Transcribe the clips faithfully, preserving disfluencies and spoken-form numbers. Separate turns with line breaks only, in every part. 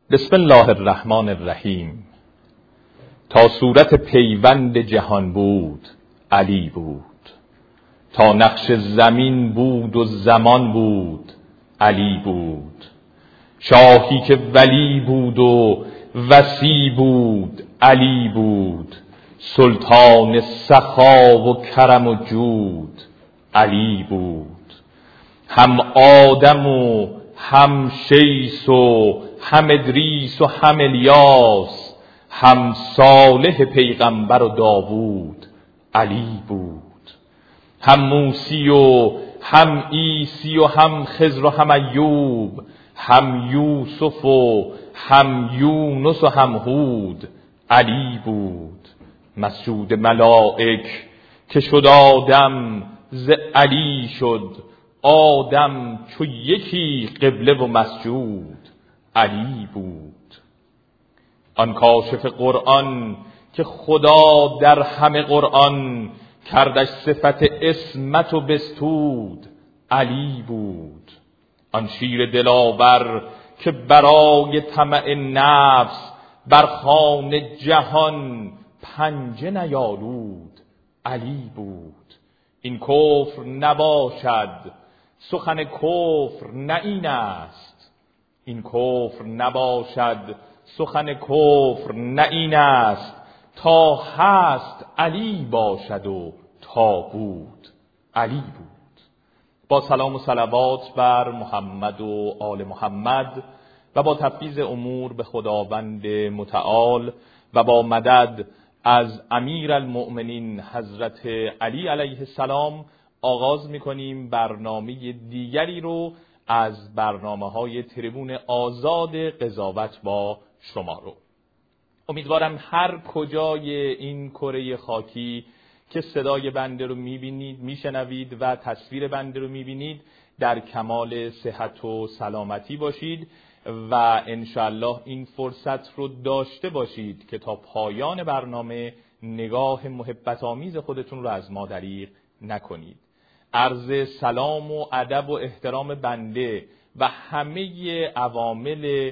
بسم الله الرحمن الرحیم. تا صورت پیوند جهان بود علی بود، تا نقش زمین بود و زمان بود علی بود، شاهی که ولی بود و وصی بود علی بود، سلطان سخا و کرم و جود علی بود. هم آدم و هم شیس و هم ادریس و هم الیاس، هم صالح پیغمبر و داوود علی بود. هم موسی و هم عیسی و هم خضر و هم ایوب، هم یوسف و هم یونس و هم هود علی بود. مسجود ملائک که شد آدم ز علی شد، آدم چو یکی قبله و مسجود علی بود. آن کاشف قرآن که خدا در همه قرآن، کردش صفت اسمت و بستود علی بود. آن شیر دلاور که برای طمع نفس، بر خوان جهان پنجه نیالود علی بود. این کفر نباشد سخن کفر نه این است، این کفر نباشد سخن کفر نه این است، تا هست علی باشد و تا بود علی بود. با سلام و صلوات بر محمد و آل محمد و با تفویض امور به خداوند متعال و با مدد از امیر المؤمنین حضرت علی علیه السلام آغاز می‌کنیم برنامه دیگری رو از برنامه‌های تریبون آزاد قضاوت با شما رو. امیدوارم هر کجای این کره خاکی که صدای بنده رو می‌بینید، می‌شنوید و تصویر بنده رو می‌بینید در کمال صحت و سلامتی باشید و انشالله این فرصت رو داشته باشید که تا پایان برنامه نگاه محبت آمیز خودتون رو از ما دریغ نکنید. عرض سلام و ادب و احترام بنده و همه عوامل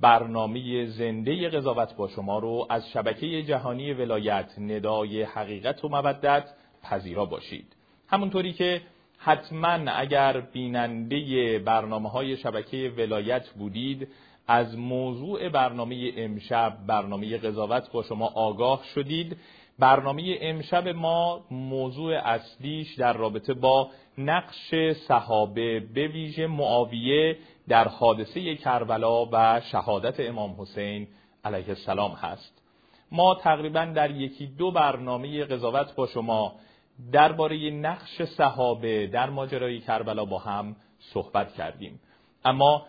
برنامه زنده قضاوت با شما رو از شبکه جهانی ولایت ندای حقیقت و مودت پذیرا باشید. همونطوری که حتما اگر بیننده برنامه‌های شبکه ولایت بودید، از موضوع برنامه امشب، برنامه قضاوت با شما آگاه شدید. برنامه امشب ما موضوع اصلیش در رابطه با نقش صحابه به ویژه معاویه در حادثه کربلا و شهادت امام حسین علیه السلام هست. ما تقریبا در یکی دو برنامه قضاوت با شما درباره نقش صحابه در ماجرای کربلا با هم صحبت کردیم، اما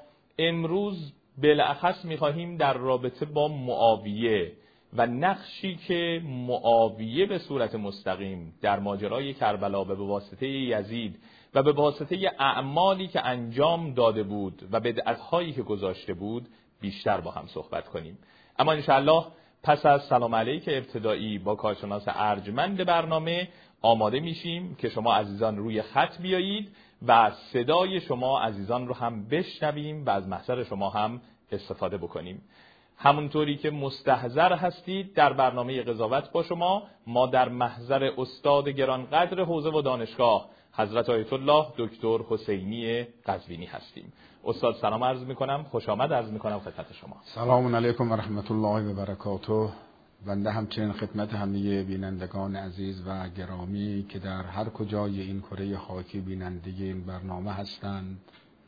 امروز بالاخص می‌خواهیم در رابطه با معاویه و نقشی که معاویه به صورت مستقیم در ماجرای کربلا و به واسطه یزید و به واسطه اعمالی که انجام داده بود و بدعت‌هایی که گذاشته بود بیشتر با هم صحبت کنیم. اما انشاءالله پس از سلام علیک ابتدایی با کارشناس ارجمند برنامه آماده میشیم که شما عزیزان روی خط بیایید و صدای شما عزیزان رو هم بشنویم و از محضر شما هم استفاده بکنیم. همونطوری که مستحضر هستید در برنامه قضاوت با شما ما در محضر استاد گرانقدر حوزه و دانشگاه حضرت آیت الله دکتر حسینی قزوینی هستیم. استاد سلام عرض میکنم، خوش آمد عرض میکنم خدمت شما.
سلام علیکم و رحمت الله و برکاته. بنده همچنین خدمت همه بینندگان عزیز و گرامی که در هر کجای این کره خاکی بیننده این برنامه هستند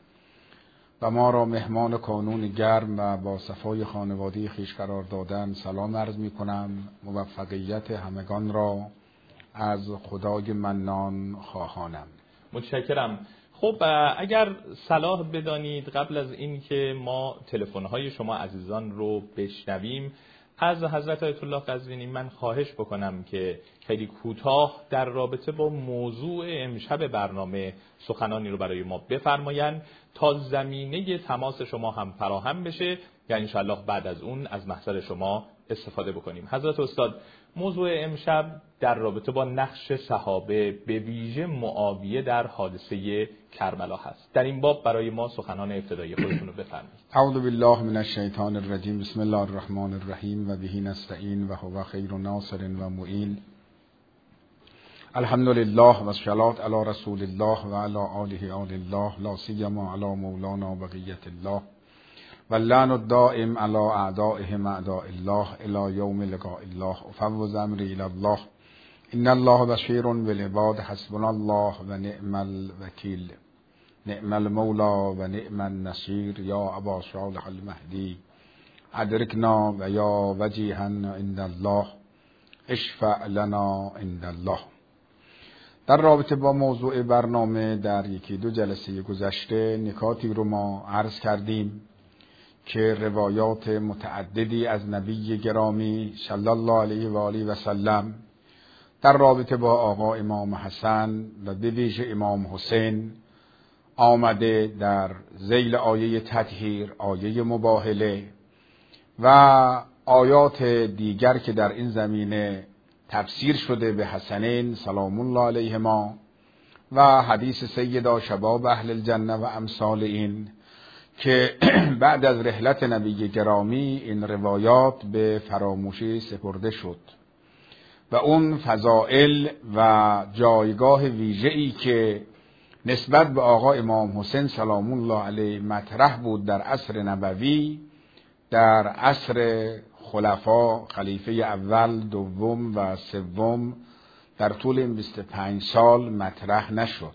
و ما را مهمان کانون گرم و با صفای خانوادی خویش قرار دادن سلام عرض می کنم. موفقیت همگان را از خدای منان خواهانم.
متشکرم. خب اگر صلاح بدانید قبل از این که ما تلفن‌های شما عزیزان رو بشنویم از حضرت آیت الله قزوینی من خواهش بکنم که خیلی کوتاه در رابطه با موضوع امشب برنامه سخنانی رو برای ما بفرمایند تا زمینه تماس شما هم فراهم بشه، یعنی انشاءالله بعد از اون از محضر شما استفاده بکنیم. حضرت استاد، موضوع امشب در رابطه با نقش صحابه به ویژه معاویه در حادثه کربلا هست. در این باب برای ما سخنان ابتدایی خودتون رو بفرمایید.
اعوذ بالله من الشیطان الرجیم. بسم الله الرحمن الرحیم و به نستعین و هو خیر ناصر و معین. الحمد لله و الصلاة علی رسول الله و علی آله آل الله، لا سیما علی مولانا بقیت الله و اللعن الدائم علی اعدائهم اعداء الله الی یوم لقاء الله. افوض امری الی الله ان الله بشیر بالعباد. حسبنا الله و نعم الوکیل. نعم المولا و نعم النصیر. یا ابا صالح المهدی ادرکنا و یا وجیها عند الله اشفع لنا عند الله. در رابطه با موضوع برنامه در یکی دو جلسه گذشته نکاتی رو ما عرض کردیم که روایات متعددی از نبی گرامی صلی الله علیه و آله و سلم در رابطه با آقا امام حسن و به ویژه امام حسین آمده در ذیل آیه تطهیر، آیه مباهله و آیات دیگر که در این زمینه تفسیر شده به حسنین سلام الله علیهما و حدیث سیدا شباب اهل الجنه و امثال این که بعد از رحلت نبی گرامی این روایات به فراموشی سپرده شد و اون فضائل و جایگاه ویژه‌ای که نسبت به آقا امام حسین سلام الله علیه مطرح بود در عصر نبوی، در عصر خلفا خلیفه اول، دوم و سوم در طول این بیست و پنج سال مطرح نشد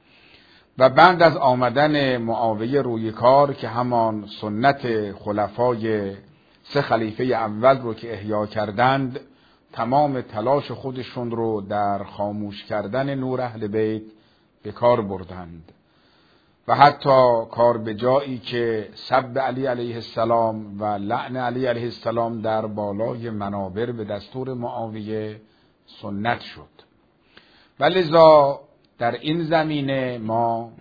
و بعد از آمدن معاویه روی کار که همان سنت خلفای سه خلیفه اول رو که احیا کردند، تمام تلاش خودشون رو در خاموش کردن نور اهل بیت به کار بردند و حتی کار به جایی که سب علی علیه السلام و لعن علی علیه السلام در بالای منابر به دستور معاویه سنت شد. ولذا در این زمینه ما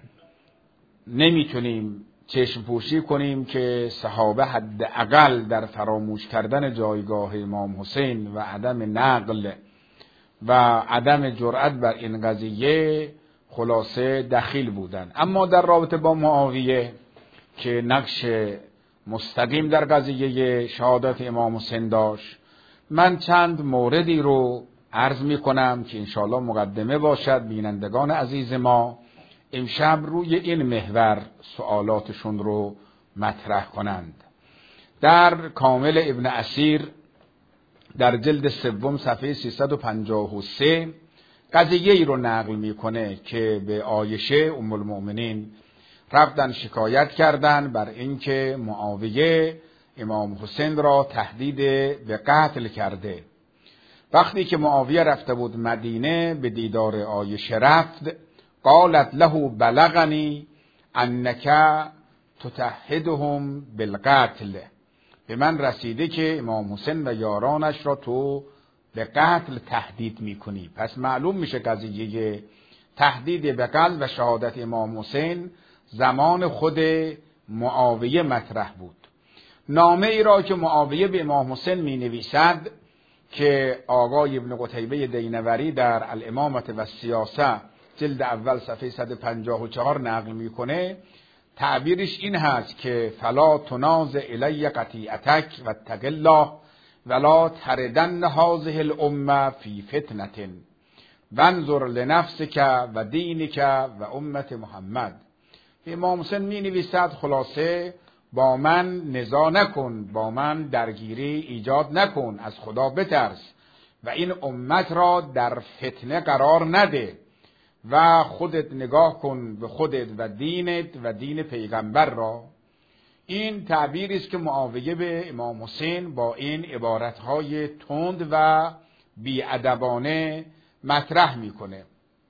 نمیتونیم چشم پوشی کنیم که صحابه حداقل در فراموش کردن جایگاه امام حسین و عدم نقل و عدم جرأت بر این قضیه خلاصه دخیل بودند. اما در رابطه با معاویه که نقش مستقیم در قضیه شهادت امام حسین داشت، من چند موردی رو عرض می کنم که انشاءالله مقدمه باشد. بینندگان عزیز ما امشب روی این محور سوالاتشون رو مطرح کنند. در کامل ابن اسیر در جلد سوم صفحه سیصد و پنجاه و سه قضیه ای رو نقل میکنه که به عایشه ام المؤمنین رفتن شکایت کردند بر اینکه معاویه امام حسین را تهدید به قتل کرده. وقتی که معاویه رفته بود مدینه به دیدار عایشه رفت، قالت له بلغنی انک تتهدهم بالقتل، به من رسیده که امام حسین و یارانش را تو به قتل تهدید میکنی. پس معلوم میشه قضیه تهدید به قتل و شهادت امام حسین زمان خود معاویه مطرح بود. نامه ای را که معاویه به امام حسین می نویسد که آقای ابن قتیبه دینوری در الامامت و سیاسه جلد اول صفحه صد و پنجاه و چهار نقل میکنه، تعبیرش این هست که فلا تناز الی قطیعتک و اتق الله ولا تردن هذه الامه فی فتنه وانظر لنفسک و دینک و امت محمد. امام حسین می نویسد خلاصه با من نزاع نکن، با من درگیری ایجاد نکن، از خدا بترس و این امت را در فتنه قرار نده و خودت نگاه کن به خودت و دینت و دین پیغمبر را. این تعبیری است که معاویه به امام حسین با این عبارتهای تند و بی‌ادبانه مطرح میکنه.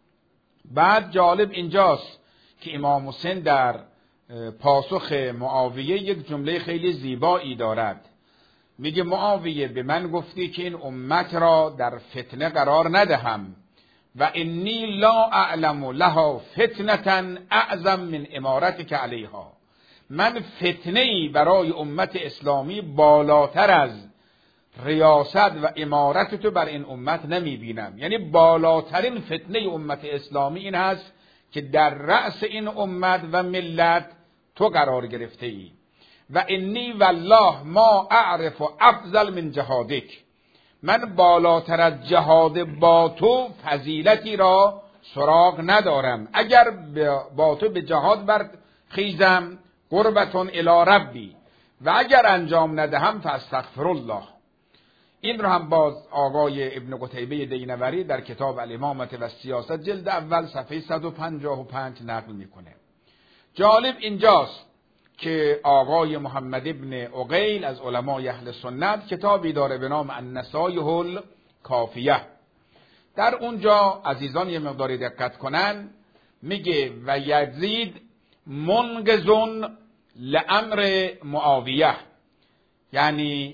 بعد جالب اینجاست که امام حسین در پاسخ معاویه یک جمله خیلی زیبایی دارد. میگه معاویه به من گفتی که این امت را در فتنه قرار ندهم و انی لا اعلم لها فتنة اعظم من امارتک علیها. من فتنه‌ای برای امت اسلامی بالاتر از ریاست و امارت تو بر این امت نمی بینم. یعنی بالاترین فتنه امت اسلامی این هست که در رأس این امت و ملت تو قرار گرفته ای. و انی والله ما اعرف افضل من جهادک. من بالاتر از جهاد با تو فضیلتی را سراغ ندارم. اگر با تو به جهاد برخیزم قربتون الی ربی، و اگر انجام ندهم فاستغفر الله. این رو هم باز آقای ابن قتیبه دینوری در کتاب الامامة و السیاست جلد اول صفحه صد و پنجاه و پنج نقل میکنه. جالب اینجاست که آقای محمد ابن عقیل از علمای اهل سنت کتابی داره به نام النصایح الکافیه. در اونجا عزیزان یه مقداری دقت کنن، میگه و یزید منقذ لامر معاویه، یعنی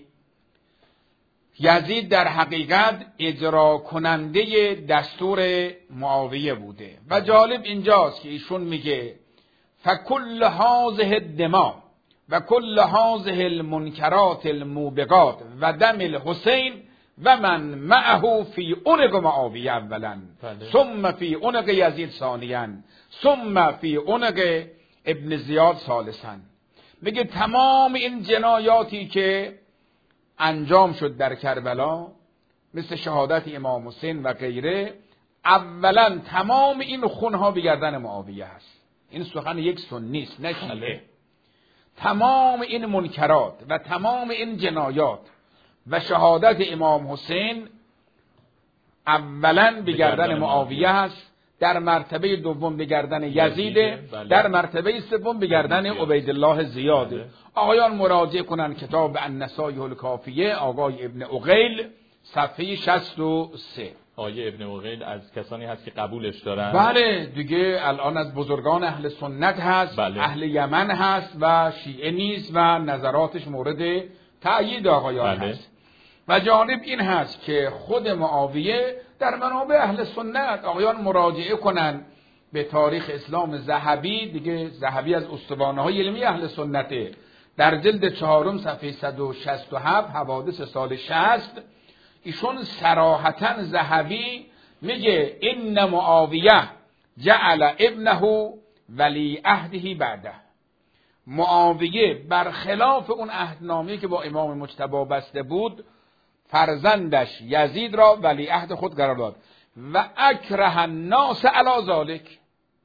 یزید در حقیقت اجرا کننده دستور معاویه بوده. و جالب اینجاست که ایشون میگه فکل هذه الدماء و کل هذه المنکرات الموبقات و دم الحسین و من معه فی عنق معاویه اولا ثم فی عنق یزید ثانیا ثم فی عنق ابن زیاد ثالثا. میگه تمام این جنایاتی که انجام شد در کربلا مثل شهادت امام حسین و غیره، اولا تمام این خونها به گردن معاویه هست. این سخن یک سنی است نه شیعه. تمام این منکرات و تمام این جنایات و شهادت امام حسین اولا به گردن معاویه هست، در مرتبه دوم به گردن یزیده، در مرتبه سوم به گردن عبیدالله زیاده. آقایان مراجعه کنن کتاب النصایح الکافیه آقای ابن عقیل صفحه شصت و سه.
آقای ابن عقیل از کسانی هست که قبولش دارن؟
بله دیگه الان از بزرگان اهل سنت هست. بله. اهل یمن هست و شیعه نیست و نظراتش مورد تأیید آقایان بله. هست. و جالب این هست که خود معاویه در منابع اهل سنت، آقایان مراجعه کنن به تاریخ اسلام ذهبی، دیگه ذهبی از استوانه‌های علمی اهل سنته، در جلد چهارم صفحه صد و شصت و هفت حوادث سال شصت ایشون صراحتاً ذهبی میگه ان معاویه جعل ابنه ولی عهده بعده. معاویه برخلاف اون عهدنامه‌ای که با امام مجتبی بسته بود، فرزندش یزید را ولی عهد خود قرار داد و اکره الناس علی ذلک،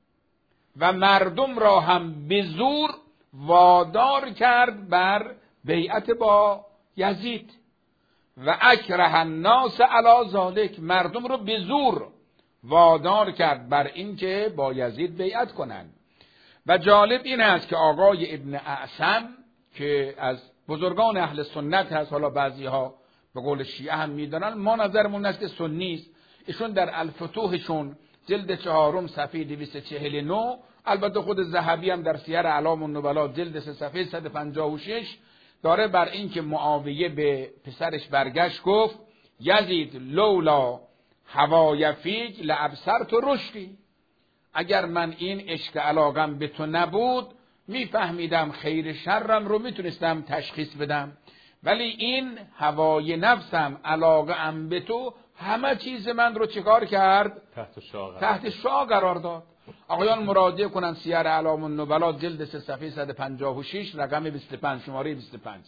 و مردم را هم به زور وادار کرد بر بیعت با یزید. و اکره الناس علی ذلک، مردم رو به زور وادار کرد بر اینکه با یزید بیعت کنند. و جالب این است که آقای ابن اعصم که از بزرگان اهل سنت هست، حالا بعضی ها به قول شیعه هم میدانن، ما نظرمون است که سنی است، ایشون در الفتوحشون جلد چهارم صفحه دویست و چهل و نه، البته خود ذهبی هم در سیر اعلام النبلا جلد سه صفحه صد و پنجاه و شش داره بر این که معاویه به پسرش برگشت گفت یزید لولا هوای فیک لابصرت رشدی، اگر من این عشق علاقم به تو نبود میفهمیدم خیر شرم رو میتونستم تشخیص بدم، ولی این هوای نفسم علاقه ام به تو همه چیز من رو چیکار کرد؟
تحت شاه
تحت شاه قرار داد. آقایان مراجعه کنن سیر اعلام النبلا جلد سه صفحه صد و پنجاه و شش رقم بیست و پنج شماره بیست و پنج.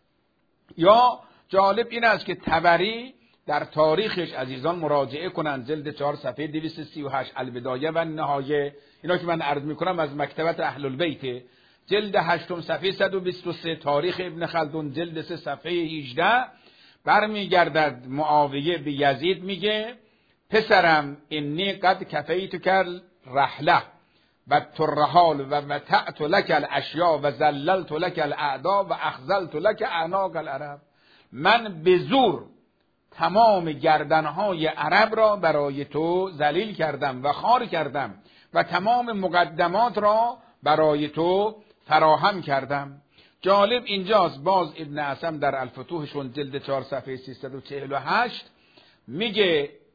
یا جالب این است که طبری در تاریخش عزیزان مراجعه کنن جلد چهار صفحه دویست و سی و هشت البدایه و النهایه، اینا که من عرض میکنم از مکتبت اهل البیت، جلد هشتم صفحه صد و بیست و سه تاریخ ابن خلدون جلد سه صفحه هجده برمیگردد معاویه به یزید میگه پسرم انی قد کفیت کل رحله و ترحال و وتعت لک الاشیاء و ذللت لک الاعدا و اخذلت لک اعناق العرب، من به زور تمام گردنهای عرب را برای تو ذلیل کردم و خوار کردم و تمام مقدمات را برای تو فراهم کردم. جالب اینجاست باز ابن اعصم در الفتوحشون جلد چهار صفحه سیصد و چهل و هشت میگه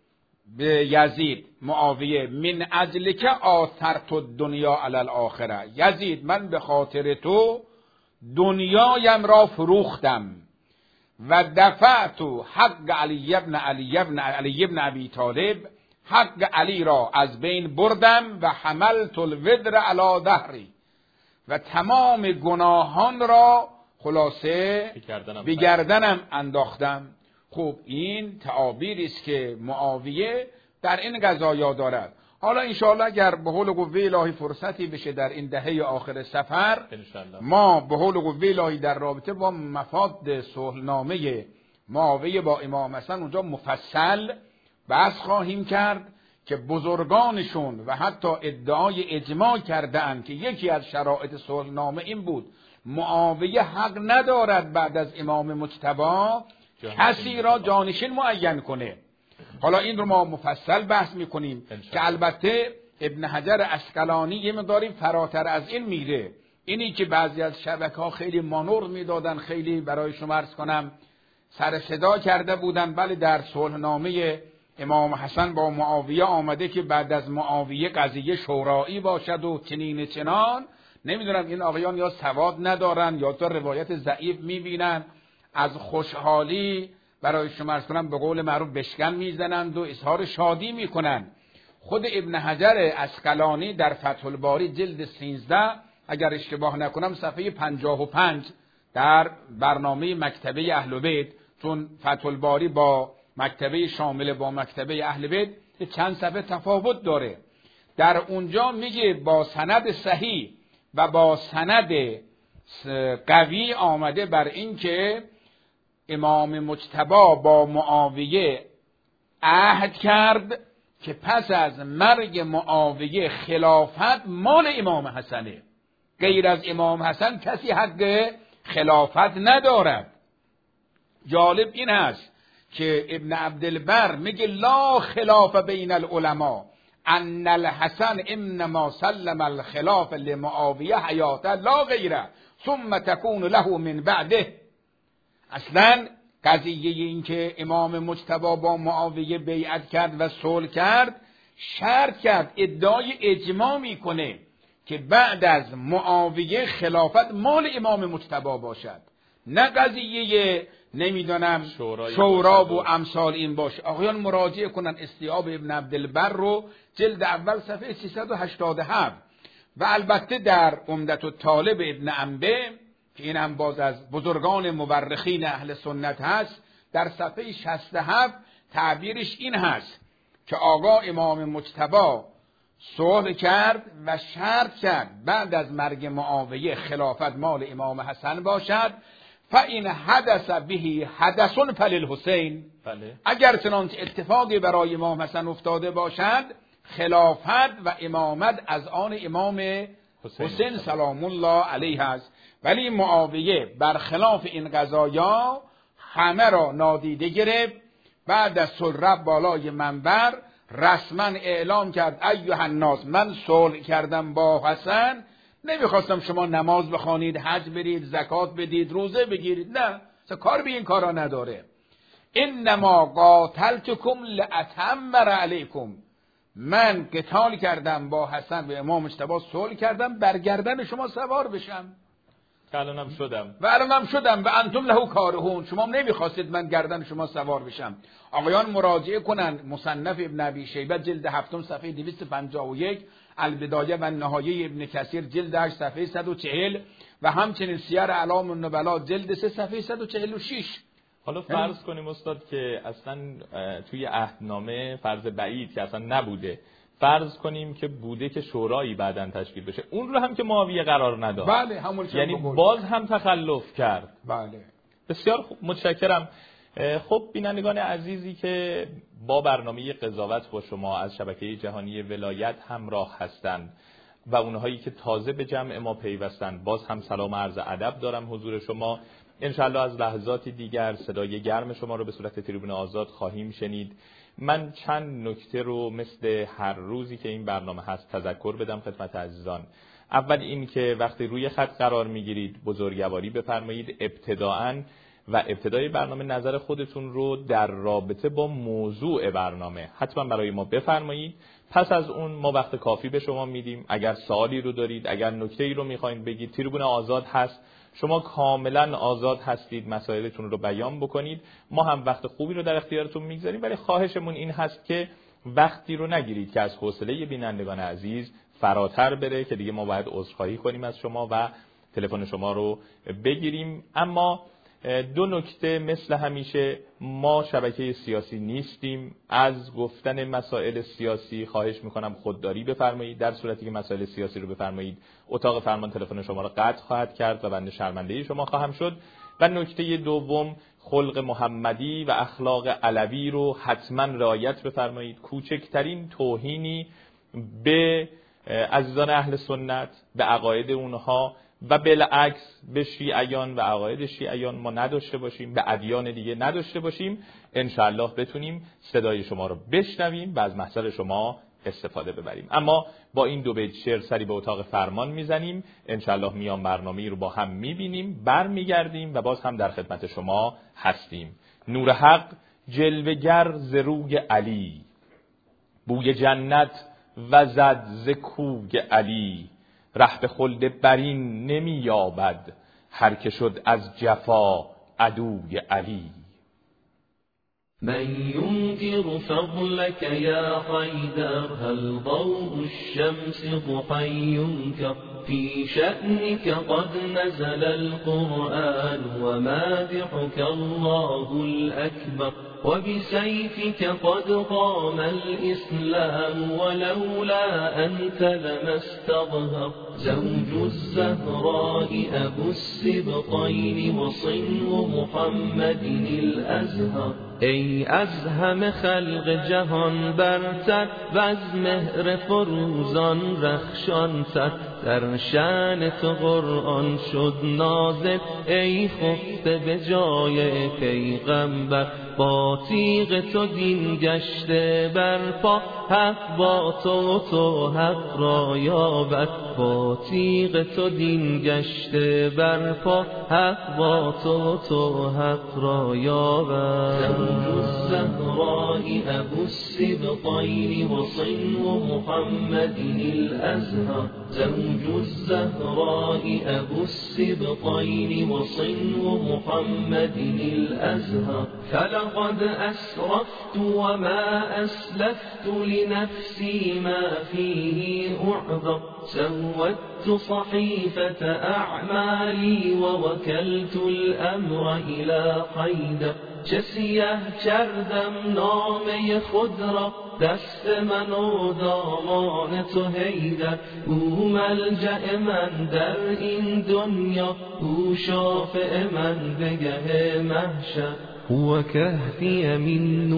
به یزید معاویه من اجلک آثرت الدنیا علی الاخره، یزید من به خاطر تو دنیایم را فروختم و دفعت حق علی ابن علی ابن علی ابن ابی طالب، حق علی را از بین بردم و حملت الوزر علی ظهری، و تمام گناهان را خلاصه به گردنم انداختم. خب این تعابیری است که معاویه در این قضایا دارد. حالا انشاءالله اگر به حول قوه الهی فرصتی بشه در این دهه آخر سفر ما به حول قوه الهی در رابطه با مفاد صلحنامه معاویه با امام حسن اونجا مفصل بحث خواهیم کرد که بزرگانشون و حتی ادعای اجماع کرده اند که یکی از شرایط صلحنامه این بود معاویه حق ندارد بعد از امام مجتبی کسی را جانشین معین کنه. حالا این رو ما مفصل بحث میکنیم که البته ابن حجر عسقلانی یه مقداری فراتر از این میره. اینی که بعضی از شبکه ها خیلی مانور میدادن، خیلی برای شما عرض کنم سر صدا کرده بودن، ولی در صلحنامه امام حسن با معاویه آمده که بعد از معاویه قضیه شورایی باشد و چنین چنان. نمیدونم این آقایان یا سواد ندارن یا تا روایت ضعیف میبینن، از خوشحالی برای شما عرض کنم به قول معروف بشکن میزنند و اظهار شادی میکنن. خود ابن حجر عسقلانی در فتح الباری جلد سیزده اگر اشتباه نکنم صفحه پنجاه و پنج در برنامه مکتبه اهل بیت، چون فتح الباری با مکتبه شامل با مکتبه اهل بیت چند صفحه تفاوت داره، در اونجا میگه با سند صحیح و با سند قوی آمده بر این که امام مجتبی با معاویه عهد کرد که پس از مرگ معاویه خلافت مال امام حسنه، غیر از امام حسن کسی حق خلافت ندارد. جالب این هست که ابن عبدالبر میگه لا خلاف بین العلماء ان الحسن انما سلم الخلاف لمعاویه حیاته لا غیره ثم تكون له من بعده. اصلا قضیه این که امام مجتبی با معاویه بیعت کرد و صلح کرد شرط کرد، ادعای اجماع میکنه که بعد از معاویه خلافت مال امام مجتبی باشد، نه قضیه نمیدونم شورا و امثال این باشه. آقایان مراجعه کنن استیاب ابن عبدالبر رو جلد اول صفحه سیصد و هشتاد و هفت و البته در عمدة الطالب ابن عنبه که این هم باز از بزرگان مورخین اهل سنت هست، در صفحه شصت و هفت تعبیرش این هست که آقا امام مجتبی صلح کرد و شرط کرد بعد از مرگ معاویه خلافت مال امام حسن باشد، فإن حدث به حدث فللحسین، اگر چنانچه اتفاقی برای امام حسن افتاده باشد خلافت و امامت از آن امام حسین سلام الله علیه است. ولی معاویه برخلاف این قضایا همه را نادیده گرفت، بعد از صلح بالای منبر رسما اعلام کرد ایها الناس من صلح کردم با حسن، نمیخواستم شما نماز بخوانید، حج برید، زکات بدید، روزه بگیرید، نه کار به این کارا نداره. انما قاتلتکم لاتمر علیکم، من قتال کردم با حسن و امام مجتبی صلح کردم برگردن شما سوار بشم
که الانم شدم
و الانم شدم و انتم له کارهون، شما نمیخواستید من گردن شما سوار بشم. آقایان مراجعه کنن مصنف ابن ابی شیبه جلد هفتم صفحه دویست و پنجاه و یک، البدایه و نهایه ابن کثیر جلد هشت صفحه صد و چهل و همچنین سیر اعلام النبلا جلد سه صفحه صد و چهل و شش.
حالا فرض کنیم استاد که اصلا توی عهدنامه فرض بعید که اصلا نبوده، فرض کنیم که بوده که شورایی بعداً تشکیل بشه، اون رو هم که معاویه قرار نداد.
بله همون
یعنی باز هم تخلف کرد.
بله
بسیار خوب، متشکرم. خب بینندگان عزیزی که با برنامه قضاوت با شما از شبکه جهانی ولایت همراه هستند و اونهایی که تازه به جمع ما پیوستند، باز هم سلام و عرض ادب دارم حضور شما. انشالله از لحظاتی دیگر صدای گرم شما رو به صورت تریبون آزاد خواهیم شنید. من چند نکته رو مثل هر روزی که این برنامه هست تذکر بدم خدمت عزیزان. اول این که وقتی روی خط قرار میگیرید بزرگواری بفرمایید، ابتداءً و ابتدای برنامه نظر خودتون رو در رابطه با موضوع برنامه حتما برای ما بفرمایید. پس از اون ما وقت کافی به شما میدیم. اگر سوالی رو دارید، اگر نکته‌ای رو میخواین بگید، تریبون آزاد هست، شما کاملا آزاد هستید مسائلتون رو بیان بکنید. ما هم وقت خوبی رو در اختیارتون میگذاریم، ولی خواهشمون این هست که وقتی رو نگیرید که از حوصله بینندگان عزیز فراتر بره که دیگه ما باید عذرخواهی کنیم از شما و تلفن شما رو بگیریم. اما دو نکته مثل همیشه، ما شبکه سیاسی نیستیم. از گفتن مسائل سیاسی خواهش میکنم خودداری بفرمایید. در صورتی که مسائل سیاسی رو بفرمایید اتاق فرمان تلفن شما رو قطع خواهد کرد و بنده شرمنده شما خواهم شد. و نکته دوم، خلق محمدی و اخلاق علوی رو حتما رعایت بفرمایید. کوچکترین توهینی به عزیزان اهل سنت، به عقاید اونها و بالعکس به شیعیان و عقاید شیعیان ما نداشته باشیم، به ادیان دیگه نداشته باشیم. انشاءالله بتونیم صدای شما رو بشنویم و از محضر شما استفاده ببریم. اما با این دو بیت شعر سری به اتاق فرمان میزنیم. انشاءالله میان برنامه‌ای رو با هم میبینیم، برمیگردیم و باز هم در خدمت شما هستیم. نور حق جلوگر ز روی علی، بوی جنت وزد ز کوی علی. ره به خلد برین نمی یابد، هر که شد از جفا عدوی علی.
من ينكر فضلك يا حيدر، هل ضوء الشمس ضحى ينكر؟ في شأنك قد نزل القرآن، ومادحك الله الأكبر. وبسيفك قد قام الإسلام، ولولا أنت لما استظهر. زوج الزهراء أبو السبطين، وصنو محمد الأزهر. ای از همه خلق جهان برتر، و از مهر فروزان رخشانتر. در شأن تو قرآن شد نازل، ای خفته به جای پیغمبر. با تیغ تو دین گشته برپا، حق با تو تو حق را یابد. با تیغ تو دین گشته برپا، حق با تو تو حق را یابد. زوج الزهراء ابو السبطین، وصنو محمد الازهر. زوج الزهراء ابو السبطین، وصنو محمد الازهر. فلقد أسرفت وما أسلفت، لنفسي ما فيه أعذر. سودت صحيفة أعمالي، ووكلت الأمر إلى حيدر. چه سیه کردم نامه خود را، دست من و دامان تو حیدر. او ملجأ من در این دنیا، او شافع من به گه محشر. هو كهفي من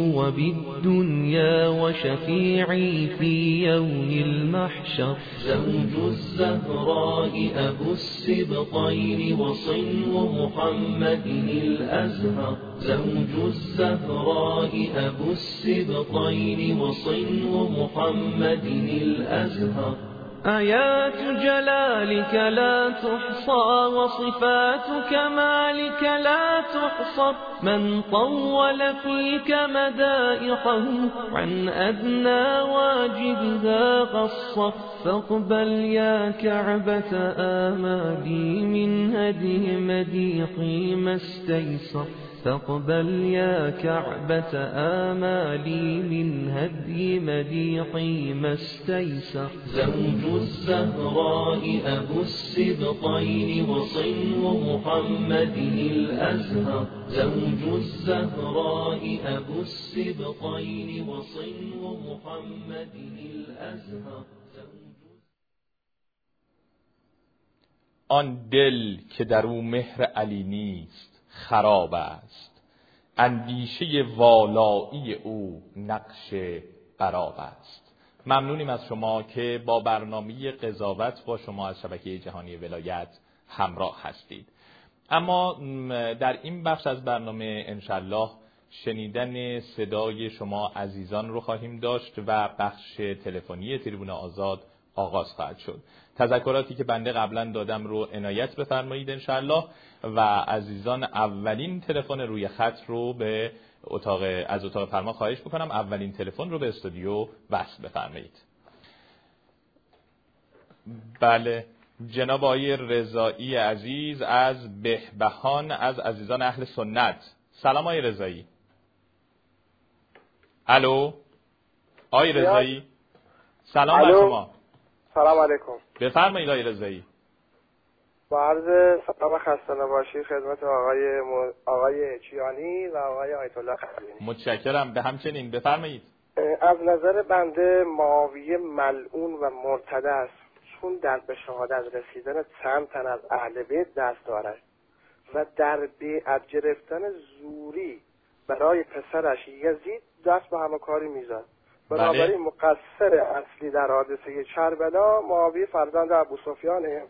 وبالدنيا، وشفيعي في يوم المحشر. زوج الزهراء أبو السبطين، وصنو محمد الأزهر. زوج الزهراء أبو السبطين، وصنو محمد الأزهر. آيات جلالك لا تحصى، وصفات كمالك لا تحصر. من طول فيك مدائحه، عن أدنى واجبها قصر. فاقبل يا كعبة آمالي، من هدي مديحي ما استيسر. فاقبل يا كعبة آمالي، من هدي مديحي ما استيسر. زوج الزهراء أبو السبطين، وصنو محمد الأزهر. زوج الزهراء أبو السبطين، وصنو محمد الأزهر.
آن دل که در او مهر علی نیست خراب است، اندیشه والایی او نقش خراب است. ممنونیم از شما که با برنامه قضاوت با شما از شبکه جهانی ولایت همراه هستید. اما در این بخش از برنامه انشالله شنیدن صدای شما عزیزان رو خواهیم داشت و بخش تلفنی تریبون آزاد آغاز خواهد شد. تذکراتی که بنده قبلا دادم رو عنایت بفرمایید انشالله و عزیزان اولین تلفن روی خط رو به اتاق از اتاق فرمان خواهش بکنم اولین تلفن رو به استودیو وصل بفرمایید. بله جناب آقای رضایی عزیز از بهبهان از عزیزان اهل سنت. سلام آقای رضایی. الو آقای رضایی سلام بر شما.
سلام علیکم.
بفرمایید آقای رضایی.
با عرض سلام خسته نباشید خدمت آقای م... آقای چیانی و آقای آیت الله قزوینی.
متشکرم. به همچنین بفرمایید.
از نظر بنده معاویه ملعون و مرتد است، چون در به شهادت رسیدن چند تن از اهل بیت دست دارد و در بیعت گرفتن زوری برای پسرش یزید دست به همه کاری میزد. بنابراین مقصر اصلی در حادثه کربلا معاویه فرزند ابوسفیانه.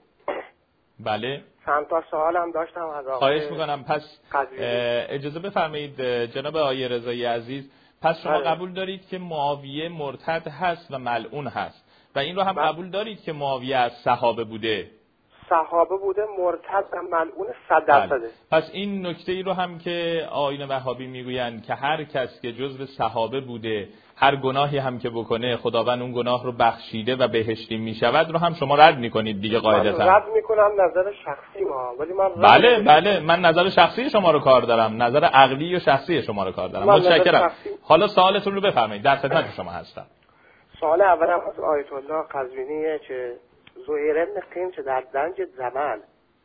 بله.
چند تا سوال هم داشتم از آقای
خواهش میکنم. پس اجازه بفرمایید جناب آقای رضایی عزیز، پس شما بله. قبول دارید که معاویه مرتد هست و ملعون هست و این رو هم بله. قبول دارید که معاویه از صحابه بوده؟
صحابه بوده، مرتد و ملعون صد درصده.
پس این نکته ای رو هم که آیین وهابی میگویند که هر کس که جزو صحابه بوده هر گناهی هم که بکنه خداوند اون گناه رو بخشیده و بهشتی میشود رو هم شما رد میکنید دیگه قاعدتا؟
من رد میکنم نظر شخصی ما، ولی من
بله بله من نظر شخصی شما رو کار دارم، نظر عقلی و شخصی شما رو کار دارم. متشکرم. حالا سوالتون رو بفرمایید، در خدمت شما هستم.
سوال اولم از آیت الله قزوینیه که زهیر بن قین که در دنج جمل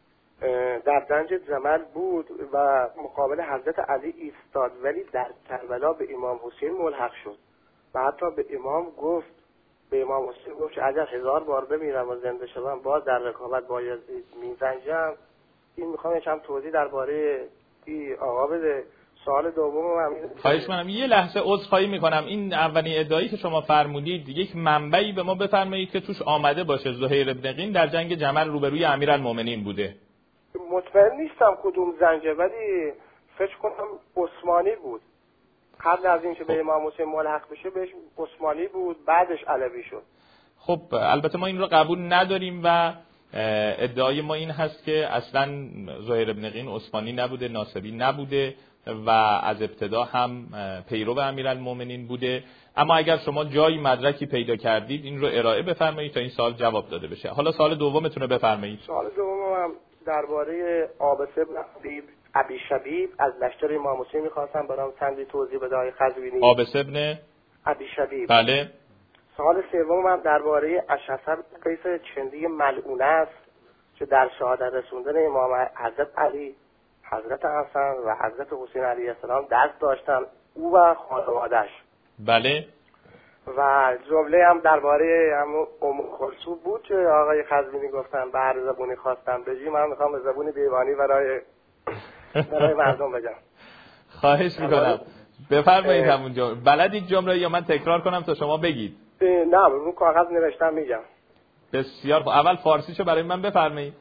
در دنج جمل بود و مقابل حضرت علی ایستاد، ولی در کربلا به امام حسین ملحق شد و حتی به امام گفت به امام حسین گفت که اگر هزار بار بمیرم و زنده شدم باز در رقابت با یزید میزنجم. این میخوام یکم توضیح درباره این آقا بده. سوال دوم هم
خواهش می‌کنم یه لحظه عذرخواهی می‌کنم، این اولین ادعایی که شما فرمودید یک منبعی به ما بفرمایید که توش آمده باشه زهیر بن قین در جنگ جمل روبروی امیرالمومنین بوده.
مطمئن نیستم کدوم زنجه، ولی فکر کنم عثمانی بود. قبل از اینکه به امام حسین ملحق بشه بهش عثمانی بود، بعدش علوی شد.
خب البته ما این رو قبول نداریم و ادعای ما این هست که اصلا زهیر بن قین عثمانی نبوده، ناصبی نبوده و از ابتدا هم پیرو امیرالمومنین بوده. اما اگر شما جایی مدرکی پیدا کردید این رو ارائه بفرمایید تا این سوال جواب داده بشه. حالا سوال دومتون رو بفرمایید.
سوال دومم درباره عابسه بن ابی شبیب از لشکر امام حسین می‌خواستم برام چندی توضیح بده آقای قزوینی.
عابسه بن
ابی شبیب.
بله.
سوال سومم درباره اشعث بن قیس چندی ملعونه است که در شهادت رسوندن امام حضرت علی، حضرت حسن و حضرت حسین علیه السلام دست داشتن، او و خانواده‌اش.
بله.
و جمله هم درباره هم ام کلثوم بود که آقای قزوینی گفتن به هر زبونی خواستم بگی، من میخوام به زبون دیوانی برای برای مردم بگم.
خواهش میکنم بفرمایید همون جمله. بلدید جمله یا من تکرار کنم تا شما بگید؟
نه رو کاغذ نوشتم میگم.
بسیار خوب. اول فارسیشو برای من بفرمایید.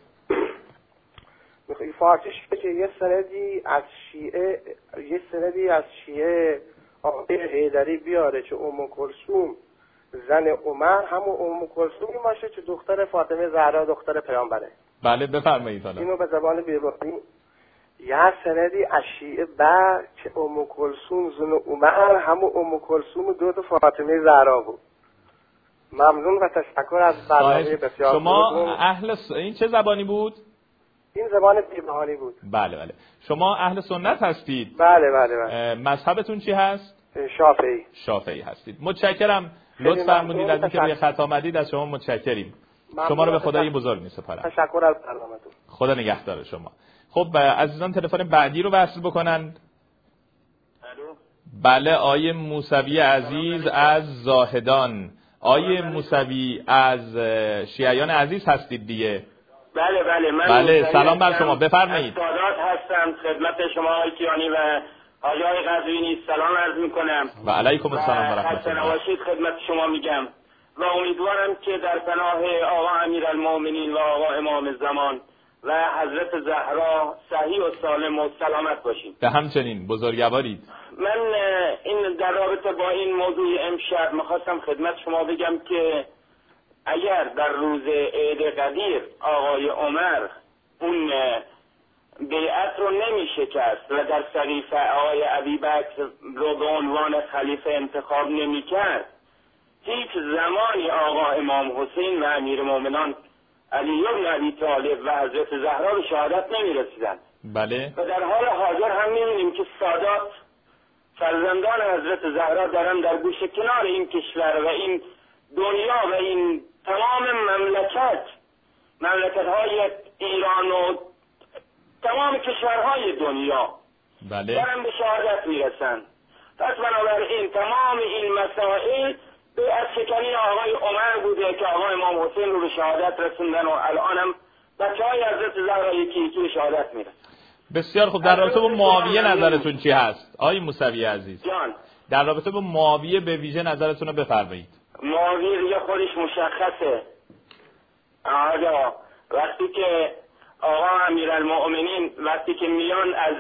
میخوای فارسیش که یه سندی از شیعه یه سندی از شیعه آقای حیدری بیاره که ام کلثوم زن عمر همون ام کلثومی باشه که دختر فاطمه زهرا دختر پیامبره.
بله بفرمایید. حالا
اینو به زبان بیرونی یه سندی از شیعه بعد که ام کلثوم زن عمر همون ام کلثوم دو تا فاطمه زهرا بود. ممنون و تشکر از برنامه بسیار.
شما اهل س... این چه زبانی بود؟
این زبان بیبهانی بود.
بله بله. شما اهل سنت هستید؟
بله بله بله.
مذهبتون چی هست؟
شافعی.
شافعی هستید. متشکرم. لطف فرمودید از اینکه روی خط آمدید، از شما متشکریم. شما رو به خدای بزرگ می‌سپارم.
تشکر از برنامه‌تون.
خدا نگهدار شما. خب عزیزان تلفن بعدی رو وصل بکنن.
الو.
بله آیه موسوی عزیز از زاهدان. آیه موسوی از شیعیان عزیز هستید دیگه؟
بله بله من
بله سلام بر شما بفرمایید.
سادات هستم خدمت شما آقای کیانی و آقای قزوینی سلام عرض میکنم.
و علیکم السلام و رحمت الله.
نواشید خدمت شما میگم و امیدوارم که در پناه آقا امیرالمومنین و آقا امام زمان و حضرت زهرا صحیح و سالم و سلامت باشید.
به همچنین بزرگوارید.
من این در رابطه با این موضوع امشب میخواستم خدمت شما بگم که اگر در روز عید قدیر آقای عمر اون بیعت رو نمی شکست و در صحیفه آقای ابوبکر رو به عنوان خلیفه انتخاب نمی کرد، هیچ زمانی آقا امام حسین و امیر مومنان علی بن ابی طالب و حضرت زهرا به شهادت نمی رسیدند.
بله.
و در حال حاضر هم می‌بینیم که سادات فرزندان حضرت زهرا دارن در گوشه کنار این کشور و این دنیا و این تمام مملکت مملکت‌های ایران و تمام کشورهای دنیا
بله.
دارن به شهادت میرسن. پس بنابراین تمام این مسائل به از شکنی آقای عمر بوده که آقای امام حسین رو به شهادت رسوندن و الان هم بچه های حضرت زهرا یکی یکی به شهادت میرسن.
بسیار خوب. در رابطه با معاویه نظرتون چی هست آقای موسوی عزیز؟
جان،
در رابطه با معاویه به ویژه نظرتون رو بفرمایید.
معاویه دیگه خودش مشخصه. آقا وقتی که آقا امیرالمؤمنین وقتی که میان از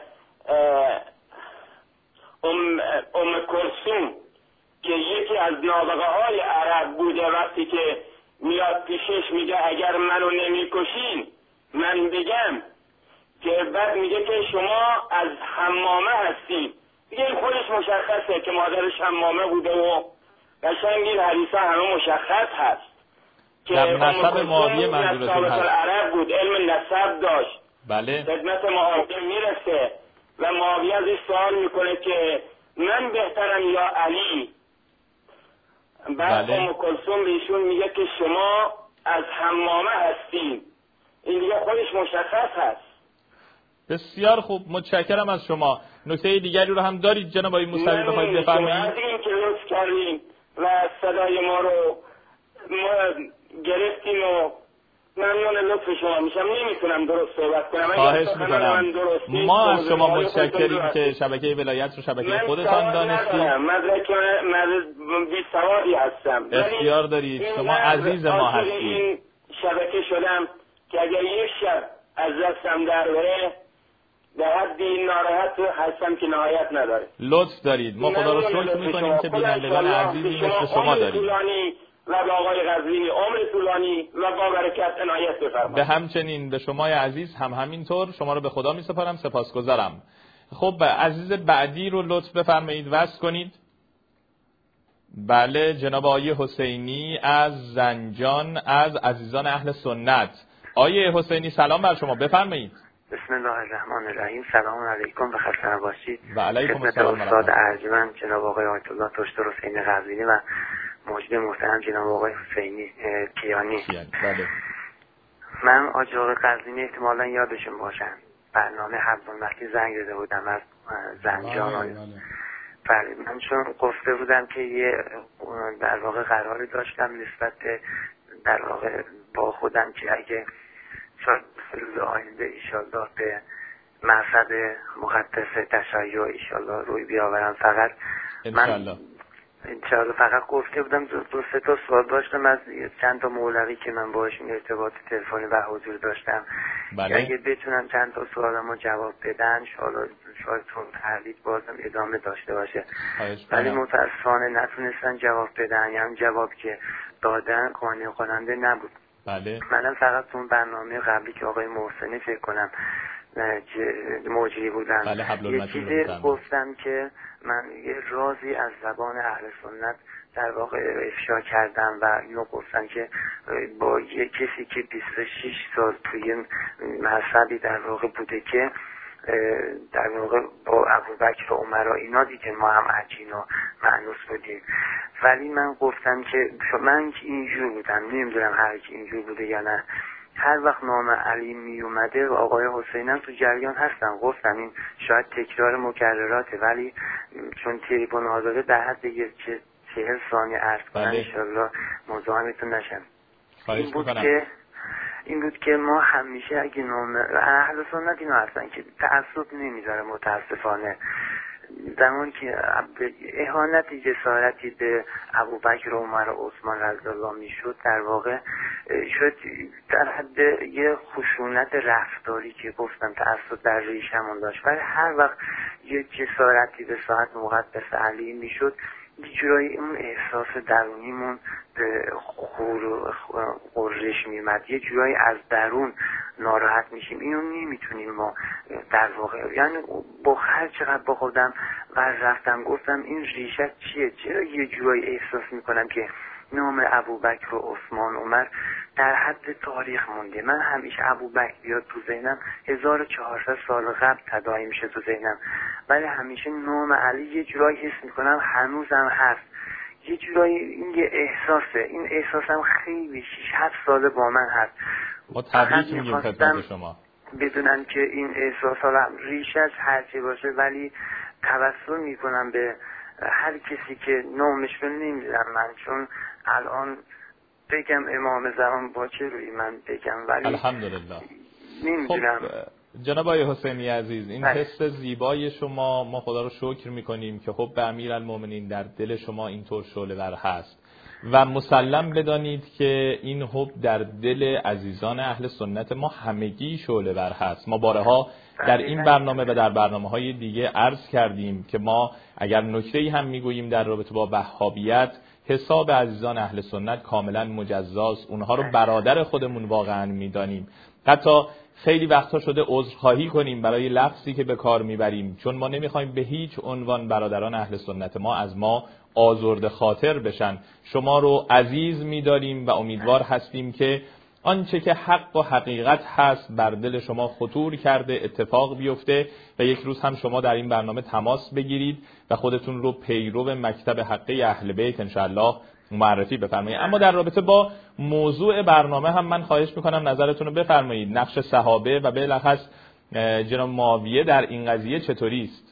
ام ام کلثوم که یکی از نابغه های عرب بوده، وقتی که میاد پیشش میگه اگر منو نمیکشین من بگم، که بعد میگه که شما از حمامه هستین، دیگه این خودش مشخصه که مادرش حمامه بوده و قشنگ این حدیثا همه مشخص هست که
در نسب معاویه منظورتون هست.
عرب بود، علم نسب داشت.
بله.
خدمت معاویه میرسه و معاویه ازش سوال میکنه که من بهترم یا علی؟ بعد
بله.
ام کلثوم بهشون میگه که شما از حمامه هستین. این دیگه خودش مشخص هست.
بسیار خوب، متشکرم از شما. نکته دیگری رو هم دارید جناب آقای موسوی بخواید بفرمایید؟
از این که لطف کردین و صدای ما رو ما گرفتین و ممنون لطف شما میشم. نمیتونم درست صحبت کنم.
خواهش میکنم. ما از شما متشکریم که شبکه ولایت رو شبکه خودتان دانستید.
من مدرک بی سوادی هستم.
اختیار دارید. شما عزیز ما هستید.
این شبکه شدم که اگر یک شب از دستم در بره به حدی ناراحت هستم که نهایت نداره.
لطف دارید. ما خدا رو شکر میکنیم که بینندگان عزیزی مثل شما دارید.
و با آقای قزوینی عمر طولانی و با برکت عنایت بفرمایید.
به همچنین به شما عزیز هم همینطور. شما رو به خدا می سپارم، سپاسگزارم. خب عزیز بعدی رو لطف بفرمایید وصل کنید. بله، جناب آقای حسینی از زنجان از عزیزان اهل سنت. آقای حسینی سلام بر شما، بفرمایید.
بسم الله الرحمن الرحیم. سلام علیکم و خسته نباشید.
و علیکم السلام.
استاد ارجمند جناب آقای آیت الله دکتر حسین قزوینی و موجود محترم جناب آقای حسینی کیانی.
بله.
من آقای آقای قزوینی احتمالاً یادشون باشن، برنامه حب المهدی زنگ زده بودم از زنجان. بله، من چون گفته بودم که یه در واقع قراری داشتم نسبت در واقع با خودم که اگه روز آینده ایشالله به مقصد مقدس تشیع ایشالله روی بیاورم. فقط
انشالله
انشالله فقط گفته بودم دو, دو سه تا سوال داشتم از چند تا مولوی که من باهاشون ارتباط تلفنی و حضور داشتم.
بله.
اگه بتونم چند تا سوالمو جواب بدن انشالله شاید تون تردید بازم ادامه داشته باشه، ولی متاسفانه نتونستن جواب بدن، یعنی جواب که دادن قانع کننده نبود.
بله.
منم فقط تو برنامه قبلی که آقای محسنی فکر کنم موجی بودن،
بله،
یه چیزی گفتم که من یه رازی از زبان اهل سنت در واقع افشا کردم و اینو گفتم که با یه کسی که بیست و شش سال توی مذهبی در واقع بوده که در واقع با ابوبکر و عمر و اینا دیگه ما هم عجین و معنوس بودیم، ولی من گفتم که من اینجور بودم، نمیدونم هر کی اینجور بوده یا نه، هر وقت نام علی می اومده و آقای حسین هم تو جریان هستن، گفتم این شاید تکرار مکرراته، ولی چون تریبون آزاده در حد یک چهل ثانیه عرض کنم انشالله مزاحمتون نشم. این بود
بکنم.
که این بود که ما همیشه اگه نام اهل سنت اینو هستن که تعصب نمیذاره متاسفانه، زمان که اهانت جسارتی به ابوبکر و عمر و عثمان رضی الله میشد در واقع شد در حد یه خشونت رفتاری که گفتم تعصب در ریشمون داشت، ولی هر وقت یه جسارتی به ساعت مقدس علی میشد یه جورایی اون احساس درونیمون به خور قررش میمد، یه جورایی از درون ناراحت میشیم. اینو نمیتونیم ما در واقع، یعنی با هر چقدر با خودم و رفتم گفتم این ریشه چیه، چرا یه جورایی احساس میکنم که نام ابوبکر و عثمان عمر در حد تاریخ مونده. من همیشه ابوبکر بیاد تو ذهنم هزار و چهارصد سال قبل تداعی میشه تو ذهنم، ولی همیشه نام علی یه جورایی حس میکنم هنوزم هست. یه جورایی این یه احساسه، این احساسم خیلی شیش هفت ساله با من هست.
ما تبریک میگیم خدمت شما.
بدونم که این احساس ها ریشش هرچی باشه، ولی توسل میکنم به هر کسی که نامش رو نمیدونم من، چون الان بگم امام زمان با چه روی من بگم، ولی
الحمدلله
نمیدونم.
خب جناب آقای حسینی عزیز، این
بله.
حس زیبای شما ما خدا رو شکر میکنیم که خب به امیرالمومنین در دل شما اینطور شعله ور هست و مسلم بدانید که این حب در دل عزیزان اهل سنت ما همگی شعله ور هست. ما بارها در این برنامه و در برنامه‌های دیگه عرض کردیم که ما اگر نکته‌ای هم میگوییم در رابطه با وهابیت، حساب عزیزان اهل سنت کاملا مجزاست، اونها رو برادر خودمون واقعا میدانیم. حتی خیلی وقتا شده عذرخواهی کنیم برای لفظی که به کار میبریم، چون ما نمیخوایم به هیچ عنوان برادران اهل سنت ما از ما آزرده خاطر بشن. شما رو عزیز میداریم و امیدوار هستیم که آنچه که حق و حقیقت هست بر دل شما خطور کرده اتفاق بیفته و یک روز هم شما در این برنامه تماس بگیرید و خودتون رو پیرو مکتب حقه اهل بیت انشاءالله معرفی بفرمایید. اما در رابطه با موضوع برنامه هم من خواهش میکنم نظرتون رو بفرمایید. نقش صحابه و بالاخص جناب معاویه در این قضیه چطوری است؟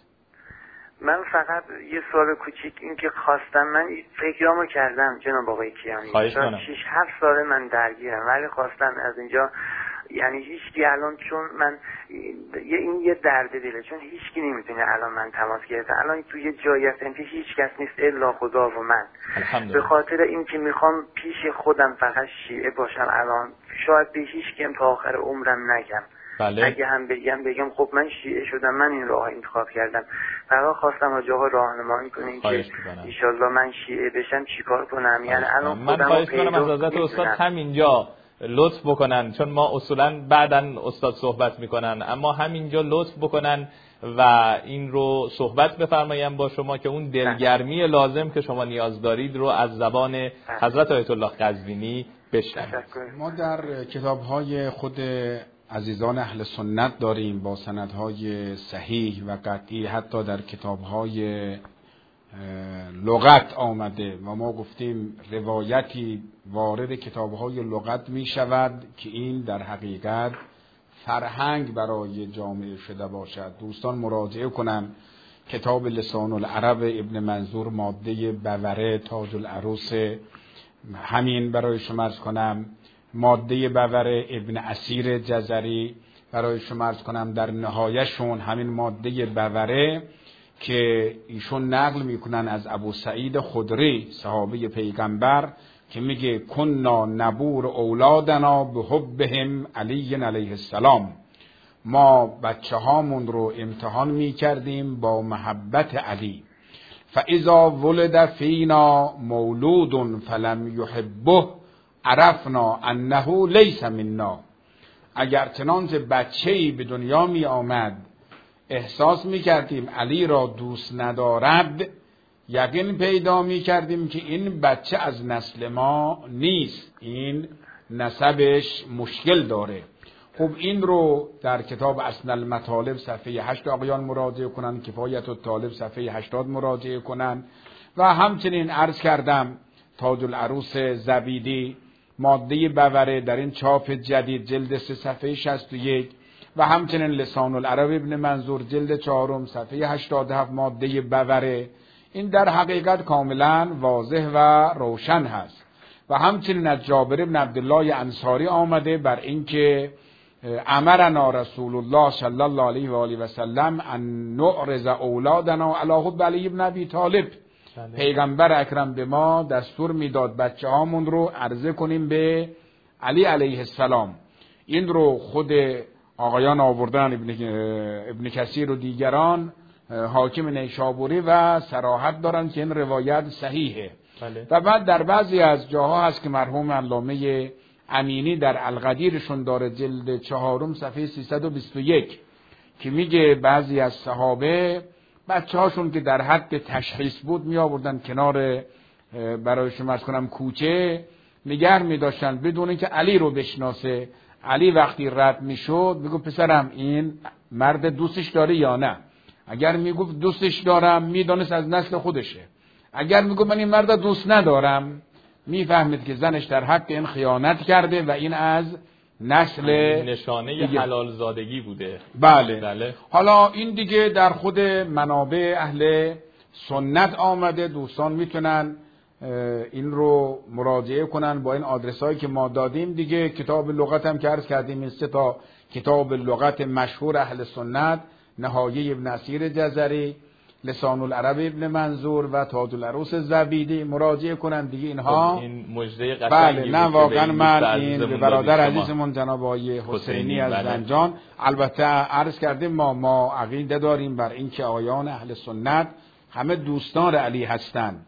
من فقط یه سوال کوچیک این که خواستم، من فکرامو کردم جناب آقای کیانی، شش هفت ساله من درگیرم، ولی خواستم از اینجا، یعنی هیچکی الان، چون من یه این یه درد دله، چون هیچکی نمیتونه الان من تماس گرفته، الان تو یه جایی هستم که هیچ کس نیست الا خدا و من. به خاطر این که میخوام پیش خودم فقط شیعه باشم الان، شاید به هیچ کم تا آخر عمرم نگم. بله. اگه هم بگم بگم خب من شیعه شدم، من این راه انتخاب کردم. فقط خواستم آجاها راهنمایی کنین که انشالله من شیعه بشم چیکار کنم. یعنی الان
من خواهش کنم از حضرت استاد همینجا لطف بکنن، چون ما اصولا بعدن استاد صحبت میکنن، اما همینجا لطف بکنن و این رو صحبت بفرمایم با شما که اون دلگرمی لازم که شما نیاز دارید رو از زبان حضرت آیت الله قزوینی بشنوید.
ما در کتاب‌های خود عزیزان اهل سنت داریم با سندهای صحیح و قطعی، حتی در کتابهای لغت آمده و ما گفتیم روایتی وارد کتابهای لغت می شود که این در حقیقت فرهنگ برای جامعه شده باشد. دوستان مراجعه کنن کتاب لسان العرب ابن منظور ماده بوره تاج العروس، همین برای شما عرض کنم ماده بوره ابن اسیر جزری برای شما عرض کنم، در نهایشون همین ماده بوره که ایشون نقل میکنن از ابو سعید خدری صحابه پیغمبر که میگه کنا نبور اولادنا به حبهم علی علیه السلام، ما بچه هامون رو امتحان میکردیم با محبت علی. فاذا ولد فینا مولود فلم یحبه عرفنا انه لیس منا. اگر چنانچه بچه‌ای به دنیا می آمد احساس می کردیم علی را دوست ندارد، یقین پیدا می کردیم که این بچه از نسل ما نیست، این نسبش مشکل داره. خب این رو در کتاب اصل المطالب صفحه هشت آقایان مراجعه کنن، کفایت الطالب صفحه هشتاد مراجعه کنن و همچنین عرض کردم تاج العروس زبیدی ماده بوره در این چاپ جدید جلد سه صفحه شصت و یک و همچنین لسان العرب ابن منظور جلد چهارم صفحه هشتاد و هفت ماده بوره، این در حقیقت کاملا واضح و روشن هست. و همچنین از جابر بن عبدالله انصاری آمده بر اینکه امرنا رسول الله صلی الله علیه و آله و سلم ان نعرض اولادنا علی حب علی بن ابی طالب. پیغمبر اکرم به ما دستور میداد بچه هامون رو عرضه کنیم به علی علیه السلام. این رو خود آقایان آوردن، ابن, ابن کثیر و دیگران حاکم نیشابوری و صراحت دارن که این روایت صحیحه.
بله.
و بعد در بعضی از جاها هست که مرحوم علامه امینی در القدیرشون داره جلد چهارم صفحه سیصد و بیست و یک که میگه بعضی از صحابه بچه هاشون که در حد تشخیص بود می آوردن کنار برای شما از کنم کوچه نگر می داشتن بدون اینکه علی رو بشناسه. علی وقتی رد می شد میگو پسرم این مرد دوستش داره یا نه. اگر میگفت دوستش دارم میدونست از نسل خودشه. اگر میگفت من این مرد دوست ندارم میفهمید که زنش در حق این خیانت کرده و این از نسل
نشانه حلال زادگی بوده.
بله.
بله.
حالا این دیگه در خود منابع اهل سنت آمده. دوستان میتونن این رو مراجعه کنن با این آدرس هایی که ما دادیم دیگه. کتاب لغت هم که عرض کردیم این سه تا کتاب لغت مشهور اهل سنت، نهایه ابن اسیر جزری، لسان العرب ابن منظور و تاج العروس زبیدی مراجعه کنن دیگه. اینها
این مجده قشنگی.
بله نه واقعا من این به برادر عزیزمون جناب آقای حسینی از زنجان البته عرض کردیم ما ما عقیده داریم بر اینکه آقایان اهل سنت همه دوستان علی هستند.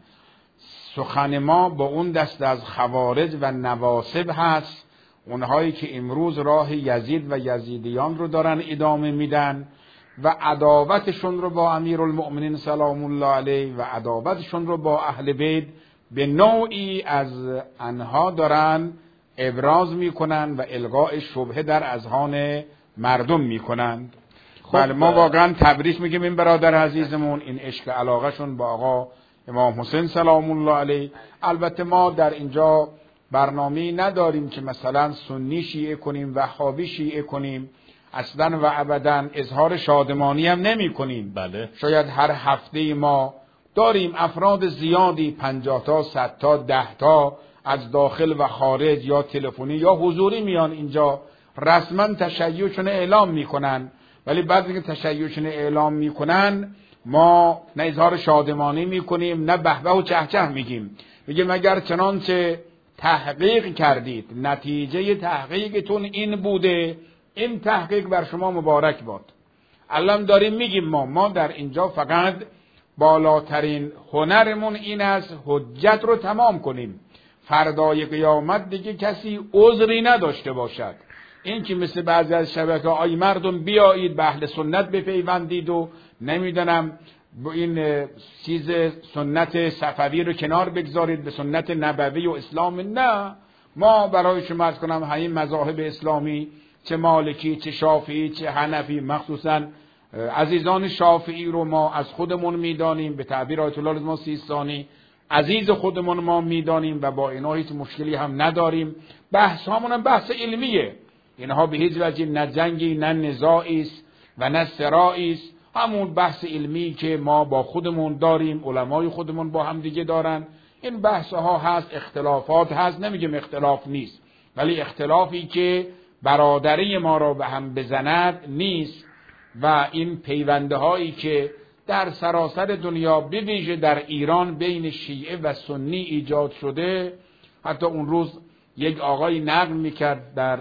سخن ما با اون دست از خوارج و نواصب هست، اونهایی که امروز راه یزید و یزیدیان رو دارن ادامه میدن و عداوتشون رو با امیرالمؤمنین سلام الله علیه و عداوتشون رو با اهل بیت به نوعی از انها دارن ابراز میکنن و القاء شبهه در اذهان مردم میکنن. بله ما واقعا تبریک میگیم این برادر عزیزمون، این عشق علاقه شون با آقا امام حسین سلام الله علیه. البته ما در اینجا برنامه‌ای نداریم که مثلا سنی شیعه کنیم، وهابی شیعه کنیم، اصلا و ابدا اظهار شادمانی هم نمی کنیم.
بله.
شاید هر هفته ما داریم افراد زیادی پنجاه تا صد تا ده تا از داخل و خارج یا تلفنی یا حضوری میان اینجا رسما تشیعشون اعلام میکنن، ولی بعد اینکه تشیعشون اعلام میکنن ما نه اظهار شادمانی میکنیم نه بهبه و چهچه میگیم. میگیم اگر چنانچه تحقیق کردید نتیجه تحقیقتون این بوده، این تحقیق بر شما مبارک باد. الان داریم میگیم ما ما در اینجا فقط بالاترین هنرمون این است حجت رو تمام کنیم، فردای قیامت دیگه کسی عذری نداشته باشد. این که مثل بعضی از شبکه های مردم بیایید به اهل سنت بپیوندید و نمیدونم این چیز سنت صفوی رو کنار بگذارید به سنت نبوی و اسلام، نه ما برای شما از کنم همین مذاهب اسلامی چه مالکی چه شافعی چه حنفی، مخصوصا عزیزان شافعی رو ما از خودمون میدانیم، به تعبیر آیت الله رضا سیستانی عزیز خودمون ما میدانیم و با اینا هیچ مشکلی هم نداریم. بحث همون هم بحث علمیه، اینها به هیچ وجه نه جنگی نه نزاعی است و نه صراعی است، همون بحث علمی که ما با خودمون داریم، علمای خودمون با هم دیگه دارن. این بحث ها هست، اختلافات هست، نمیگم اختلاف نیست، ولی اختلافی که برادری ما را به هم بزند نیست. و این پیونده هایی که در سراسر دنیا به ویژه در ایران بین شیعه و سنی ایجاد شده، حتی اون روز یک آقای نقل میکرد در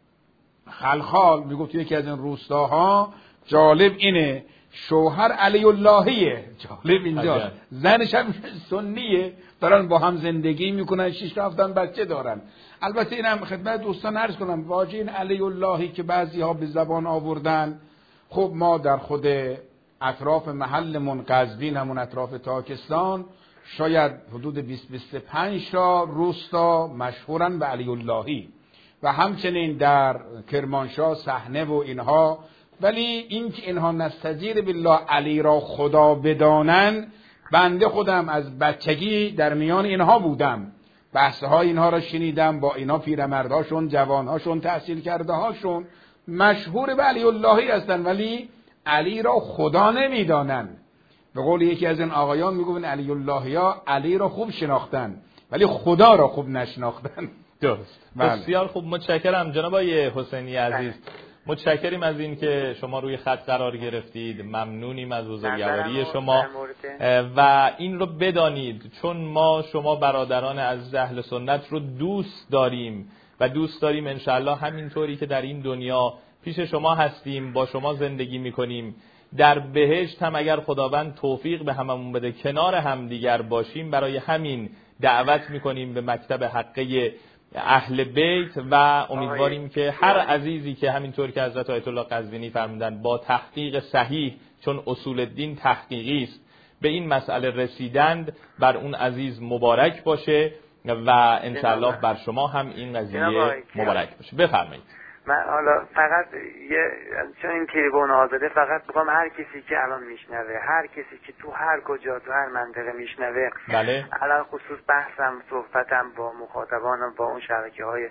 خلخال، میگفت یکی از این روستاها جالب اینه شوهر علی اللهیه، جالب اینجا زنش هم سنیه، دارن با هم زندگی میکنن، شش هفتن بچه دارن. البته اینم خدمت دوستان عرض کنم واژه این علی اللهی که بعضی ها به زبان آوردن، خب ما در خود اطراف محلمون قزوین همون اطراف تاکستان شاید حدود بیست بیست و پنج تا روستا مشهورن به علی اللهی و همچنین در کرمانشاه صحنه و اینها. ولی این که اینها نستجیر بالله علی را خدا بدانن، بنده خودم از بچگی در میان اینها بودم، بحثهای اینها را شنیدم، با اینا پیرمردهاشون، جوانهاشون، تحصیل کرده هاشون مشهور به علی اللهی هستن ولی علی را خدا نمیدانن. به قول یکی از این آقایان میگن علی اللهی ها علی را خوب شناختن ولی خدا را خوب نشناختن.
درست. بسیار خوب، متشکرم جناب آقای حسینی عزیز. متشکریم از این که شما روی خط قرار گرفتید، ممنونیم از بزرگواری شما و این رو بدانید چون ما شما برادران از اهل سنت رو دوست داریم و دوست داریم انشاءالله همینطوری که در این دنیا پیش شما هستیم با شما زندگی میکنیم در بهشت هم اگر خداوند توفیق به هممون بده کنار همدیگر باشیم، برای همین دعوت میکنیم به مکتب حقه اهل بیت و امیدواریم که هر عزیزی که همینطور که حضرت آیت الله قزوینی فرمودن با تحقیق صحیح، چون اصول دین تحقیقی است، به این مسئله رسیدند، بر اون عزیز مبارک باشه و انشاءالله بر شما هم این قضیه مبارک باشه. بفرمایید.
من حالا فقط یه چون این تریبون آزاده، فقط بگم هر کسی که الان میشنوه، هر کسی که تو هر کجا تو هر منطقه میشنوه،
بله،
الان خصوص بحثم صحبتم با مخاطبانم با اون شبکه های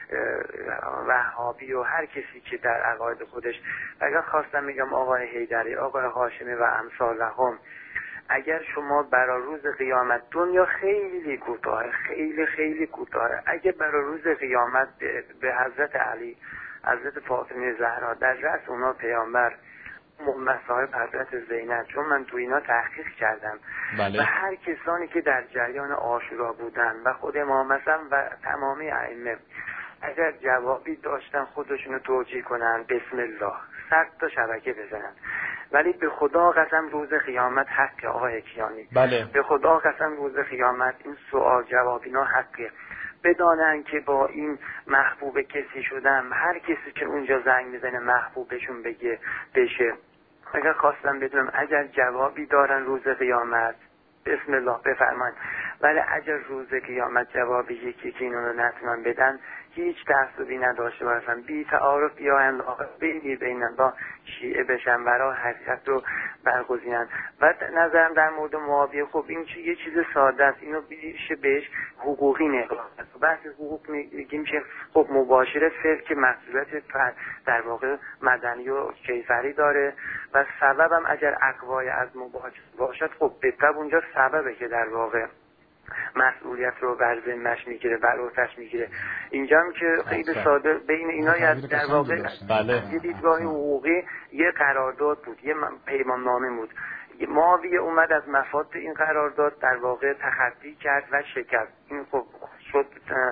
وهابی و هر کسی که در عقاید خودش، اگر خواستم میگم آقای حیدری، آقای هاشمی و امثال هم، اگر شما برای روز قیامت، دنیا خیلی کوتاه، خیلی خیلی کوتاه، اگر برای روز قیامت به, به حضرت علی، حضرت فاطمه زهرا در رأس اونا پیامبر، مصاحب حضرت زینب، چون من تو اینا تحقیق کردم،
بله.
و هر کسانی که در جریان عاشورا بودن و خود امام حسن و تمامی ائمه، اگر جوابی داشتن خودشونو توجیه کنن، بسم الله صد تا شبکه بزنن. ولی به خدا قسم روز قیامت حق آقای کیانی،
بله.
به خدا قسم روز قیامت این سوال جواب اینا حقه. بدانن که با این محبوب کسی شدن، هر کسی که اونجا زنگ میزنه محبوبشون بگه بشه. اگر خواستم بدونم اگر جوابی دارن روز قیامت، بسم الله بفرمایید. ولی اگر روز قیامت جوابی یکی که اینو رو نتونن بدن، هیچ تعصبی نداشته باشن، بی تعارف بیاین بینی بینن با شیعه بشن، برای حقیقت رو برگزینن. و نظرم در مورد معاویه، خب این یه چیز ساده است، اینو بیشه بهش حقوقی نگاه است. بحث حقوق میگیم که خب مباشرت فعل که مسئولیت در واقع مدنی و کیفری داره و سببم اگر اقوای از مباشرت باشد، خب بهتر اونجا سببه که در واقع مسئولیت رو بر ذمه‌اش میگیره، بر عهده‌اش میگیره. اینجا هم که خیلی ساده بین اینا در واقع یه دیدگاه حقوقی یه قرارداد بود، یه پیمان نامه بود. معاویه اومد از مفاد این قرارداد در واقع تخطی کرد و شکست. این خب شد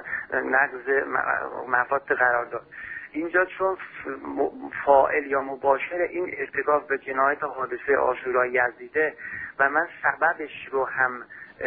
نقض مفاد قرارداد. اینجا چون فاعل یا مباشر این ارتکاب به جنایت حادثه عاشورای یزیده و من سببش رو هم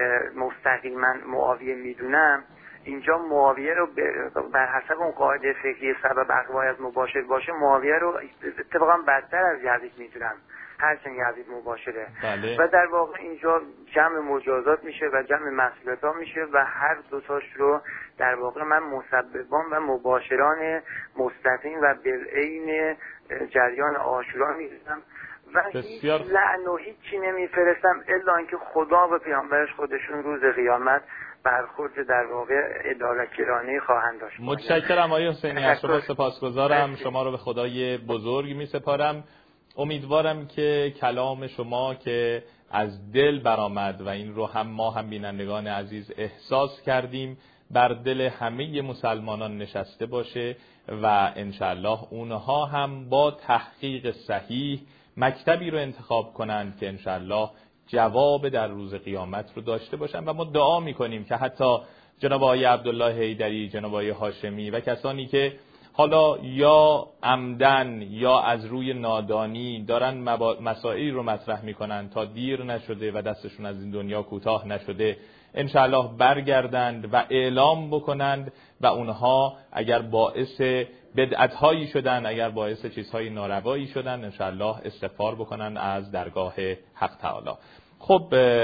مستقیما معاویه میدونم، اینجا معاویه رو بر حسب اون قاعده فقهی سبب اقوای از مباشر باشه، معاویه رو اتفاقا بدتر از یزید میدونم، هرچند یزید مباشره.
بله.
و در واقع اینجا جمع مجازات میشه و جمع مسئولیت ها میشه و هر دوتاش رو در واقع من مسببان و مباشران مستقیم و بالعین جریان عاشورا میدونم و
بسیار...
هیچ لعن و هیچی نمیفرستم الا اینکه خدا و پیامبرش خودشون روز قیامت برخورد در واقع عدالتگرانه خواهند داشت.
متشکرم آقای حسینی، از شما سپاسگزارم. شما رو به خدای بزرگ می سپارم. امیدوارم که کلام شما که از دل برآمد و این رو هم ما هم بینندگان عزیز احساس کردیم بر دل همه مسلمانان نشسته باشه و انشاءالله اونها هم با تحقیق صحیح مکتبی رو انتخاب کنند که انشاءالله جواب در روز قیامت رو داشته باشن. و ما دعا میکنیم که حتی جناب آقای عبدالله حیدری، جناب آقای هاشمی و کسانی که حالا یا عمدن یا از روی نادانی دارن مسائلی رو مطرح میکنن تا دیر نشده و دستشون از این دنیا کوتاه نشده، انشاءالله برگردند و اعلام بکنند و اونها اگر باعث بدعت‌هایی شدن، اگر باعث چیزهای ناروایی شدن، انشاءالله استغفار بکنن از درگاه حق تعالی. خب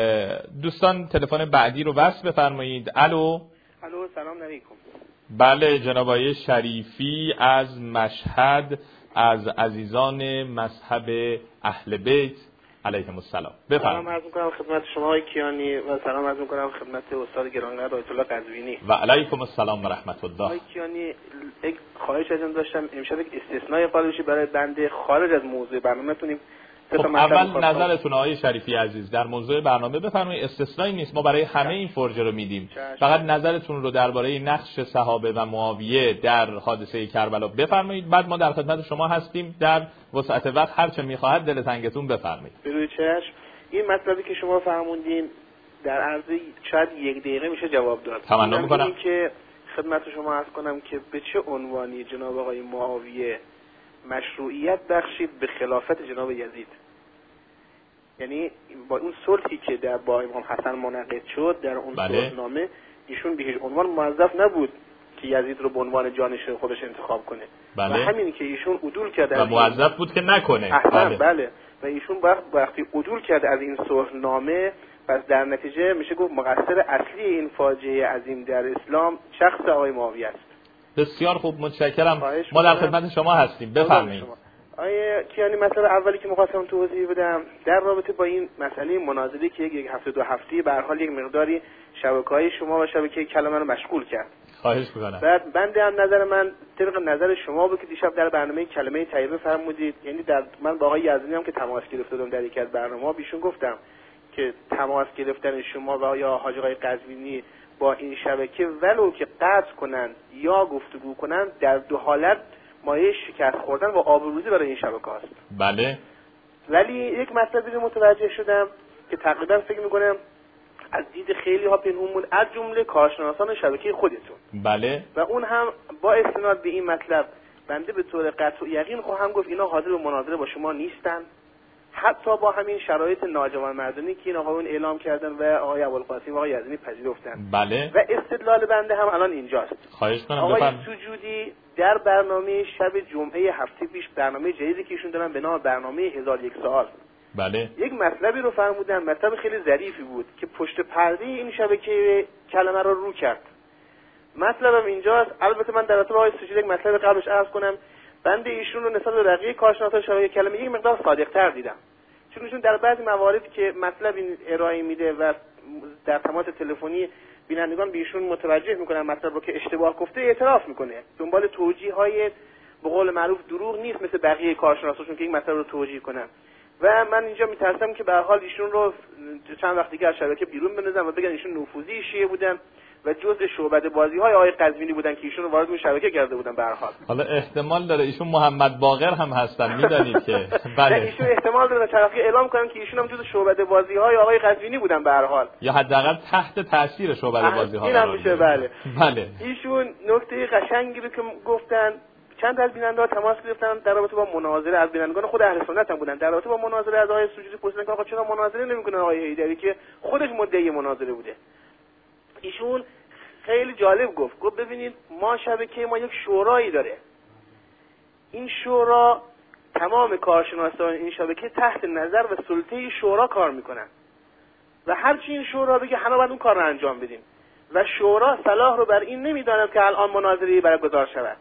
دوستان تلفن بعدی رو وصل بفرمایید. الو.
الو سلام علیکم.
بله جناب آقای شریفی از مشهد، از عزیزان مذهب اهل بیت علیهم السلام. بفرمایید.
سلام عرض می‌کنم خدمت شما آقای کیانی و سلام عرض می‌کنم خدمت استاد گرانقدر آیت الله قزوینی.
و علیکم السلام و رحمت الله.
آقای کیانی یک خواهش ازتون داشتم، امشب یک استثناء قائل بشید برای بنده خارج از موضوع برنامه‌تون.
خب اول نظرتون آقای شریفی عزیز در موضوع برنامه بفرمایید. استثنایی نیست، ما برای همه این فرجه رو میدیم. فقط نظرتون رو درباره نقش صحابه و معاویه در حادثه کربلا بفرمایید، بعد ما در خدمت شما هستیم. در وسعت وقت هر چه میخواهد دل تنگتون بفرمایید.
بروی چشم. این مطلبی که شما فرمودین در عرض شاید یک دقیقه میشه جواب داد.
تمنا میکنم
که خدمت شما عرض کنم که به چه عنوانی جناب آقای معاویه مشروعیت بخشید به خلافت جناب یزید. یعنی با اون صلحی که در با امام حسن منعقد شد در اون
بله.
صلحنامه ایشون به هیچ عنوان موظف نبود که یزید رو به عنوان جانشین خودش انتخاب کنه.
بله.
و همین که ایشون عدول کرد
و موظف بود که نکنه.
بله. بله و ایشون وقتی عدول کرد از این صلحنامه، پس در نتیجه میشه گفت مقصر اصلی این فاجعه عظیم در اسلام شخص آقای معاویه است.
بسیار خوب، متشکرم. ما در خدمت شما هستیم، بفرمایید.
آیه کیانی مسئله اولی که می‌خواستم توضیح بدم در رابطه با این مسئله مناظره که یک هفته دو هفته به هر حال یک مقداری شبکه‌های شما و شبکه کلمه رو مشغول کرد.
خواهش می‌کنم.
بعد بنده هم نظر من طبق نظر شما بود که دیشب در برنامه کلمه طیبه فرمودید، یعنی در من با آقای یزدانی هم که تماس گرفته بودم در یک از برنامه‌ها بیشون گفتم که تماس گرفتن شما و یا حاج آقای قزوینی با این شبکه ولو که قطع کنند یا گفتگو کنند در دو حالت مایه شکست خوردن و آبروریزی برای این شبکه است.
بله.
ولی یک مطلبی رو متوجه شدم که تقریبا فکر میکنم از دید خیلی ها پنهون بود، از جمله کارشناسان شبکه خودتون.
بله.
و اون هم با استناد به این مطلب بنده به طور قطع و یقین خواهم گفت اینا حاضر به مناظره با شما نیستن، حتی با همین شرایط ناجوانمردانه که این آقایون اعلام کردن و آقای ابوالقاسم و آقای یزدانی پذیرفتن.
بله.
و استدلال بنده هم الان اینجاست.
خواهش کنم
آقای
بفرمایید.
سجودی در برنامه شب جمعه هفته پیش، برنامه جدیدی که ایشون دارن به نام برنامه هزار و یک سال،
بله.
یک مطلبی رو فرمودن، مطلب خیلی ظریفی بود که پشت پرده این شبکه کلمه رو رو کرد. مطلبم اینجاست. البته من در رابطه با آقای سجودی یک مطلب قبلش عرض کنم، بنده ایشون رو نسبت به بقیه کارشناسان شبکه کلمه یک مقدار صادق‌تر دیدم، چون ایشون در بعضی موارد که مطلب ارائه میده و در تماس تلفنی بینندگان به ایشون متوجه میکنن مطلب رو که اشتباه گفته اعتراف میکنه، دنبال توجیه‌های به قول معروف دروغ نیست مثل بقیه کارشناساشون که این مطلب رو توجیه کنن. و من اینجا میترسم که به هر حال ایشون رو چند وقت دیگه از شبکه بیرون بندازن و بگن ایشون نفوذی شیعه بودن و جزء شعبده بازی‌های آقای قزوینی بودن که ایشون رو وارد اون شبکه کرده بودن. به هر حال
حالا احتمال داره ایشون محمد باقر هم هستن، میدونید که بله
ایشون احتمال داره طرفی اعلام کنن که ایشون هم جزء شعبده بازی‌های آقای قزوینی بودن به هر حال، یا
حداقل تحت تاثیر شعبده بازی‌ها
این هم میشه. بله
بله.
ایشون نکته قشنگی رو که گفتن، چند از بیننده‌ها تماس گرفتن در رابطه با مناظره، از بینندگان خود اهل سنت هم بودن، در رابطه با مناظره از آقای سجودی پرسیدن که آقا چرا مناظره نمی‌کنه آقای حیدری که خودش مدعی مناظره بوده. ایشون خیلی جالب گفت گفت ببینید ما شبکه ما یک شورایی داره، این شورا تمام کارشناسان این شبکه تحت نظر و سلطه شورا کار میکنن و هرچی این شورا بگه همه باید اون کار رو انجام بدیم و شورا صلاح رو بر این نمیداند که الان مناظره برگزار شود.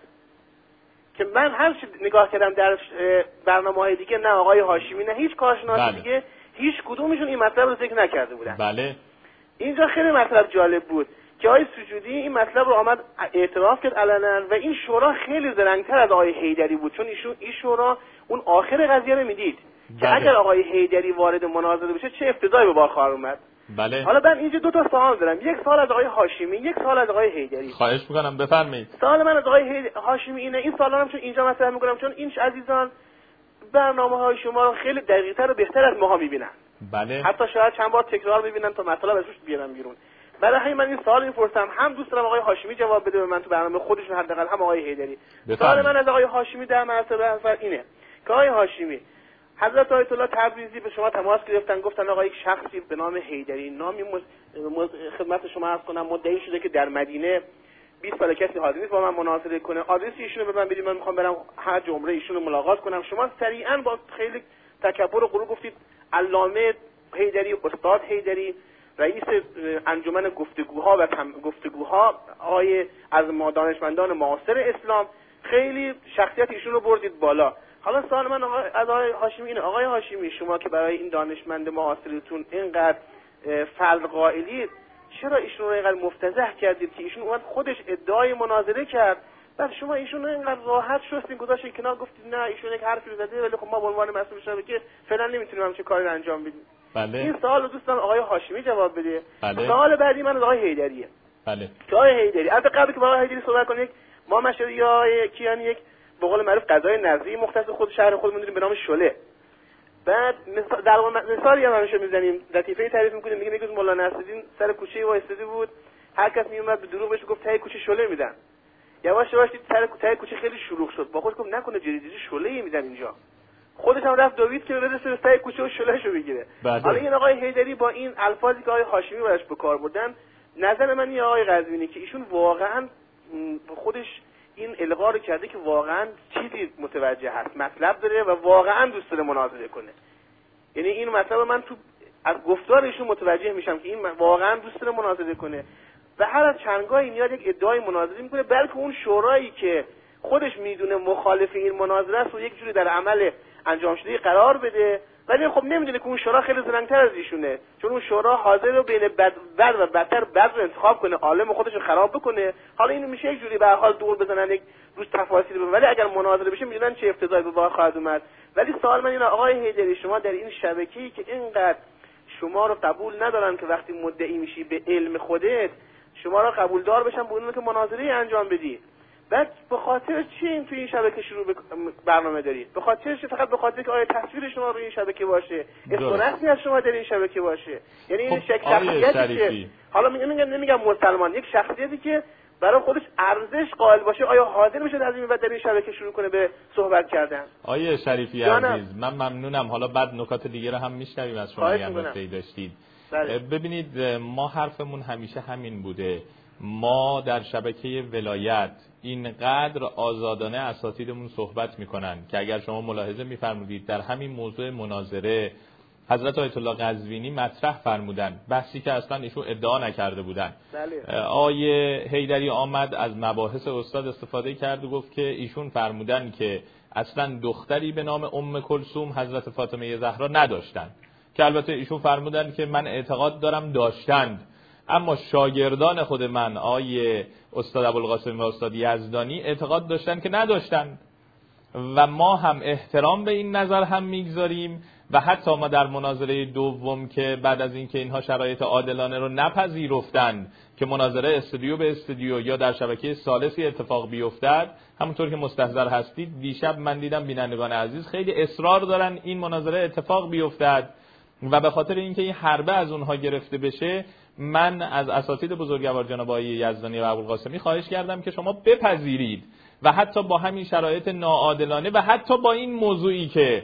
که من هر چی نگاه کردم در برنامه‌های دیگه، نه آقای هاشمی نه هیچ کارشناس
بله. دیگه
هیچ کدومشون این مطلب رو ذکر نکرده بودن.
بله.
اینجا خیلی مطلب جالب بود که آقای سجودی این مطلب رو آمد اعتراف کرد علنا و این شورا خیلی زرنگ‌تر از آقای حیدری بود، چون ایشون این شورا اون آخر قضیه رو میدید که
بله.
اگر آقای حیدری وارد مناظره بشه چه افتضاحی به بار خواهد اومد.
بله.
حالا من اینجا دو تا سوال دارم، یک سوال از آقای هاشمی، یک سوال از آقای حیدری.
خواهش می‌کنم بفرمایید.
سوال من از آقای هاشمی اینه، این سوالا هم چون اینجا مطرح می‌کنم چون این عزیزان برنامه‌های شما رو خیلی دقیق‌تر و بهتر از ماها می‌بینن.
بله.
حتی شاید چند بار تکرار ببینن تا مطلب ازش بیارم بیرون. برای همین من این سوال می‌پرسم، هم دوست دارم آقای هاشمی جواب بده به من تو برنامه خودشون، حداقل هم آقای حیدری. سوال من از آقای هاشمی در مرتبه اول اینه که آقای هاشمی، حضرت آیت الله تبریزی به شما تماس گرفتن، گفتن آقا یک شخصی به نام حیدری، نامی مز... خدمت شما عرض کنم مدعی شده که در مدینه بیست سال کسی حاضر نیست با من مناظره کنه، آدرس ایشونو به من بدید، من میخوام برم حج عمره ایشون رو ملاقات کنم. شما سریعا با خیلی تکبر و غرور گفتید علامه حیدری، استاد حیدری، رئیس انجمن گفتگوها و گفتگوها، آقای از ما دانشمندان معاصر اسلام، خیلی شخصیت ایشون رو بردید بالا. حالا سوال من از آقای هاشمی اینه، آقای هاشمی شما که برای این دانشمند معاصرتون اینقدر فضل قائلید، چرا ایشون رو اینقدر مفتضح کردید که ایشون اومد خودش ادعای مناظره کرد، بعد شما ایشون رو اینقدر راحت شستین گذاشتین کنار، گفتید نه ایشون یک حرفی زده ولی خب ما به عنوان مسئول شبکه فعلا نمیتونیم همچین کاری رو انجام بدیم.
بله.
این سوال رو دوستان آقای هاشمی جواب بده.
بله.
سوال بعدی من از آقای حیدریه.
بله.
که آقای حیدری از قبل که با آقای حیدری صحبت کنیم، ما مشهدی یا کیانی یک به قول معروف غذای نظری مختص خود شهر خودمون داریم به نام شله. بعد مثال در مثالی هم همیشه میزنیم، لطیفه تعریف میکنیم، میگیم یک روز مولانا نصرالدین سر کوچه وایساده بود، هر کس میومد به دروغ بهش گفت ته کوچه شله میدن. یواش یواش دید سر ته کوچه خیلی شلوغ شد، با خود گفت نکنه جدی جدی شله میدن اینجا. خودش هم رفت دوید که برسه به سر کوچه و شلهشو بگیره. حالا این آقای حیدری با این الفاظی که آقای هاشمی براش به کار بردن، نظر من این آقای قزوینی که ایشون واقعا خودش این الغا رو کرده که واقعا چیزی متوجه هست، مطلب داره و واقعا دوست داره مناظره کنه. یعنی این مطلب من تو از گفتار ایشون متوجه میشم که این واقعا دوست داره مناظره کنه و هر از چندگاهی میاد یک ادعای مناظره میکنه، بلکه اون شورایی که خودش میدونه مخالف این مناظره است و یک جوری در عمل انجام شده قرار بده، ولی خب نمیدونه که اون شورا خیلی زرنگ‌تر از ایشونه، چون اون شورا حاضر رو بین بد, بد و بدتر بد رو انتخاب کنه، عالم خودش رو خراب بکنه. حالا اینو میشه یک جوری به هر حال دور بزنن، یک روز تفاصیل بزنن، ولی اگر مناظره بشه میدونن چه افتضاحی به بار خواهد اومد. ولی سوال من اینه آقای حیدری، شما در این شبکه‌ای که اینقدر شما رو قبول ندارن که وقتی مدعی میشی به علم خودت شما رو قبول دار بشن بدون که مناظره انجام بدی، بعد به خاطر چی این توی این شبکه شروع برنامه دارید؟ به خاطر چی؟ فقط به خاطر که آیا تصویر شما روی این شبکه باشه، اسم و رسمی از شما در این شبکه باشه. یعنی این
خب
شخصیتی که حالا میگم نمیگم مسلمان، یک شخصیتی که برای خودش ارزش قائل باشه، آیا حاضر میشه از این بعد در این شبکه شروع کنه به صحبت کردن؟
آیه شریفی عزیز، من ممنونم. حالا بعد نکات دیگه رو هم میشنویم از شما، هم نکته‌ای داشتید. ببینید ما حرفمون همیشه همین بوده، ما در شبکه ولایت اینقدر آزادانه اساتیدمون صحبت میکنن که اگر شما ملاحظه میفرمودید در همین موضوع مناظره حضرت آیت الله قزوینی مطرح فرمودن، بحثی که اصلا ایشون ادعا نکرده بودن. آیه حیدری آمد از مباحث استاد استفاده کرد و گفت که ایشون فرمودن که اصلا دختری به نام ام کلثوم حضرت فاطمه زهرا نداشتن، که البته ایشون فرمودن که من اعتقاد دارم داشتند، اما شاگردان خود من آیه استاد ابوالقاسم و استاد یزدانی اعتقاد داشتن که نداشتن و ما هم احترام به این نظر هم میگذاریم و حتی ما در مناظره دوم که بعد از اینکه اینها شرایط عادلانه رو نپذیرفتند که مناظره استودیو به استودیو یا در شبکه ثالثی اتفاق بیفتد، همونطور که مستحضر هستید دیشب من دیدم بینندگان عزیز خیلی اصرار دارن این مناظره اتفاق بیفتد و به خاطر اینکه این حربه از اونها گرفته بشه من از اساتید بزرگوار جناب آقای یزدانی و ابوالقاسمی خواهش کردم که شما بپذیرید و حتی با همین شرایط ناعادلانه و حتی با این موضوعی که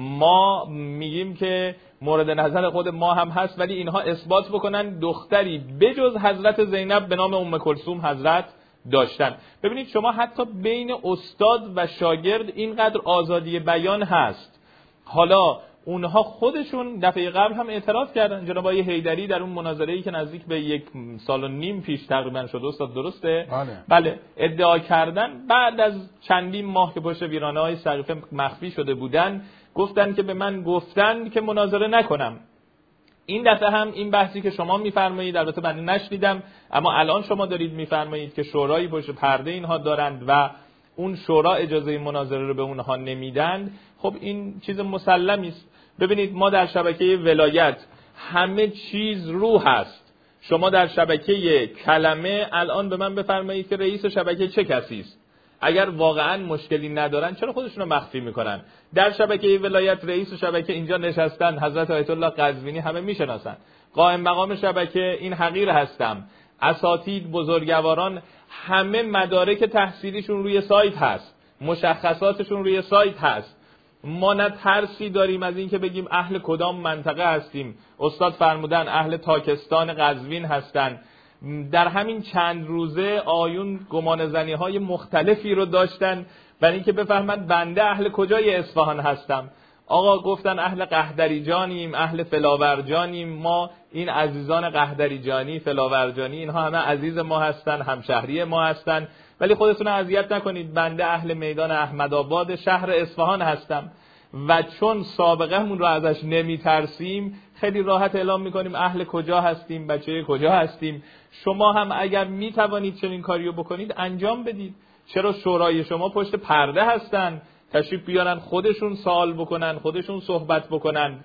ما میگیم که مورد نظر خود ما هم هست، ولی اینها اثبات بکنن دختری بجز حضرت زینب به نام ام کلثوم حضرت داشتن. ببینید شما حتی بین استاد و شاگرد اینقدر آزادی بیان هست. حالا اونها خودشون دفعه قبل هم اعتراض کردن، جناب آقای حیدری در اون مناظره‌ای که نزدیک به یک سال و نیم پیش تقریبا شد استاد، درسته؟
بله.
بله ادعا کردن بعد از چندین ماه که پشت ویرانه‌های سقیفه مخفی شده بودن گفتن که به من گفتن که مناظره نکنم. این دفعه هم این بحثی که شما میفرمایید، البته من نشنیدم اما الان شما دارید میفرمایید که شورای پشت پرده اینها دارند و اون شورا اجازه مناظره رو به اونها نمیدن، خب این چیز مسلمی است. ببینید ما در شبکه ولایت همه چیز رو هست. شما در شبکه کلمه الان به من بفرمایید که رئیس شبکه چه کسی است؟ اگر واقعا مشکلی ندارن چرا خودشون رو مخفی میکنن؟ در شبکه ولایت رئیس شبکه اینجا نشستن، حضرت آیت الله قزوینی همه میشناسن. قائم مقام شبکه این حقیر هستم، اساتید بزرگواران همه مدارک تحصیلیشون روی سایت هست، مشخصاتشون روی سایت هست. ما نه ترسی داریم از این که بگیم اهل کدام منطقه هستیم. استاد فرمودن اهل تاکستان قزوین هستن. در همین چند روزه آیون گمان زنی های مختلفی رو داشتن برای اینکه بفهمند بنده اهل کجای اصفهان هستم. آقا گفتن اهل قهدریجانیم، اهل فلاورجانیم. ما این عزیزان قهدریجانی، فلاورجانی اینها همه عزیز ما هستن، همشهری ما هستن، ولی خودتون اذیت نکنید، بنده اهل میدان احمدآباد شهر اصفهان هستم و چون سابقه همون رو ازش نمی ترسیم خیلی راحت اعلام میکنیم اهل کجا هستیم، بچه کجا هستیم. شما هم اگر می توانید چنین کاریو بکنید انجام بدید. چرا شورای شما پشت پرده هستن، تشریف بیارن خودشون سوال بکنن، خودشون صحبت بکنن.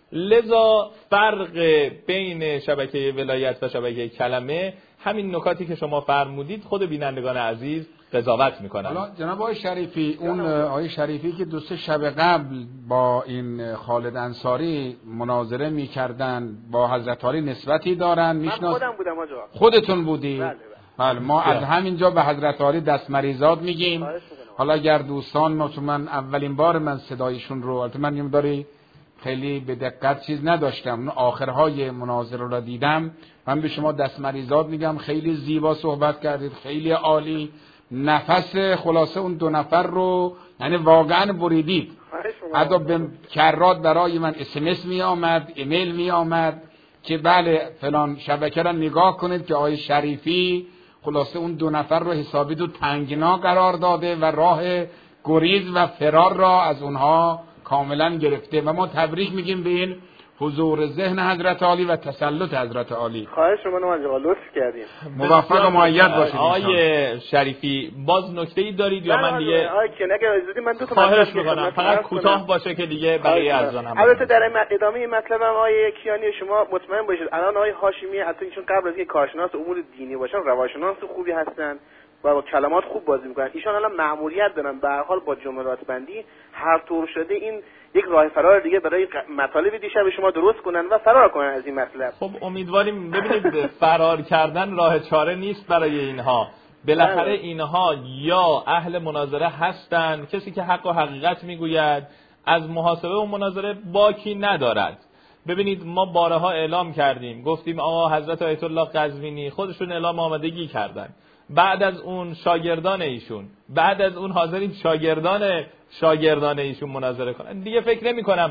لذا فرق بین شبکه ولایت و شبکه کلمه همین نکاتی که شما فرمودید خود بینندگان عزیز قضاوت میکنن.
حالا جناب آقای شریفی، اون آقای شریفی که دو سه شب قبل با این خالد انصاری مناظره میکردن با حضرت علی نسبتی دارن،
میشناس؟ من خودم بودم آقا.
خودتون بودی؟
بله بله.
بله ما از همینجا به حضرت عالی دستمریزاد میگیم. حالا اگر دوستان ما، چون من اولین بار من صدایشون رو، البته من یه داری خیلی به دقت چیز نداشتم، اون آخرهای مناظره رو دیدم، من به شما دستمریزاد میگم خیلی زیبا صحبت کردید، خیلی عالی، نفس خلاصه اون دو نفر رو یعنی واقعا بریدید. حتی به کرات برای من اس ام اس می آمد، ایمیل می آمد که بله فلان شبکه را نگاه کنید که آقای شریفی خلاصه اون دو نفر رو حسابی تو تنگنا قرار داده و راه گریز و فرار را از اونها کاملا گرفته و ما تبریک میگیم به این حضور ذهن حضرت عالی و تسلط حضرت عالی.
خواهش شما رو منجا لطف کردیم.
موفق و مؤید باشید.
آقای شریفی باز نکته‌ای دارید یا من دیگه
آقای کنگه اجازه من دو تا
خواهش می‌کنم فقط کوتاه باشه که دیگه بقیه ازانم.
البته در ادامه این مطلبم آقای کیانی شما مطمئن باشید الان آقای هاشمی حتی چون قبل از اینکه کارشناس امور دینی باشن روانشناس خوبی هستن و با کلمات خوب بازی میکنن. ایشان الان مأموریت دارن به هر حال با جملات بندی هر طور شده این یک راه فرار دیگه برای مطالب دیشب شما درست کنن و فرار کنن از این مطلب.
خب امیدواریم. ببینید فرار کردن راه چاره نیست برای اینها. بالاخره اینها یا اهل مناظره هستند، کسی که حق و حقیقت میگوید از محاسبه و مناظره باکی ندارد. ببینید ما بارها اعلام کردیم، گفتیم آقا حضرت آیت الله قزوینی خودشون اعلام آمادگی کردن، بعد از اون شاگردان ایشون، بعد از اون حاضرین شاگردان شاگردان ایشون مناظره کنن. دیگه فکر نمی کنم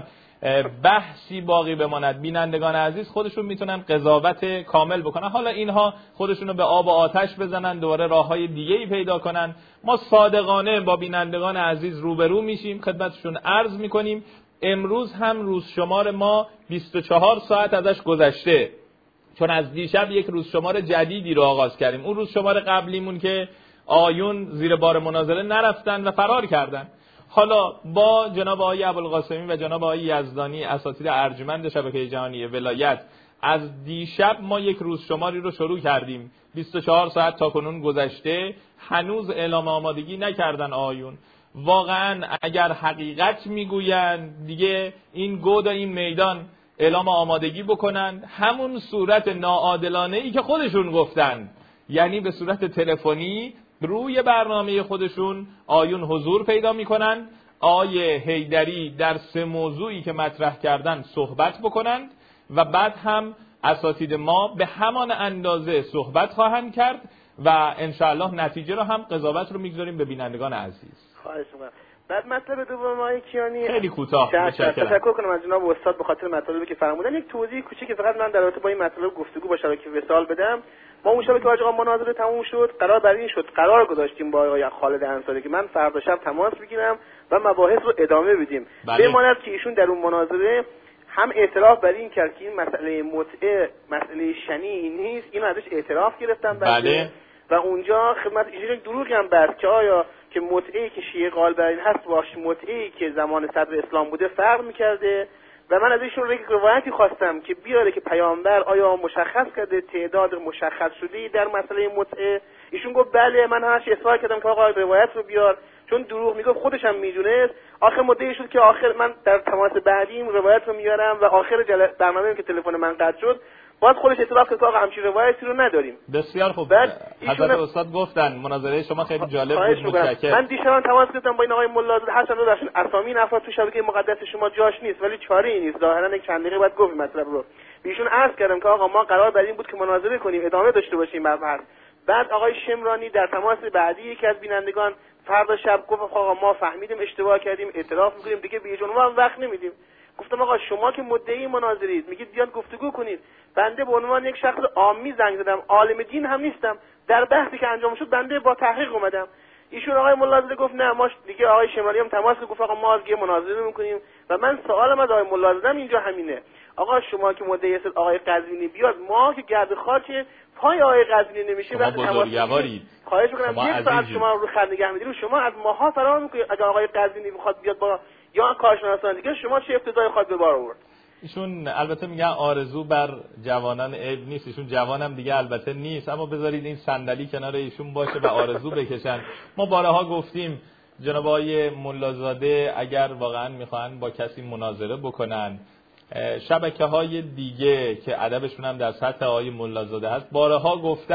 بحثی باقی بماند. بینندگان عزیز خودشون میتونن قضاوت کامل بکنن. حالا اینها خودشونو به آب و آتش بزنن، دوباره راههای دیگه‌ای پیدا کنن. ما صادقانه با بینندگان عزیز روبرو میشیم، خدمتشون عرض میکنیم امروز هم روز شمار ما بیست و چهار ساعت ازش گذشته، چون از دیشب یک روز شمار جدیدی رو آغاز کردیم. اون روز شمار قبلیمون که آیون زیر بار مناظره نرفتن و فرار کردن. حالا با جناب آقای ابوالقاسمی و جناب آقای یزدانی اساتید ارجمند شبکه جهانی ولایت از دیشب ما یک روز شماری رو شروع کردیم. بیست و چهار ساعت تا کنون گذشته، هنوز اعلام آمادگی نکردن آیون. واقعا اگر حقیقت میگویند دیگه این گود و این میدان اعلام آمادگی بکنن، همون صورت ناعادلانه ای که خودشون گفتن، یعنی به صورت تلفنی روی برنامه خودشون آیون حضور پیدا میکنن، آیه حیدری در سه موضوعی که مطرح کردن صحبت بکنند و بعد هم اساتید ما به همان اندازه صحبت خواهند کرد و انشاءالله نتیجه رو هم قضاوت رو میگذاریم به بینندگان عزیز.
خواهش می‌کنم. بعد مطلب دوم آقای کیانی
خیلی کوتاه
تشکر کنم از جناب استاد به خاطر مطالبی که فرمودن. یک توضیح کوچیک فقط من در رابطه با این مطلب گفتگو با شبکه وصال بدم. ما اون شب که آقا مناظره تموم شد قرار بر این شد قرار گذاشتیم با آقای خالد انصاری که من فردا شب تماس بگیرم و مباحث رو ادامه بدیم. بماند که ایشون در اون مناظره هم اعتراف بر این کرد که این مسئله متعه مسئله شنیعی نیست، اینو ازش اعتراف گرفتن.
بله.
و اونجا خدمت ایشون دروغی هم بست که آیا که متعه‌ای که شیعه قائل بر این هست باش متعه‌ای که زمان صدر اسلام بوده فرق می‌کرده و من از ایشون یک روایتی خواستم که بیاره که پیامبر آیا مشخص کرده تعداد مشخص شده‌ای در مسئله متعه. ایشون گفت بله. من همش اصرار کردم که آقا روایت رو بیار، چون دروغ میگفت خودش هم میدونست. آخر مدعی شد که آخر من در تماس بعدی روایت رو میارم و آخر جل... برنامه که تلفن من قطع شد باز خودش اعتراف کرد که آقا همچین روایتی رو نداریم.
بسیار خوب. حضرت استاد گفتن مناظره شما خیلی جالب بود. متشکرم.
من دیشب تماس گرفتم با این آقای ملازم حسن رو داشتن اسامی این افراد تو شبکه مقدس شما جاش نیست، ولی چاره ای نیست. ظاهرا یک چند دقیقه بعد گفت مطلب رو. ایشون عرض کردم که آقا ما قرار بر این بود که مناظره کنیم، ادامه داشته باشیم مبحث. بعد آقای شمرانی در تماس بعدی یکی از بینندگان فردا شب گفت آقا ما فهمیدیم اشتباه کردیم، اعتراف می‌کنیم، دیگه به جنوا هم وقت نمیدیم. گفتم آقا شما که مدعی مناظرید میگید بیان گفتگو کنید، بنده به عنوان یک شخص عامی زنگ زدم، عالم دین هم نیستم، در بحثی که انجام شد بنده با تحقیق اومدم. ایشون آقای ملازم گفت نه ما دیگه آقای شمالی هم تماس گرفت آقا ما دیگه مناظره می‌کنیم و من سوالم از آقای ملازم اینجا همینه، آقا شما که مدعی هستید آقای قزوینی بیاد، ما که گرد خاک پای آقای قزوینی نمیشه وقتی
بزرگوارید.
خواهش می‌کنم یک ساعت شما رو خط نگه می‌دارید، شما از ماها فرار می‌کنید. اگه آقای قزوینی بخواد بیاد با یا کارشناسان دیگه شما چه افتضاحی خواهد به بار آورد؟
ایشون البته میگن آرزو بر جوانان عیب نیست، ایشون جوانم دیگه البته نیست، اما بذارید این صندلی کنار ایشون باشه و آرزو بکشن. ما بارها گفتیم جناب آقای ملازاده اگر واقعا میخوان با کسی مناظره بکنن، شبکه‌های دیگه که ادبشون هم در سطح آقای ملازاده هست بارها گفتن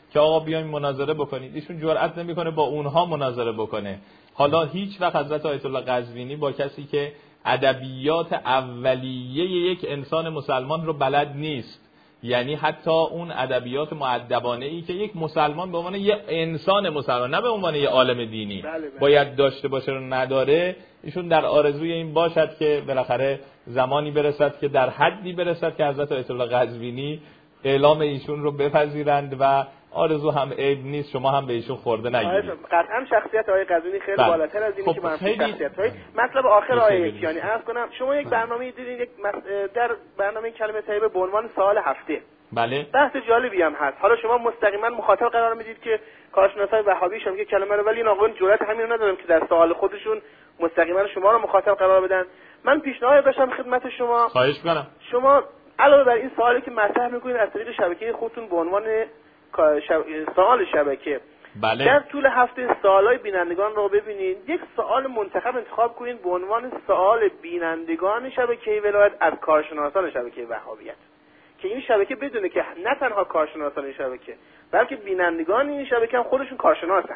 که آقا بیاین مناظره بکنید. ایشون جرئت نمیکنه با اونها مناظره بکنه. حالا هیچ وقت حضرت آیت الله قزوینی با کسی که ادبیات اولیه یک انسان مسلمان رو بلد نیست، یعنی حتی اون ادبیات مؤدبانه ای که یک مسلمان به عنوان یک انسان مسلمان، نه به عنوان یک عالم دینی
بله بله.
باید داشته باشه رو نداره، ایشون در آرزوی این باشد که بالاخره زمانی برسد که در حدی برسد که حضرت آیت الله قزوینی اعلام ایشون رو بپذیرند و آرزو هم عیب نیست، شما هم به ایشون خورده نگیرید.
قطعا شخصیت آقای قزوینی خیلی
بله.
بالاتر از اینی
خب
که من
خیلی...
شخصیت‌های مطلب آخر آیه یعنی عرض کنم شما یک برنامه دیدین، یک مس... در برنامه کلمه طیبه به عنوان سوال هفته.
بله.
بحث جالبی هم هست. حالا شما مستقیما مخاطب قرار میدید که کارشناسای وهابی شما که کلمه رو، ولی این آقایون جرأت همین رو ندارن که در سوال خودشون مستقیما شما رو مخاطب قرار بدن. من پیشنهاد داشتم خدمت شما،
خواهش می‌کنم
شما علاوه بر این سوالی که مطرح می‌کنید از طریق شبکه خودتون به عنوان شب... سوال شبکه،
بله.
در طول هفته سوالای بینندگان رو ببینید، یک سوال منتخب انتخاب کنید به عنوان سوال بینندگان شبکه ولایت از کارشناسان شبکه وهابیت، که این شبکه بدونه که نه تنها کارشناسان این شبکه بلکه بینندگان این شبکه هم خودشون کارشناسن.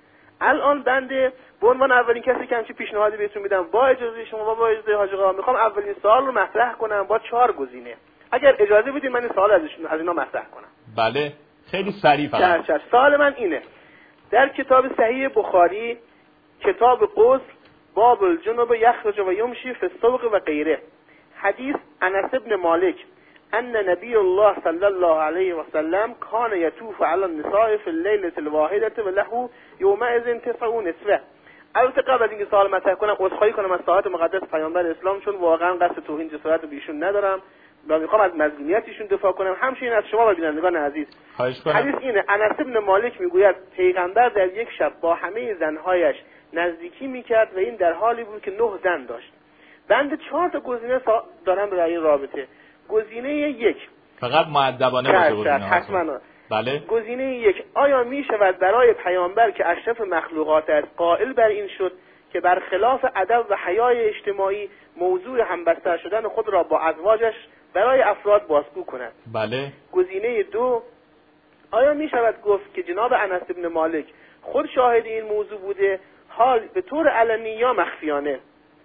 الان بنده به عنوان اولین کسی که همچین پیشنهادی بهتون میدم، با اجازه شما و با اجازه حاج آقا، میخوام اولین سوال رو مطرح کنم با چهار گزینه. اگر اجازه بدید من این سوال ازشون از اینا مطرح کنم.
بله خیلی سریع فقط.
چشم. سوال من اینه: در کتاب صحیح بخاری کتاب غسل باب الجنوب یخرج و یمشی فی السوق و غیره، حدیث انس ابن مالک ان نبی الله صلی الله علیه و سلم کان یطوف علی النساء فی اللیلة الواحدة و له یومئذ تسع نسوه. البته قبل از اینکه سوال مطرح کنم عذرخواهی کنم از ساعت مقدس پیامبر اسلام، چون واقعا قصد توهین جسارت رو بیشون ندارم و میخوام از مظلومیتشون دفاع کنم، همچنین از شما و بینندگان عزیز. حدیث اینه: انس ابن مالک میگوید پیغمبر در یک شب با همه زنهایش نزدیکی میکرد و این در حالی بود که نه زن داشت. بنده چهار تا گزینه دارم برای این رابطه. گزینه یک،
فقط مؤدبانه باشه گزینه
حتما.
بله.
گزینه یک: آیا می شود برای پیامبر که اشرف مخلوقات است قائل بر این شد که برخلاف ادب و حیای اجتماعی موضوع همبستر شدن خود را با ازواجش برای افراد بازگو کند؟
بله.
گزینه دو: آیا می شود گفت که جناب انس بن مالک خود شاهد این موضوع بوده، حال به طور علنی یا مخفیانه؟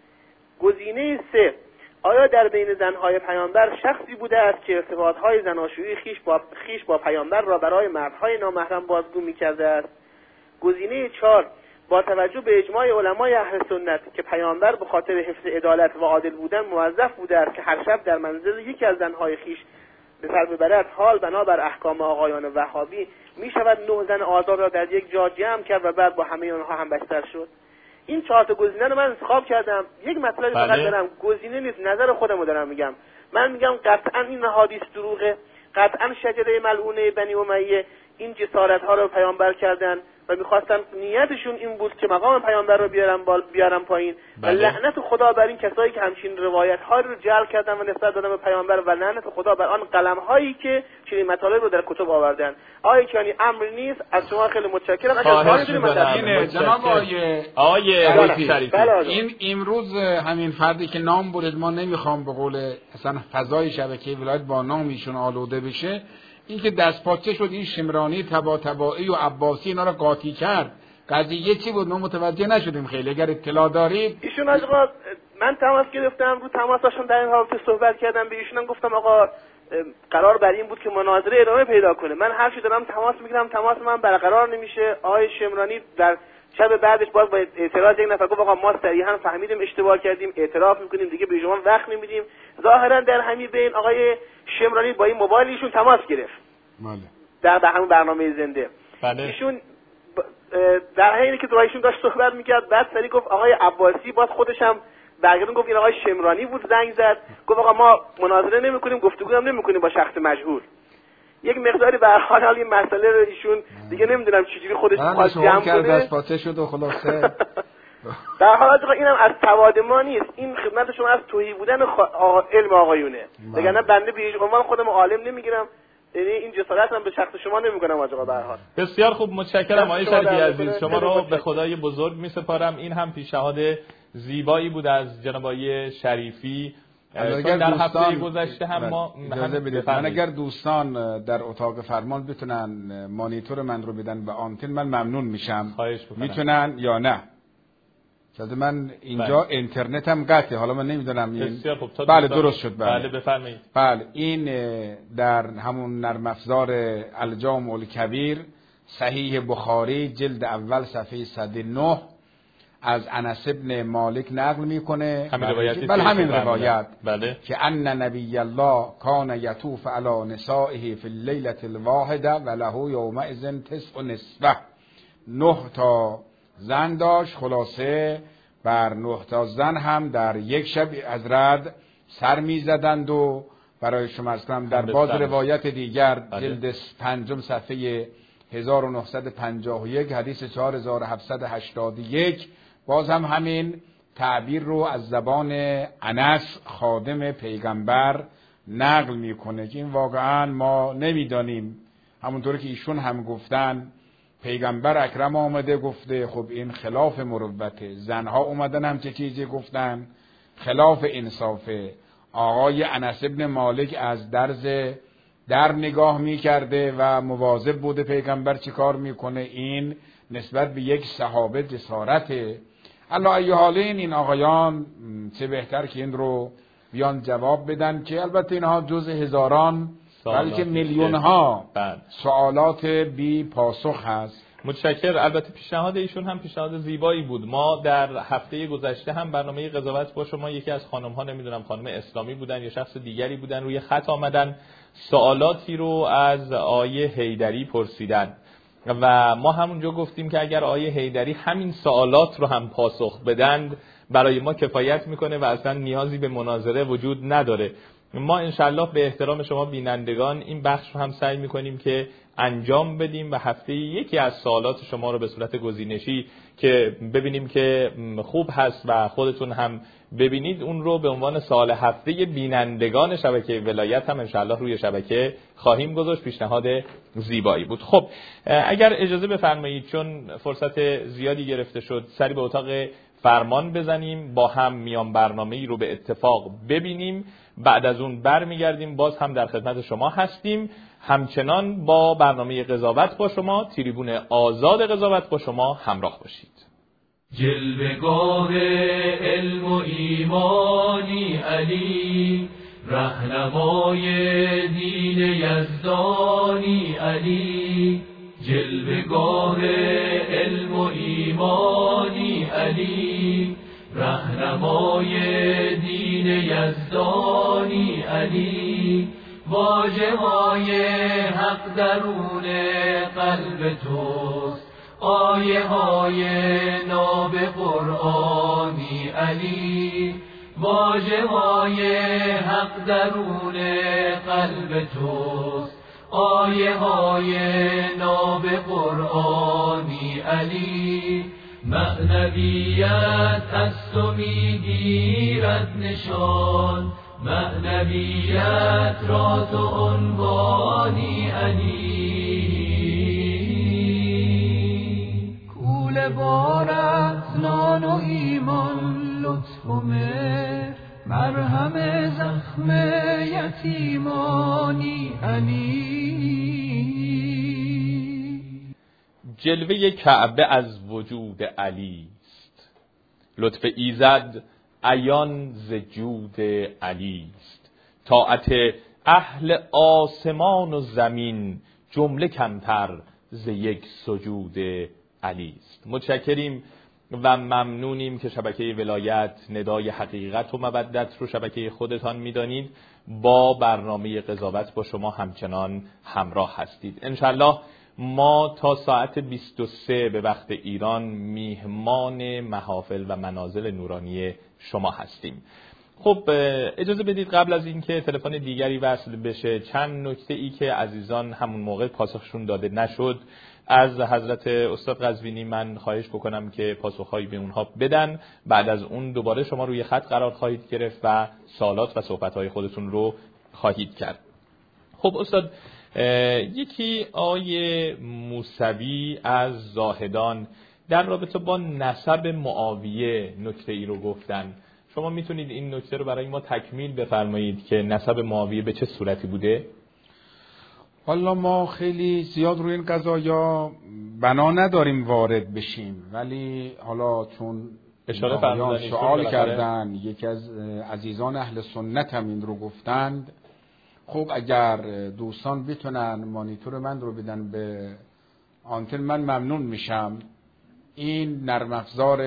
گزینه سه: آیا در بین زنهای پیامبر شخصی بوده است که ارتباطهای زناشویی خیش با خیش با پیامبر را برای مردهای نامحرم بازگو می‌کرده است؟ گزینه چهار: با توجه به اجماع علمای اهل سنت که پیامبر به خاطر حفظ عدالت و عادل بودن موظف بوده است که هر شب در منزل یکی از زنهای خیش به سر ببرد، حال بنابر احکام آقایان وهابی می شود نه زن آزاد را در یک جا جمع کرد و بعد با همه آنها هم بستر شد؟ این چهار تا گزینه رو من انتخاب کردم. یک مطلبی فقط دارم، گزینه نیست، نظر خودمو دارم میگم. من میگم قطعا این حدیث دروغه، قطعا شجره ملعونه بنی امیه این جسارت ها رو پیامبر کردن و میخواستن، نیتشون این بود که مقام پیامبر رو بیارن بال بیارن پایین. بله. و لعنت خدا بر این کسایی که همچین روایت ها رو جعل کردن و نسبت دادن به پیامبر، و لعنت خدا بر آن قلم هایی که چنین مطالب رو در کتب آوردن. آیه کیانی امر نیست. از شما خیلی متشکرم.
خواهش
می‌کنم جناب آیه
آیه شریفی،
این امروز همین فردی که نام برید، ما نمیخوام به قول اصلا فضای شبکه ولایت با نامیشون آلوده بشه، این که دست پاچه شد این شمرانی تبا تبایی و عباسی اینا رو قاطی کرد، قضیه چی بود ما متوجه نشدیم خیلی. اگر اطلاع دارید
ایشون از آقا من تماس گرفتم، رو تماسشون در این رابطه صحبت کردم، به ایشون گفتم آقا قرار بر این بود که مناظره ادامه پیدا کنه، من هر چی دارم تماس میگیرم تماس من برقرار نمیشه. آقای شمرانی در شب بعدش باز با اعتراض یک نفر گفت آقا ما صریحا فهمیدیم اشتباه کردیم، اعتراف میکنیم، دیگه به شما وقت نمیدیم. ظاهرا در همین بین آقای شمرانی با این موبایل ایشون تماس گرفت. بله. در همون برنامه زنده.
بله.
ایشون در حینی که دوایشون داشت صحبت میکرد، بعد سری گفت آقای عباسی باز خودش هم برگردون گفت این آقای شمرانی بود زنگ زد، گفت آقا ما مناظره نمیکنیم، گفتگو هم نمیکنیم با شخص مجهول. یک مقداری به هر حال این مسئله رو ایشون دیگه نمیدونم چجوری خودش خواست جمع کنه،
دست پاچه شد و خلاصه
در حال آقا اینم از تواد ما نیست، این خدمت شما از توهی بودن خ... آقا... علم آقایونه. وگرنه بنده به هیچ عنوان خودم عالم نمیگیرم، یعنی این جسارت هم به شخص شما نمیکنم آقا. به هر حال
بسیار خوب، متشکرم آقای شریفی عزیز، شما رو به خدای بزرگ میسپارم. این هم پیشنهاد زیبایی بود از جناب آقای شریفی
اگر
در
دوستان
هفته گذشته هم ما
اجازه بدید من اگر دوستان در اتاق فرمان بتونن مانیتور من رو بدن به آنتن من ممنون میشم. میتونن یا نه؟ شاید من اینجا بله. اینترنتم قطعه، حالا من نمیدونم این بله درست شد. بله,
بله بفرمایید.
بله این در همون نرم افزار الجامع الکبیر صحیح بخاری جلد اول صفحه صد و نه از انس ابن مالک نقل میکنه
همین روایتی
بله همین روایت
بله.
که ان نبی الله کان یطوف علی نسائه فی اللیله الواحده و له یومئذ تسع نسوه، نه تا زن داشت، خلاصه بر نه تا زن هم در یک شب از رد سر میزدند و برای شما عرض کنم در باز روایت دیگر جلد پنجم صفحه هزار و نهصد و پنجاه و یک حدیث چهار هزار و هفتصد و هشتاد و یک باز هم همین تعبیر رو از زبان انس خادم پیغمبر نقل میکنه که این واقعا ما نمیدانیم. همونطوری که ایشون هم گفتن پیغمبر اکرم آمده گفته خب این خلاف مروته، زنها اومدن هم چه چیزی گفتن خلاف انصافه. آقای انس ابن مالک از درز در نگاه میکرده و مواظب بوده پیغمبر چی کار میکنه، این نسبت به یک صحابه جسارته. الله ای حالین این آقایان چه بهتر که این رو بیان جواب بدن که البته اینها جز هزاران بلکه میلیون ها سوالات بی پاسخ هست.
متشکر. البته پیشنهاد ایشون هم پیشنهاد زیبایی بود. ما در هفته گذشته هم برنامه قضاوت با شما یکی از خانم ها، نمیدونم خانم اسلامی بودن یا شخص دیگری بودن، روی خط آمدن سوالاتی رو از آیه حیدری پرسیدن و ما همونجا گفتیم که اگر آیه حیدری همین سوالات رو هم پاسخ بدند برای ما کفایت میکنه و اصلا نیازی به مناظره وجود نداره. ما انشالله به احترام شما بینندگان این بخش رو هم سعی میکنیم که انجام بدیم و هفته یکی از سوالات شما رو به صورت گزینشی که ببینیم که خوب هست و خودتون هم ببینید اون رو به عنوان سوال هفته بینندگان شبکه ولایت هم انشالله روی شبکه خواهیم گذاشت. پیشنهاد زیبایی بود. خب اگر اجازه بفرمایید چون فرصت زیادی گرفته شد سری به اتاق فرمان بزنیم، با هم میان برنامه‌ای رو به اتفاق ببینیم، بعد از اون برمیگردیم باز هم در خدمت شما هستیم، همچنان با برنامه قضاوت با شما، تریبون آزاد قضاوت با شما همراه باشید.
جلوه‌گاه علم و ایمانی علی، رهنمای دین یزدانی علی، جلوه‌گاه علم و ایمانی علی، رهنمای دین یزدانی علی، واژه‌های حق درون قلب توست، آیه های ناب قرآنی علی، واژه های حق درون قلب توست، آیه های ناب قرآنی علی، معنویت از تو میگیرد نشان، معنویت را تو عنوانی علی، کوله بارت نان و ایمان لطف و مهر، مرهم زخم یتیمانی علی.
جلوه کعبه از وجود علی است، لطف ایزد عیان ز جود علی است، طاعت اهل آسمان و زمین جمله کمتر ز یک سجود علی است. متشکریم و ممنونیم که شبکه ولایت ندای حقیقت و مودت رو شبکه خودتان میدانید. با برنامه قضاوت با شما همچنان همراه هستید. انشالله ما تا ساعت بیست و سه به وقت ایران میهمان محافل و منازل نورانی شما هستیم. خب اجازه بدید قبل از اینکه تلفن دیگری وصل بشه چند نکته ای که عزیزان همون موقع پاسخشون داده نشد از حضرت استاد قزوینی من خواهش بکنم که پاسخهایی به اونها بدن. بعد از اون دوباره شما روی خط قرار خواهید گرفت و سوالات و صحبت‌های خودتون رو خواهید کرد. خب استاد، یکی آیه موسوی از زاهدان در رابطه با نسب معاویه نکته ای رو گفتن شما میتونید این نکته رو برای ما تکمیل بفرمایید که نسب معاویه به چه صورتی بوده؟
والا ما خیلی زیاد روی این قضایا بنا نداریم وارد بشیم، ولی حالا چون
اشاره فرمودن
سوال کردن، یکی از عزیزان اهل سنت هم این رو گفتند، خب اگر دوستان بتونن مانیتور من رو بدن به آنتن من ممنون میشم. این نرم افزار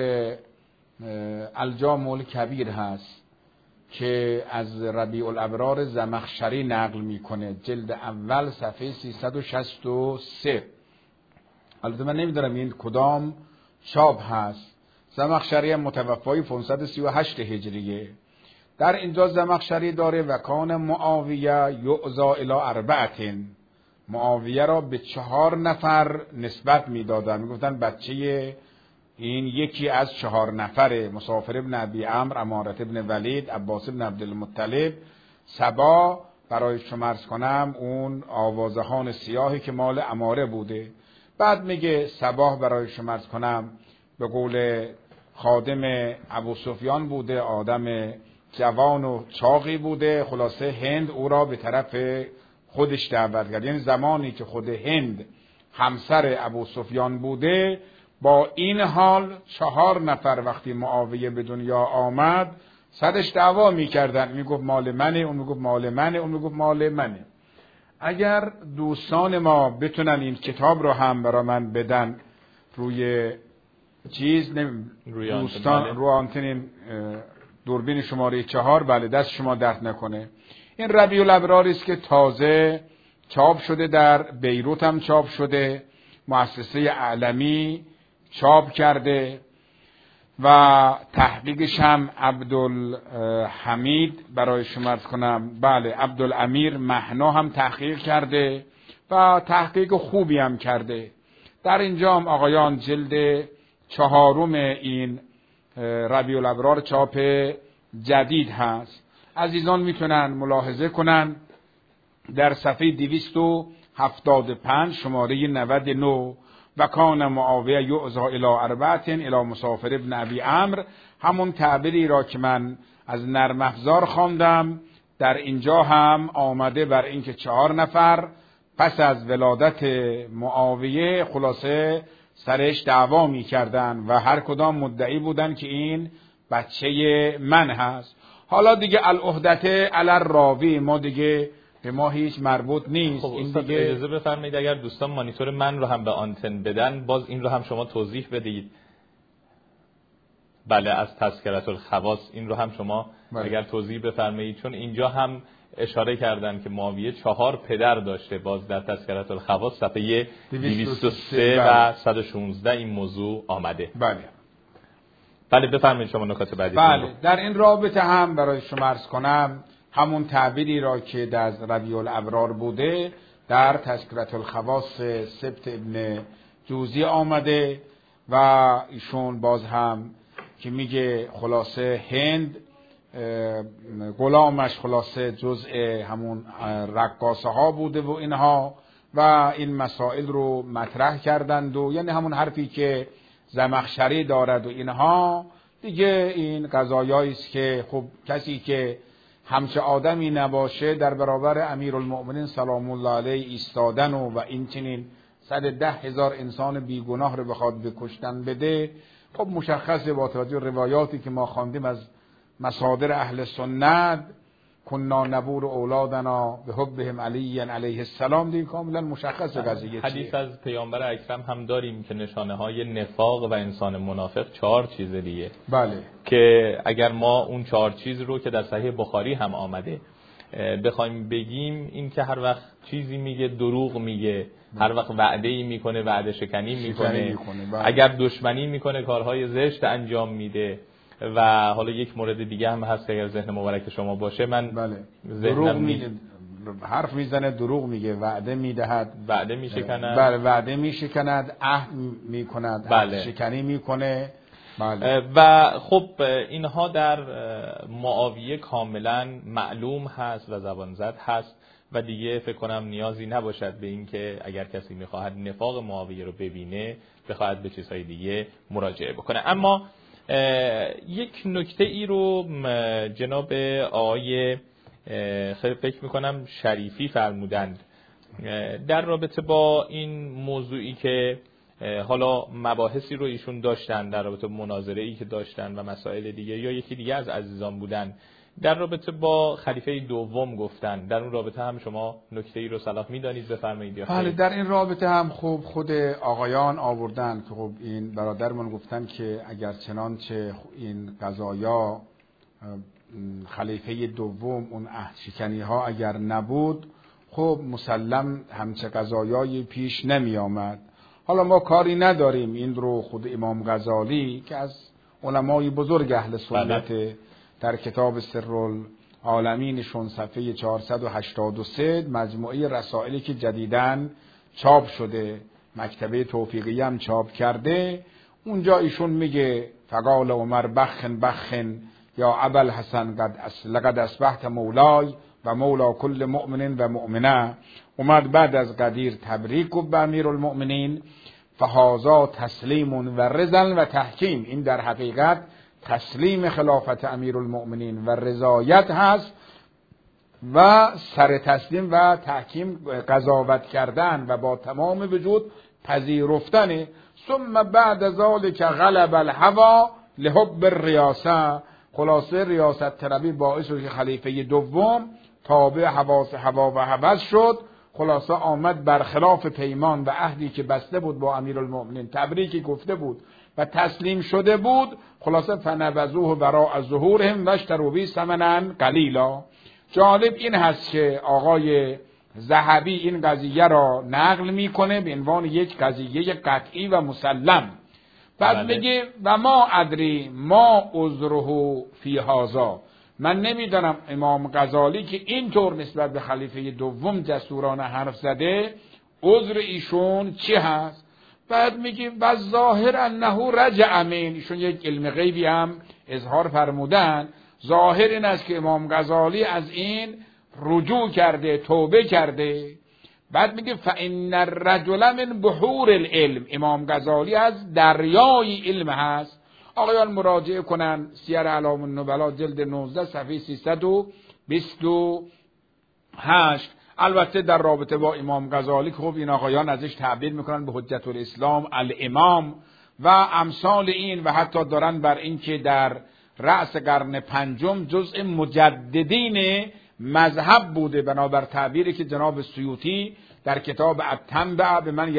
الجامع الکبیر هست که از ربیع الابرار زمخشری نقل میکنه، جلد اول صفحه سیصد و شصت و سه. البته من نمیدونم این کدام چاپ هست. زمخشری متوفای پانصد و سی و هشت هجریه. در اینجا زمخشری داره و کان معاویه یعزا الی اربعة، معاویه را به چهار نفر نسبت میدادن، میگفتن بچه این یکی از چهار نفره، مسافر ابن ابی عمرو، عمارة ابن ولید، عباس ابن عبدالمطلب، سبا برای شما عرض کنم اون آوازهان سیاهی که مال عماره بوده. بعد میگه سبا برای شما عرض کنم به قول خادم ابو سفیان بوده، آدم جوان و چاقی بوده، خلاصه هند او را به طرف خودش دعوت کرد. یعنی زمانی که خود هند همسر ابو سفیان بوده، با این حال چهار نفر وقتی معاویه به دنیا آمد سرش دعوا میکردن، میگفت مال منه، اون میگفت مال منه، اون میگفت مال منه. اگر دوستان ما بتونن این کتاب رو هم برای من بدن روی چیز نمی... روی دوستان رو آنتن دوربین شماره چهار، بله دست شما درد نکنه. این ربیع الابرار است که تازه چاپ شده، در بیروت هم چاپ شده، مؤسسه اعلمی چاپ کرده و تحقیقش هم عبدالحمید برای شما عرض کنم، بله عبدالامیر محنا هم تحقیق کرده و تحقیق خوبی هم کرده. در اینجا هم آقایان جلد چهارم این ربیع الابرار چاپ جدید هست، عزیزان میتونن ملاحظه کنن در صفحه دویست و هفتاد و پنج شماره نود و نه و کان معاویه یعزا الی اربعة الی مسافر ابن ابی عمرو، همون تعبیری را که من از نرم افزار خواندم در اینجا هم آمده بر اینکه چهار نفر پس از ولادت معاویه خلاصه سرش دعوا می کردن و هر کدام مدعی بودن که این بچه من هست. حالا دیگه العهدت علی الراوی، ما دیگه به ما هیچ مربوط نیست.
خب این دیگه اجازه بفرمایید اگر دوستان مانیتور من رو هم به آنتن بدن، باز این رو هم شما توضیح بدید. بله از تذکرة الخواص این رو هم شما بله. اگر توضیح بفرمایید، چون اینجا هم اشاره کردن که معاویه چهار پدر داشته، باز در تذکرة الخواص صفحه دویست و سه و صد و شانزده این موضوع آمده.
بله
بله بفرمایید شما نکات بعدی.
بله در این رابطه هم برای شما عرض کنم همون تعبیری را که در ربیع الابرار بوده در تذکرة الخواص سبت ابن جوزی آمده و ایشون باز هم که میگه خلاصه هند غلامش خلاصه جزء همون رقاصه ها بوده و اینها و این مسائل رو مطرح کردند و یعنی همون حرفی که زمخشری دارد و اینها دیگه. این قضایایی است که خب کسی که همچه آدمی نباشه در برابر امیرالمؤمنین سلام الله علیه ایستادن و, و این چنین صد ده هزار انسان بیگناه رو بخواد بکشتن بده، خب مشخصه با توجه روایاتی که ما خواندیم از مصادر اهل سنت، کنا نبور اولادنا به حبهم علی علیه السلام، دیگه کاملا مشخصه قضیه.
حدیث از پیامبر اکرم هم داریم که نشانه های نفاق و انسان منافق چهار چیز دیگه.
بله
که اگر ما اون چهار چیز رو که در صحیح بخاری هم آمده بخوایم بگیم، این که هر وقت چیزی میگه دروغ میگه، هر وقت وعده‌ای میکنه وعده شکنی میکنه، میکنه. اگر دشمنی میکنه کارهای زشت انجام میده. و حالا یک مورد دیگه هم هست اگر ذهن مبارک شما باشه، من
بله. دروغ میگه، حرف میزنه، دروغ میگه، وعده میدهد،
وعده میشکند،
بله وعده میشکند، عهد میکند،
بله.
شکنی میکنه.
بله. و خب اینها در معاویه کاملا معلوم هست و زبان زد هست و دیگه فکر کنم نیازی نباشد به این که اگر کسی میخواهد نفاق معاویه رو ببینه بخواهد به چیزهای دیگه مراجعه بکنه. اما یک نکته ای رو جناب آقای خیلی فکر میکنم شریفی فرمودند در رابطه با این موضوعی که حالا مباحثی رو ایشون داشتن در رابطه با مناظره‌ای که داشتن و مسائل دیگه، یا یکی دیگه از عزیزان بودن در رابطه با خلیفه دوم گفتن، در اون رابطه هم شما نکته‌ای رو صلاح می‌دانید بفرمایید. یا
بله، در این رابطه هم خب خود آقایان آوردن که خب این برادرمون گفتن که اگر چنانچه این قضایا خلیفه دوم اون عهد شکنی ها اگر نبود خب مسلم همچه قضایایی پیش نمی آمد. حالا ما کاری نداریم، این رو خود امام غزالی که از علمای بزرگ اهل سنت در کتاب سرالعالمینشون صفحه چهارصد و هشتاد و سه مجموعه رسائلی که جدیداً چاپ شده، مکتبه توفیقیه هم چاپ کرده، اونجا ایشون میگه فقال عمر بخن بخن یا ابل حسن قد لقد اصبحت مولای و مولا کل مؤمن و مؤمنه. اومد بعد از قدیر تبریک به امیر المؤمنین، فهازا تسلیم و رضا و تحکیم. این در حقیقت تسلیم خلافت امیر المؤمنین و رضایت هست و سر تسلیم و تحکیم قضاوت کردن و با تمام وجود پذیرفتن. ثم بعد ذلك غلب الهوى لحب الریاسه. خلاصه ریاست طلبی باعث شد که خلیفه دوم تابع حواس هوا و هوس شد. خلاصه آمد برخلاف پیمان و عهدی که بسته بود با امیرالمؤمنین، تبریکی گفته بود و تسلیم شده بود. خلاصه فنبذوه وراء ظهورهم واشتروا به ثمنا قلیلا. جالب این هست که آقای ذهبی این قضیه را نقل میکنه به عنوان یک قضیه قطعی و مسلم. بعد بگه و ما ادری ما عذره فی هذا. من نمیدانم امام غزالی که اینطور نسبت به خلیفه دوم جسورانه حرف زده عذر ایشون چی هست. بعد میگه و ظاهر انه رجع من. ایشون یک علم غیبی هم اظهار فرمودن، ظاهر این است که امام غزالی از این رجوع کرده، توبه کرده. بعد میگه فان الرجل من بحور العلم. امام غزالی از دریای علم هست. آقایان مراجعه کنن سیر اعلام النبلا جلد نوزده صفحه سیصد و بیست و هشت. البته در رابطه با امام غزالی خب این آقایان ازش تعبیر میکنن به حجت الاسلام الامام و امثال این، و حتی دارن بر این که در رأس قرن پنجم جزء مجددین مذهب بوده، بنابر تعبیری که جناب سیوطی در کتاب التنبع به من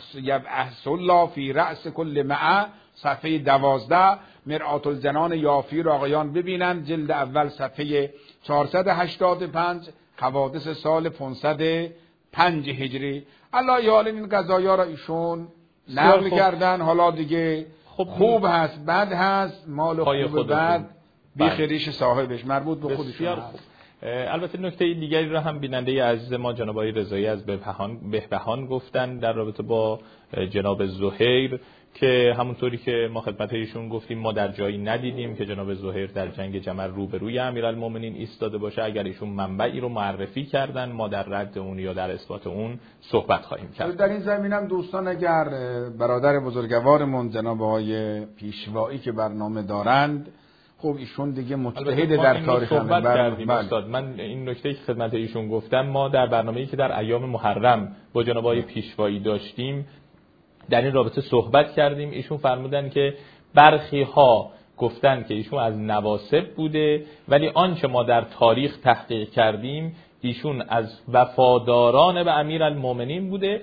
یبعث الله فی رأس کل مئه صفحه دوازده مرآت الجنان یافی رو آقایان ببینن، جلد اول صفحه چهارصد و هشتاد و پنج، حوادث سال پانصد و پنج هجری. الله یال این قضایا را ایشون نقل کردن. حالا دیگه خب خوب هست بد هست، مال خوب بد بیخیریش صاحبش، مربوط به خودشون هست.
البته نکته دیگری را هم بیننده عزیز ما جناب آقای رضایی از بهبهان بهبهان گفتن در رابطه با جناب زهیر که همونطوری که ما خدمت ایشون گفتیم ما در جایی ندیدیم که جناب زهیر در جنگ جمل روبروی امیرالمومنین ایستاده باشه. اگر ایشون منبعی رو معرفی کردن ما در رد اون یا در اثبات اون صحبت خواهیم کرد.
در این زمینم دوستان اگر برادر بزرگوارمون جناب آقای پیشوایی که برنامه دارند، خب ایشون دیگه مجتهد در تاریخ
صحبت کردیم استاد. من این نکته که خدمت ایشون گفتم ما در برنامه‌ای که در ایام محرم با جناب آقای پیشوایی داشتیم در این رابطه صحبت کردیم. ایشون فرمودن که برخی ها گفتن که ایشون از نواصب بوده، ولی آنچه ما در تاریخ تحقیق کردیم ایشون از وفاداران به امیرالمومنین بوده،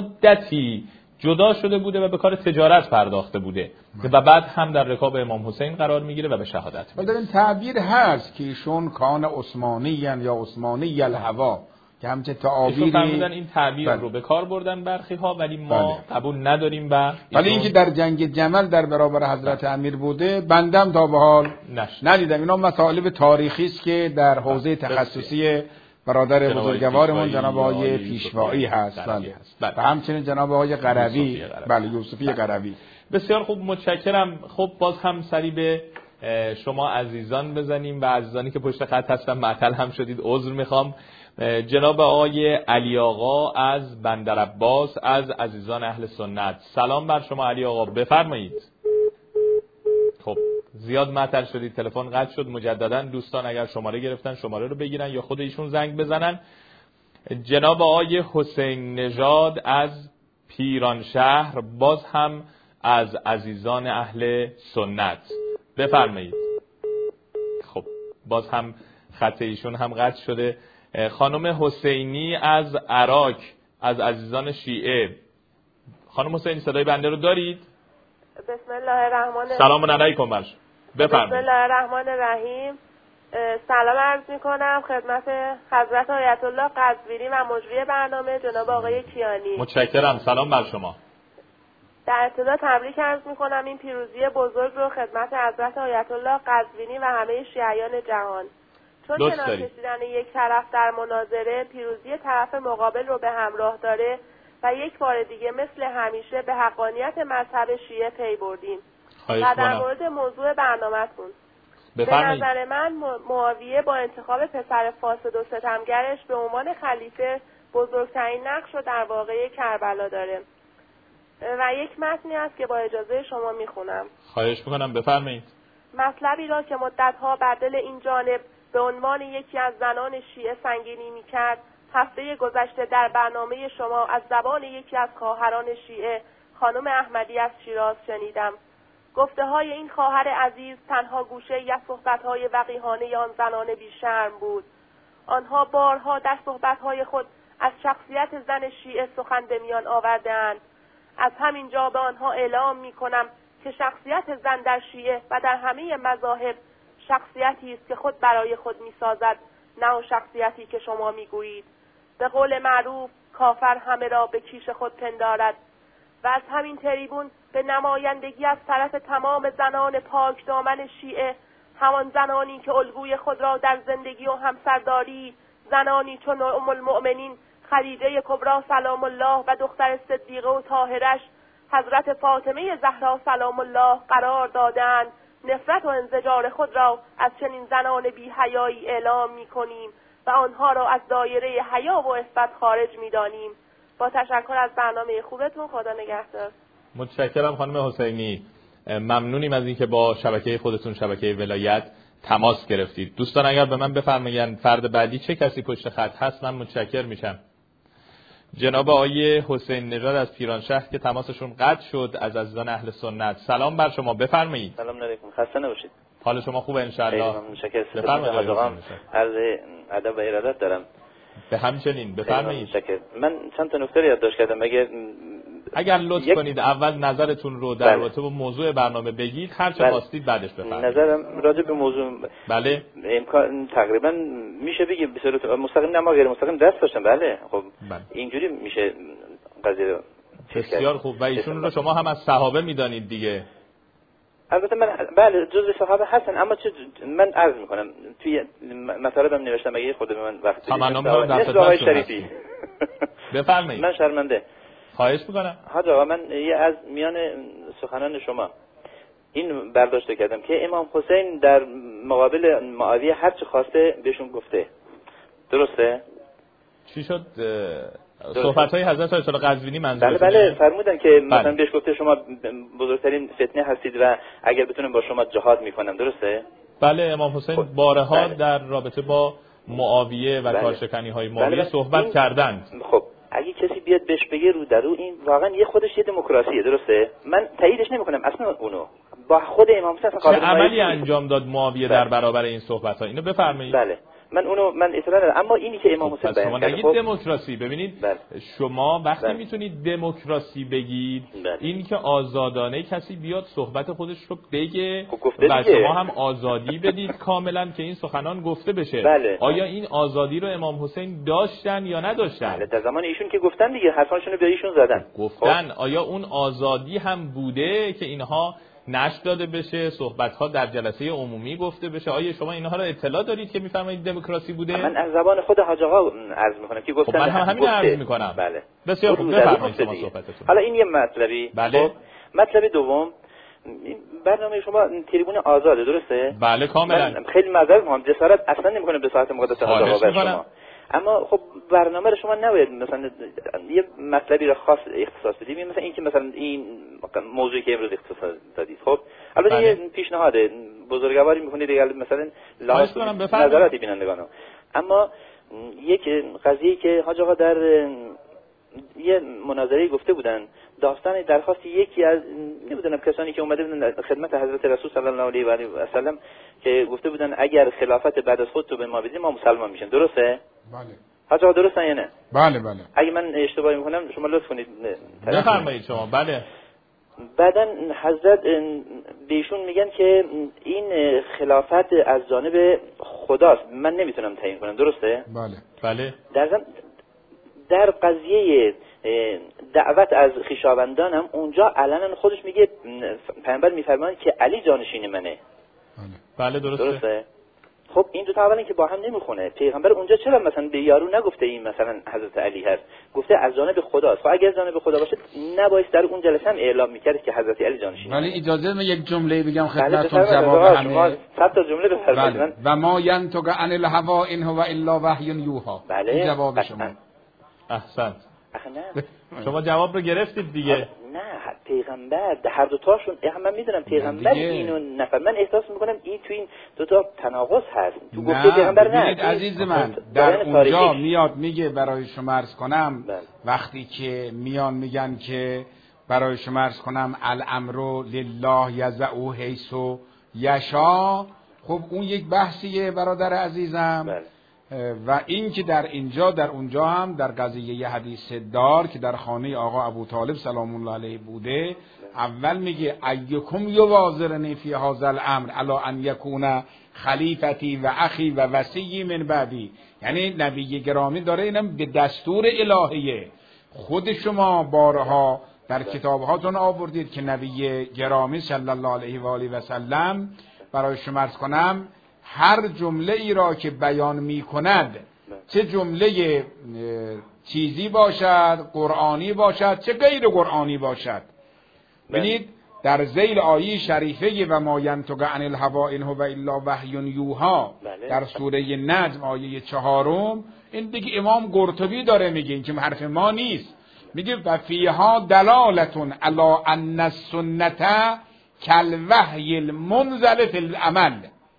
مدتی جدا شده بوده و به کار تجارت پرداخته بوده و بعد هم در رکاب امام حسین قرار میگیره و به شهادت میرسه.
و در این تعبیر هست که ایشون کان عثمانی یا عثمانی الهوا که همچه تعابیری
فرمودن این تعبیر بله. رو به کار بردن برخی ها، ولی ما بله. قبول نداریم. و
ولی اینکه در جنگ جمل در برابر حضرت بله. امیر بوده بندم تا به حال ندیدم. اینا مطالب تاریخی است که در حوزه تخصصی برادر بزرگوارمون جناب آقای پیشوایی هست بله. بله. و همچنین جناب آقای قروی بله یوسفی بله. قروی.
بسیار خوب، متشکرم. خب باز هم سری به شما عزیزان بزنیم و عزیزانی که پشت خط هستن معطل هم شدید عذر میخوام. جناب آقای علی آقا از بندرعباس از عزیزان اهل سنت، سلام بر شما علی آقا، بفرمایید. خب زیاد معطل شدید، تلفن قطع شد. مجددا دوستان اگر شماره گرفتن شماره رو بگیرن یا خود ایشون زنگ بزنن. جناب آقای حسین نژاد از پیرانشهر، باز هم از عزیزان اهل سنت، بفرمایید. خب باز هم خط ایشون هم قطع شده. خانم حسینی از عراق، از عزیزان شیعه. خانم حسینی صدای بنده رو دارید؟
بسم الله الرحمن الرحیم.
سلام علیکم برش. بفرمایید.
بسم الله الرحمن الرحیم. سلام عرض می کنم خدمت حضرت آیت الله قزوینی و مجری برنامه جناب آقای کیانی.
متشکرم. سلام بر شما.
در ابتدا تبریک عرض می کنم این پیروزی بزرگ رو خدمت حضرت آیت الله قزوینی و همه شیعیان جهان. چون کنار کشیدن یک طرف در مناظره پیروزی طرف مقابل رو به همراه داره و یک بار دیگه مثل همیشه به حقانیت مذهب شیعه پی بردیم. و در مورد موضوع برنامه‌تون، به نظر من معاویه با انتخاب پسر فاسد و ستمگرش به عنوان خلیفه بزرگترین نقش رو در واقعه کربلا داره و یک متنی است که با اجازه شما میخونم.
خواهش میکنم بفرمایید.
مطلبی را که مدتها بر دل این جانب به عنوان یکی از زنان شیعه سنگینی میکرد، هفته گذشته در برنامه شما از زبان یکی از خواهران شیعه، خانم احمدی از شیراز شنیدم. گفته های این خواهر عزیز تنها گوشه از صحبت های وقیحانه آن زنان بیشرم بود. آنها بارها در صحبت های خود از شخصیت زن شیعه سخن به میان آورده‌اند. از همین جا به آنها اعلام می کنم که شخصیت زن در شیعه و در همه مذاهب شخصیتی است که خود برای خود می سازد، نه شخصیتی که شما می گویید. به قول معروف کافر همه را به کیش خود پندارد. و از همین تریبون به نمایندگی از طرف تمام زنان پاک دامن شیعه، همان زنانی که الگوی خود را در زندگی و همسرداری، زنانی چون ام المؤمنین خدیجه کبری سلام الله و دختر صدیقه و طاهرش حضرت فاطمه زهرا سلام الله قرار دادند، نفرت و انزجار خود را از چنین زنان بی حیایی اعلام می کنیم و آنها را از دایره حیا و عفت خارج می دانیم. با تشکر از برنامه خوبتون، خدا نگهدار.
متشکرم خانم حسینی، ممنونیم از اینکه با شبکه خودتون، شبکه ولایت، تماس گرفتید. دوستان اگر به من بفرمایید فرد بعدی چه کسی پشت خط هست من متشکر میشم. جناب آقای حسین نژاد از پیرانشهر که تماسشون قطع شد، از عزیزان اهل سنت، سلام بر شما، بفرمایید.
سلام علیکم، خسته نباشید.
حال شما خوبه ان شاء الله؟
متشکرم. بفرمایید. عرض ادب و ارادت دارم.
به همچنین بفرمایید.
من چند تا نکته یادداشت کردم، اگر
اگر لطف یک... کنید اول نظرتون رو در رابطه با موضوع برنامه بگید، هر چه خواستید بعدش بفرمایید.
نظرم راجع به موضوع
بله
امکان تقریبا میشه بگیم به صورت مستقیم نه ما غیر مستقیم دست داشتم. بله خب
بله.
اینجوری میشه قضیه رو.
بسیار خوب. و ایشون رو شما هم از صحابه میدانید دیگه؟
البته من بله جزء صحابه هستن، اما چه من عرض میکنم توی مطالبم نوشتم اگه خود به من وقت
بدید
آقای شریفی
بفرمایید.
من شرمنده
خواهش میکنم.
حاج آقا من یه از میان سخنان شما این برداشت کردم که امام حسین در مقابل معاویه هر چه خواسته بهشون گفته، درسته؟
چی شد؟ صحبت های حضرت آیت الله قزوینی منظورتونه؟
بله بله فرمودن که بله. مثلا بهش گفته شما بزرگترین فتنه هستید و اگر بتونم با شما جهاد میکنم، درسته؟
بله امام حسین خب. بارها بله. در رابطه با معاویه و بله. کارشکنی های معاویه بله. صحبت این... کردند.
خب اگه کسی بیاد بهش بگه رو در رو این واقعا یه خودش یه دموکراسیه، درسته؟ من تاییدش نمیکنم اصلا اونو. با خود امام حسین
چه عملی انجام داد معاویه بله. در برابر این صحبت ها؟ اینو بفرمایید.
بله من اونو من اطلاع ندارم، اما اینی که امام حسین
بیان کرد خب دموکراسی ببینید بله. شما وقتی بله. میتونید دموکراسی بگید بله. این که آزادانه کسی بیاد صحبت خودش رو بگه
خب
و شما هم آزادی بدید کاملا که این سخنان گفته بشه
بله.
آیا این آزادی رو امام حسین داشتن یا نداشتن؟
بله در زمان ایشون که گفتن دیگه حرفاشونو به ایشون زدن
گفتن خب. آیا اون آزادی هم بوده که اینها نشر داده بشه، صحبت‌ها در جلسه عمومی گفته بشه؟ آیا شما اینها رو اطلاع دارید که میفرمایید دموکراسی بوده؟
من از زبان خود حاج آقا عرض می‌کنم که گفتن.
خب من هم همین عرض می‌کنم.
بله.
بسیار خوب بفرمایید شما صحبتتون.
حالا این یه مطلبی.
بله.
خب مطلب دوم برنامه شما تریبون آزاده، درسته؟
بله کاملا.
من خیلی معذرت می‌خوام، جسارت اصلا نمی‌کنم به ساعت مقدس حاج آقا شما. اما خب برنامه رو شما نباید مثلا یه مطلبی رو خاص اختصاص بدید، مثلا این که مثلا این موضوعی که امروز اختصاص دادید. خب البته
بله.
یه پیشنهاد بزرگواری میکنید دیگه، مثلا لحاظ نظراتی بینندگانو. اما یک قضیه که حاج آقا در یه مناظره گفته بودن، داستان درخواست یکی از نمیدونم کسانی که اومده بودن خدمت حضرت رسول صلی الله علیه و آله و سلم که گفته بودن اگر خلافت بعد از خود تو به ما بدید ما مسلمان میشیم، درسته؟
بله.
حاج آقا درسته یا نه؟
بله بله.
اگه من اشتباهی میکنم شما لطف کنید
بفرمایید شما. بله.
بعدن حضرت بهشون میگن که این خلافت از جانب خداست، من نمیتونم تعیین کنم، درسته؟
بله.
بله.
در زم... در قضیه دعوت از خویشاوندان هم اونجا علنا خودش میگه، پیامبر میفرماید که علی جانشین منه.
بله. بله درسته.
درسته؟ خب این دو تا اولا که با هم نمیخونه. پیغمبر اونجا چرا مثلا به یارو نگفته این مثلا حضرت علی هست، گفته از جانب خداست. خب اگر از جانب خدا باشه نباید در اون جلسه هم اعلام میکرد که حضرت علی جانشین.
ولی اجازه من یک جمله بگم
بله
خدمتتون جواب همه
صد تا جمله بفرمایید.
بله. و ما ینطق عن الهوا ان هو الا وحی یوحی.
بله.
جواب شما.
احسنت.
نه.
شما جواب رو گرفتید دیگه.
نه پیغمبر هر دو تاشون، من میدونم پیغمبر اینو نفر، من احساس میکنم این تو این دو تا تناقض هست. تو گفته پیغمبر نه.
ببینید عزیز من در اونجا میاد میگه برای شما عرض کنم بل. وقتی که میان میگن که برای شما عرض کنم الامر لله یزعو حیث یشا، خب اون یک بحثیه برادر عزیزم بل. و این که در اینجا در اونجا هم در قضیه یه حدیث دار که در خانه آقا ابو طالب سلام الله علیه بوده، اول میگه ایکم یوازرنی فی هذا الامر الا ان یکون خلیفتی و اخی و وصی من بعدی. یعنی نبی گرامی داره اینم به دستور الهیه. خود شما بارها در کتابهاتون آوردید که نبی گرامی صلی الله علیه و آله و سلم برای شما عرض کنم هر جمله ای را که بیان می کند، چه جمله چیزی باشد، قرآنی باشد، چه غیر قرآنی باشد، ببینید در ذیل آیه شریفه و ما ینطق عن الهوا ان هو الا وحی یوحی در سوره نجم آیه چهارم، این دیگه امام قرطبی داره میگه، این که حرف ما نیست، میگه و فیها دلالتون علی ان السنت کالوحی المنزل فی العمل.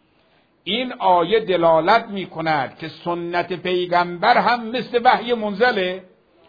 این آیه دلالت می کند که سنت پیغمبر هم مثل وحی منزله.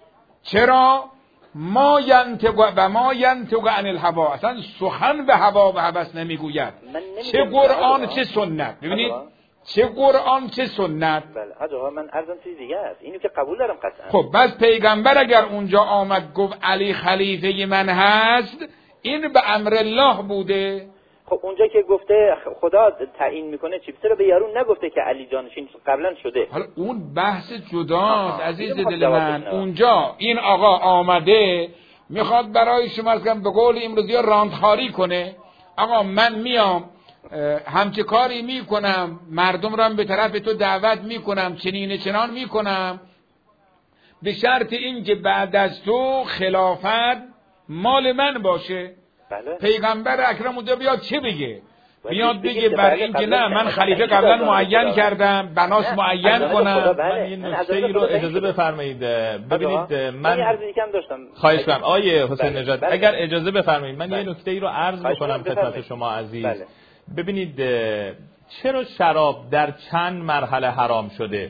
چرا؟ ما ینطق و ما ینطق عن الهوا، اصلا سخن به هوا و هوس نمیگوید، چه قرآن چه سنت. ببینید چه قرآن چه سنت.
بله حاجا من عرضم چیز دیگه است، اینو که قبول دارم قطعا.
خب بس پیغمبر اگر اونجا آمد گفت علی خلیفه من هست، این به امر الله بوده.
خب اونجا که گفته خدا تعیین میکنه چی، چرا به یارون نگفته که علی جانشین قبلا شده؟
حالا اون بحث جداست عزیز دل من. اونجا این آقا آمده میخواد برای شما از به قول امروزی ها راندخاری کنه. آقا من میام همچه کاری میکنم، مردم را به طرف تو دعوت میکنم، چنین چنان میکنم، به شرط این که بعد از تو خلافت مال من باشه.
بله.
پیغمبر اکرم اونجا بیاد چه بگه؟ بیاد بگه بر این که نه من خلیفه قبلا معین کردم، بناس معین کنم.
من این نکته ای رو اجازه بفرمایید. ببینید من
عرضی کم داشتم.
خواهش می‌کنم آیه حسین نژاد اگر اجازه بفرمایید من یه نکته ای رو عرض بکنم خدمت شما عزیز.
بله.
ببینید چرا شراب در چند مرحله حرام شده؟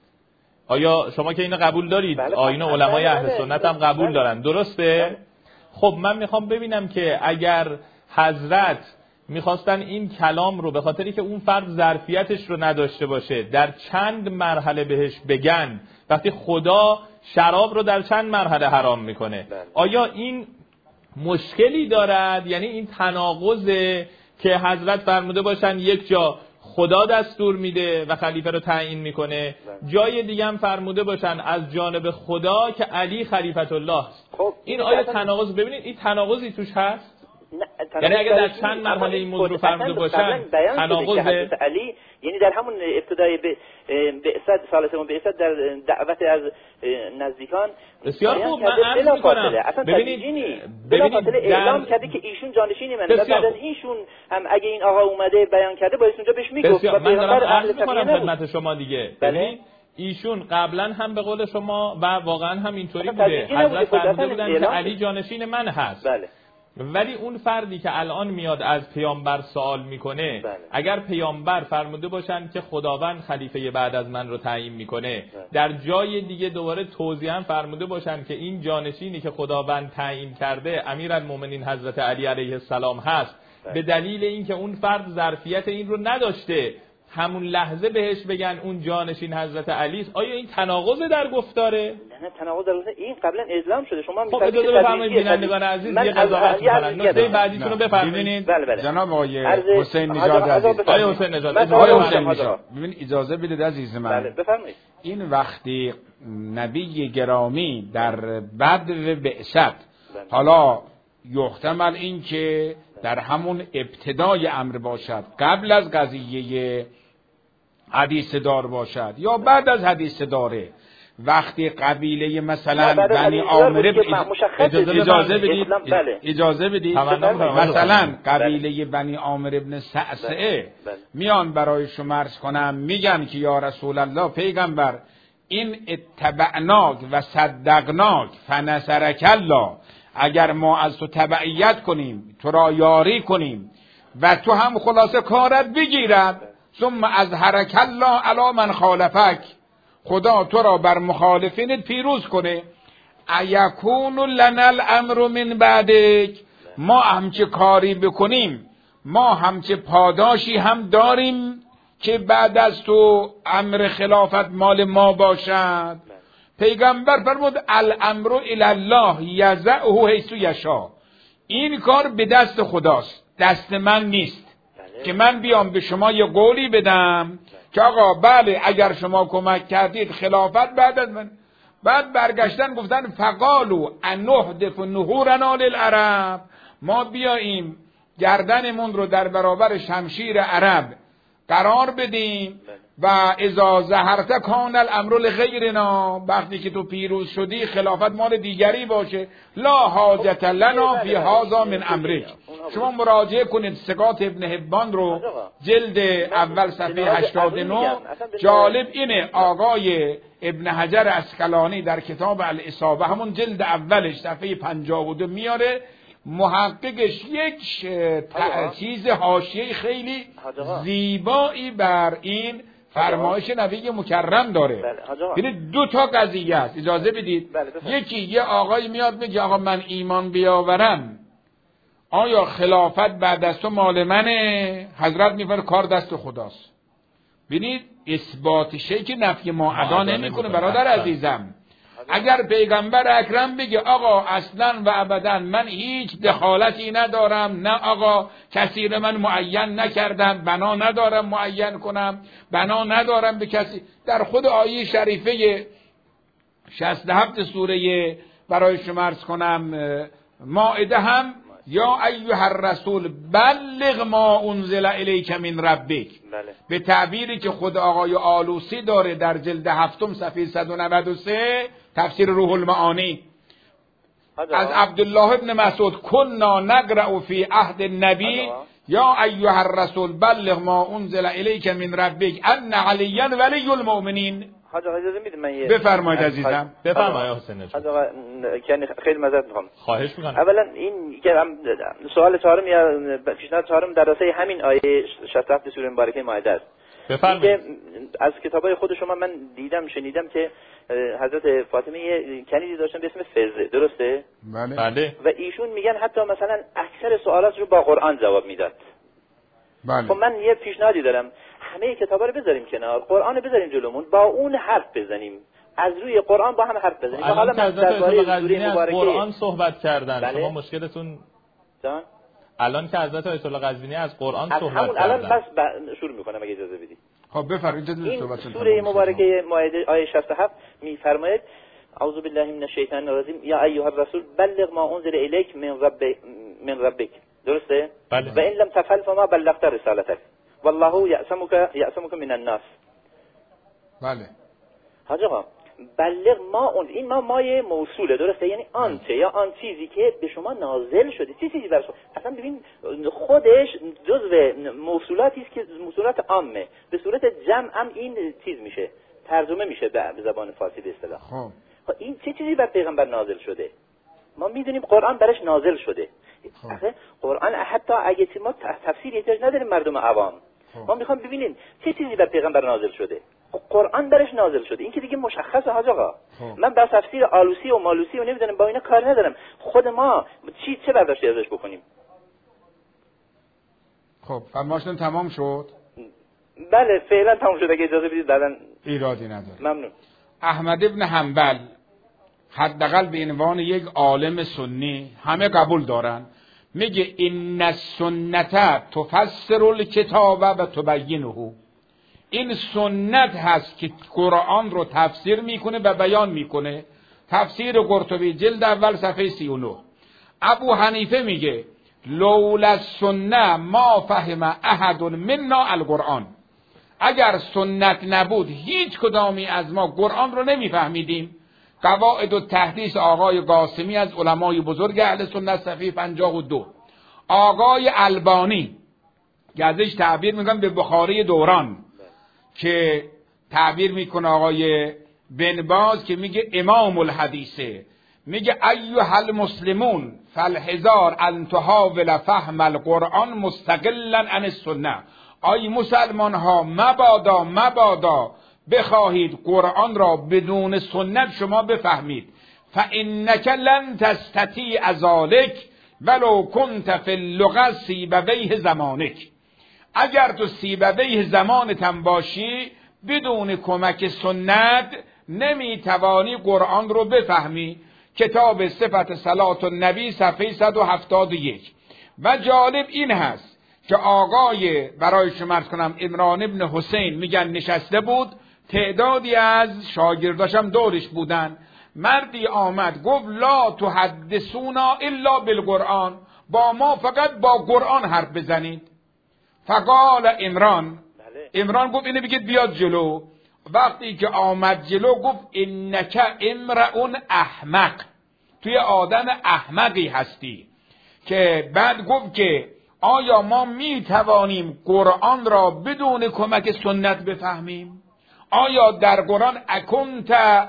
آیا شما که اینو قبول دارید؟
بله.
آیین علمای اهل سنت هم قبول
بله.
دارن، درسته؟
بله.
خب من میخوام ببینم که اگر حضرت میخواستن این کلام رو به خاطری که اون فرد ظرفیتش رو نداشته باشه در چند مرحله بهش بگن، وقتی خدا شراب رو در چند مرحله حرام میکنه،
بله.
آیا این مشکلی دارد؟ یعنی این تناقضه که حضرت فرموده باشن یک جا خدا دستور میده و خلیفه رو تعیین میکنه، جای دیگه هم فرموده باشن از جانب خدا که علی خلیفت الله است.
خب
این آیا تناقض؟ ببینید این تناقضی توش هست؟ یعنی اگر در چند مرحله این موضوع فرموده باشن تناقض
علی، یعنی در همون ابتدای به بعثت سال سوم بعثت در دعوت از نزدیکان
بسیار خوب من عرض میکنم.
ببینید ببینید اعلام کرده که ایشون جانشین منه و بعد از ایشون هم اگه این آقا اومده بیان کرده باید اونجا بهش میگفت.
من دارم عرض میکنم خدمت شما دیگه. ببینید ایشون قبلا هم به قول شما و واقعا هم اینطوری بوده، حضرت فرموده بودن که علی جانشین من هست.
بله.
ولی اون فردی که الان میاد از پیامبر سوال میکنه،
بله.
اگر پیامبر فرموده باشن که خداوند خلیفه بعد از من رو تعیین میکنه،
بله.
در جای دیگه دوباره توضیحاً فرموده باشن که این جانشینی که خداوند تعیین کرده امیرالمومنین حضرت علی علیه السلام هست، بله. به دلیل اینکه اون فرد ظرفیت این رو نداشته همون لحظه بهش بگن اون جانشین حضرت علی است، آیا این تناقض در گفتاره؟
نه تناقض در گفتاره، این قبلا اعلام شده. شما
خب اجازه بفرمایید بینندگان عزیز یه قضاوت می‌کنن، نکته بعدیتون رو بفرمایید.
بله بله.
جناب آقای حسین نژاد عزیز،
آقای حسین نژاد،
آقای حسین نژاد، ببین اجازه بدید عزیز من.
بله بفرمایید.
این وقتی نبی گرامی در بدر بعثت، حالا یحتمل این که در همون ابتدای امر باشد، قبل از قضیه حدیث دار باشد یا بعد از حدیث داره، وقتی قبیله مثلا بنی عامر اجازه بدید اجازه بدید مثلا قبیله بنی عامر ابن سعسعه میان برای شما عرض کنم، میگن که یا رسول الله پیغمبر این اتبعناک و صدقناک فنصرک الله، اگر ما از تو تبعیت کنیم، تو را یاری کنیم و تو هم خلاصه کارت بگیرد، ثم از حرک الله علی من خالفک، خدا تو را بر مخالفینت پیروز کنه، ایکون لنا الامر من بعدک، ما همچه کاری بکنیم، ما همچه پاداشی هم داریم که بعد از تو امر خلافت مال ما باشد. پیغمبر فرمود الامر الی الله یضعه حیث یشاء، این کار به دست خداست، دست من نیست که من بیام به شما یه قولی بدم که آقا بله اگر شما کمک کردید خلافت بعد از من. بعد برگشتن گفتن فقالوا انحدث نحورنا للعرب، ما بیاییم گردنمون رو در برابر شمشیر عرب قرار بدیم و اذا ظهرت کان الامر لغیرنا، وقتی که تو پیروز شدی خلافت مال دیگری باشه، لا حاجت لنا فی هذا من امرک. شما مراجعه کنید ثقات ابن حبان رو جلد اول صفحه هشتاد و نه. جالب اینه آقای ابن حجر اسقلانی در کتاب الاصابه همون جلد اولش صفحه پنجاه و دو میاره، محققش یک چیز حاشیه خیلی زیبایی بر این فرمایش نبی مکرم داره. ببینید دو تا قضیه است، اجازه بدید. یکی یه آقای میاد میگه آقا من ایمان بیاورم، آیا خلافت بعد از تو مال منه؟ حضرت میفرمه کار دست خداست. ببینید اثبات شی که نفی ما ادا نمیکنه برادر عزیزم. اگر پیغمبر اکرم بگه آقا اصلا و ابدا من هیچ دخالتی ندارم، نه آقا کسی رو من معین نکردم، بنا ندارم معین کنم، بنا ندارم به کسی، در خود آیه شریفه شصت و هفت سوره برای شما عرض کنم مائده هم یا ایها الرسول بلغ ما انزل الیک من ربک، به تعبیری که خود آقای آلوسی داره در جلد هفتم صفحه صد و نود و سه تفسیر روح المعانی از عبدالله ابن مسعود کنا نقرأ فی عهد النبی یا ایها الرسول بلغ ما انزل الیک من ربک ان علیا ولی المؤمنین.
حاج آقا اجازه میدید من یه
بفرمایید عزیزم. بفرمایید حسین نژاد.
حاج آقا یعنی خیلی معذرت میخوام.
خواهش میکنم.
اولا این که سوال چهارم یا پیشنهاد چهارم در راسته همین آیه شصت و هفت سوره مبارکه مائده است.
بفرمایید.
از کتابای خود شما من دیدم شنیدم که حضرت فاطمه کنیزی داشتن به اسم فزه، درسته؟
بله.
بله.
و ایشون میگن حتی مثلا اکثر سوالات رو با قرآن جواب میداد.
بله.
خب من یه پیشنهادی دارم، همه کتابا رو بذاریم کنار، قرآن رو بذاریم جلومون، با اون حرف بزنیم، از روی قرآن با هم حرف بزنیم.
حالا من درباره سوره مبارکه قرآن صحبت کردن.
بله؟
شما مشکلتون
جان
الان که حضرت آیت الله قزوینی از قرآن
از
صحبت
همون
کردن.
الان بس ب... شروع میکنم اگه اجازه بدید.
خب بفرمایید. این
سوره مبارکه مائده آیه شصت و هفت میفرماید اعوذ بالله من الشیطان الرجیم یا ایها الرسول بلغ ما انزل الیک من رب من ربک، درسته؟
بله.
و ان لم تفعل فما بلغت رسالتک والله یعصمک یعصمک من الناس.
بله.
حاج آقا بلغ ما اون این ما مایه موصوله، درسته؟ یعنی آنچه یا آن چیزی که به شما نازل شده، چی چیزی بر شما اصلا ببین خودش جزء موصولاتی است که موصولات عامه، به صورت جمع هم این چیز میشه، ترجمه میشه به زبان فارسی به اصطلاح.
خب
این چه چیزی بر پیغمبر نازل شده؟ ما میدونیم قرآن برش نازل شده.
خب.
قرآن حتی اگه ما تفسیر احتیاج نداریم مرد عوام.
خب.
ما میخوام ببینیم چه چیزی بر پیغمبر نازل شده. قرآن برش نازل شده. این که دیگه مشخصه حاج آقا.
خب.
من با تفسیر آلوسی و مالوسی و نمیدونم با اینا کار ندارم. خود ما چی چه برداشتی ازش بکنیم؟
خب فرمایشتون تمام شد؟
بله فعلا تمام شد. اگه اجازه بدید بعداً
ایرادی نداره.
ممنون.
احمد ابن حنبل حداقل به عنوان یک عالم سنی همه قبول دارن، میگه ان السنت تفسر الکتاب و تبینه. این سنت هست که قرآن رو تفسیر میکنه و بیان میکنه. تفسیر قرطبی جلد اول صفحه سی و نه. ابو حنیفه میگه لولا السنه ما فهم احد منا القرآن. اگر سنت نبود هیچ کدامی از ما قرآن رو نمیفهمیدیم. قواعد و تحدیث آقای قاسمی از علمای بزرگ اهل سنت صفحه پنجاه و دو. آقای البانی که ازش تعبیر میکنم به بخاری دوران که تعبیر میکنه آقای بن باز که میگه امام الحدیثه، میگه ایها المسلمون فالحذار ان تحاول فهم القرآن مستقلا عن السنه. ای مسلمان ها مبادا مبادا بخواهید قرآن را بدون سنت شما بفهمید. فانک لن تستطیع ذلک ولو کنت فی اللغة سیبویه زمانک. اگر تو سیبویه زمانتم باشی بدون کمک سنت نمیتوانی قرآن رو بفهمی. کتاب صفت صلات النبی صفحه صد و هفتاد و یک. و جالب این هست که آقای برای شما عرض کنم عمران ابن حسین میگن نشسته بود، تعدادی از شاگرداشم دورش بودن. مردی آمد گفت لا تحدثونا الا بالقرآن، با ما فقط با قرآن حرف بزنید. فقال عمران، عمران گفت اینو بگید بیاد جلو. وقتی که آمد جلو گفت انک امرؤ احمق، توی آدم احمقی هستی. که بعد گفت که آیا ما می توانیم قرآن را بدون کمک سنت بفهمیم؟ آیا در قرآن اکنت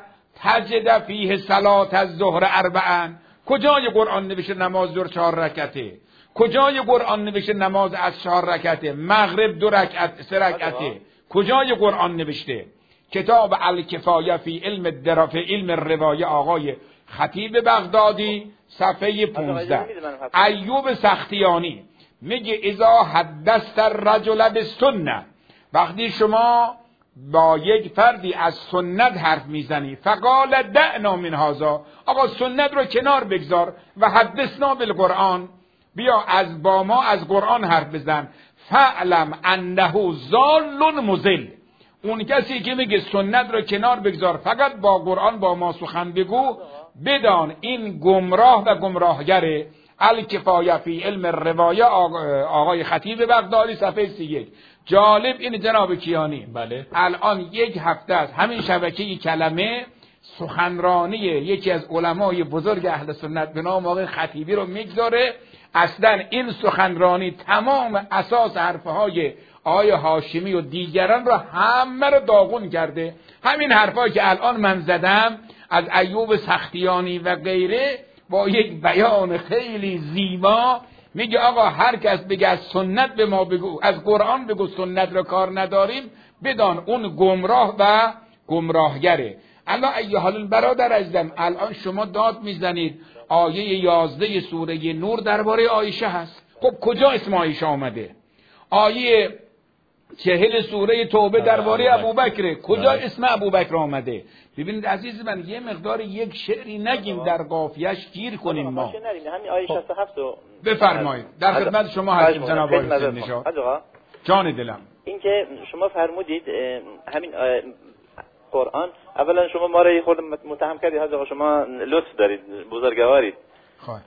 تجد فیه صلات الظهر اربعا؟ کجای قرآن نوشته نماز ظهر چهار رکعته؟ کجای قرآن نوشته نماز از چهار رکعته؟ مغرب دو رکعت سه رکعته؟ کجای قرآن نوشته؟ کتاب الکفایه فی علم الدرافه علم الروایه آقای خطیب بغدادی صفحه پانزده. ایوب سختیانی میگه اذا حدثت الرجل بالسنه، وقتی شما با یک فردی از سنت حرف میزنی، فقال دعنا من هذا، آقا سنت رو کنار بگذار و حدثنا بالقرآن، بیا از با ما از قرآن حرف بزن. فعلم انه ضال مضل، اون کسی که میگه سنت رو کنار بگذار فقط با قرآن با ما سخن بگو، بدان این گمراه و گمراهگره. الکفایه فی علم الروایه آقای خطیب بغدادی صفحه سی و یک. جالب این جناب کیانی،
بله.
الان یک هفته است همین شبکه کلمه سخنرانی یکی از علمای بزرگ اهل سنت به نام آقای خطیبی رو میگذاره. اصلا این سخنرانی تمام اساس حرفهای آقای هاشمی و دیگران را همه رو داغون کرده. همین حرفایی که الان من زدم از ایوب سختیانی و غیره با یک بیان خیلی زیبا میگه آقا هر کس بگه از سنت به ما بگو، از قرآن بگو سنت را کار نداریم، بدان اون گمراه و گمراهگره. الان ایها البرادر عزیزم، الان شما داد میزنید آیه یازده سوره نور درباره عایشه هست. خب کجا اسم عایشه آمده؟ آیه چهل سوره توبه درباره ابوبکر، کجا اسم ابوبکر آمده؟ ببینید عزیز من، یه مقدار یک شعری نگیم در قافیه‌اش گیر کنیم ما.
همین آیه شصت و هفت رو
بفرمایید. در خدمت شما هستیم جناب آقای نژاد. جان دلم.
این که شما فرمودید همین قرآن، اولا شما ما رو خود متهم کردید حاج آقا، شما لطف دارید، بزرگوارید.
خواهی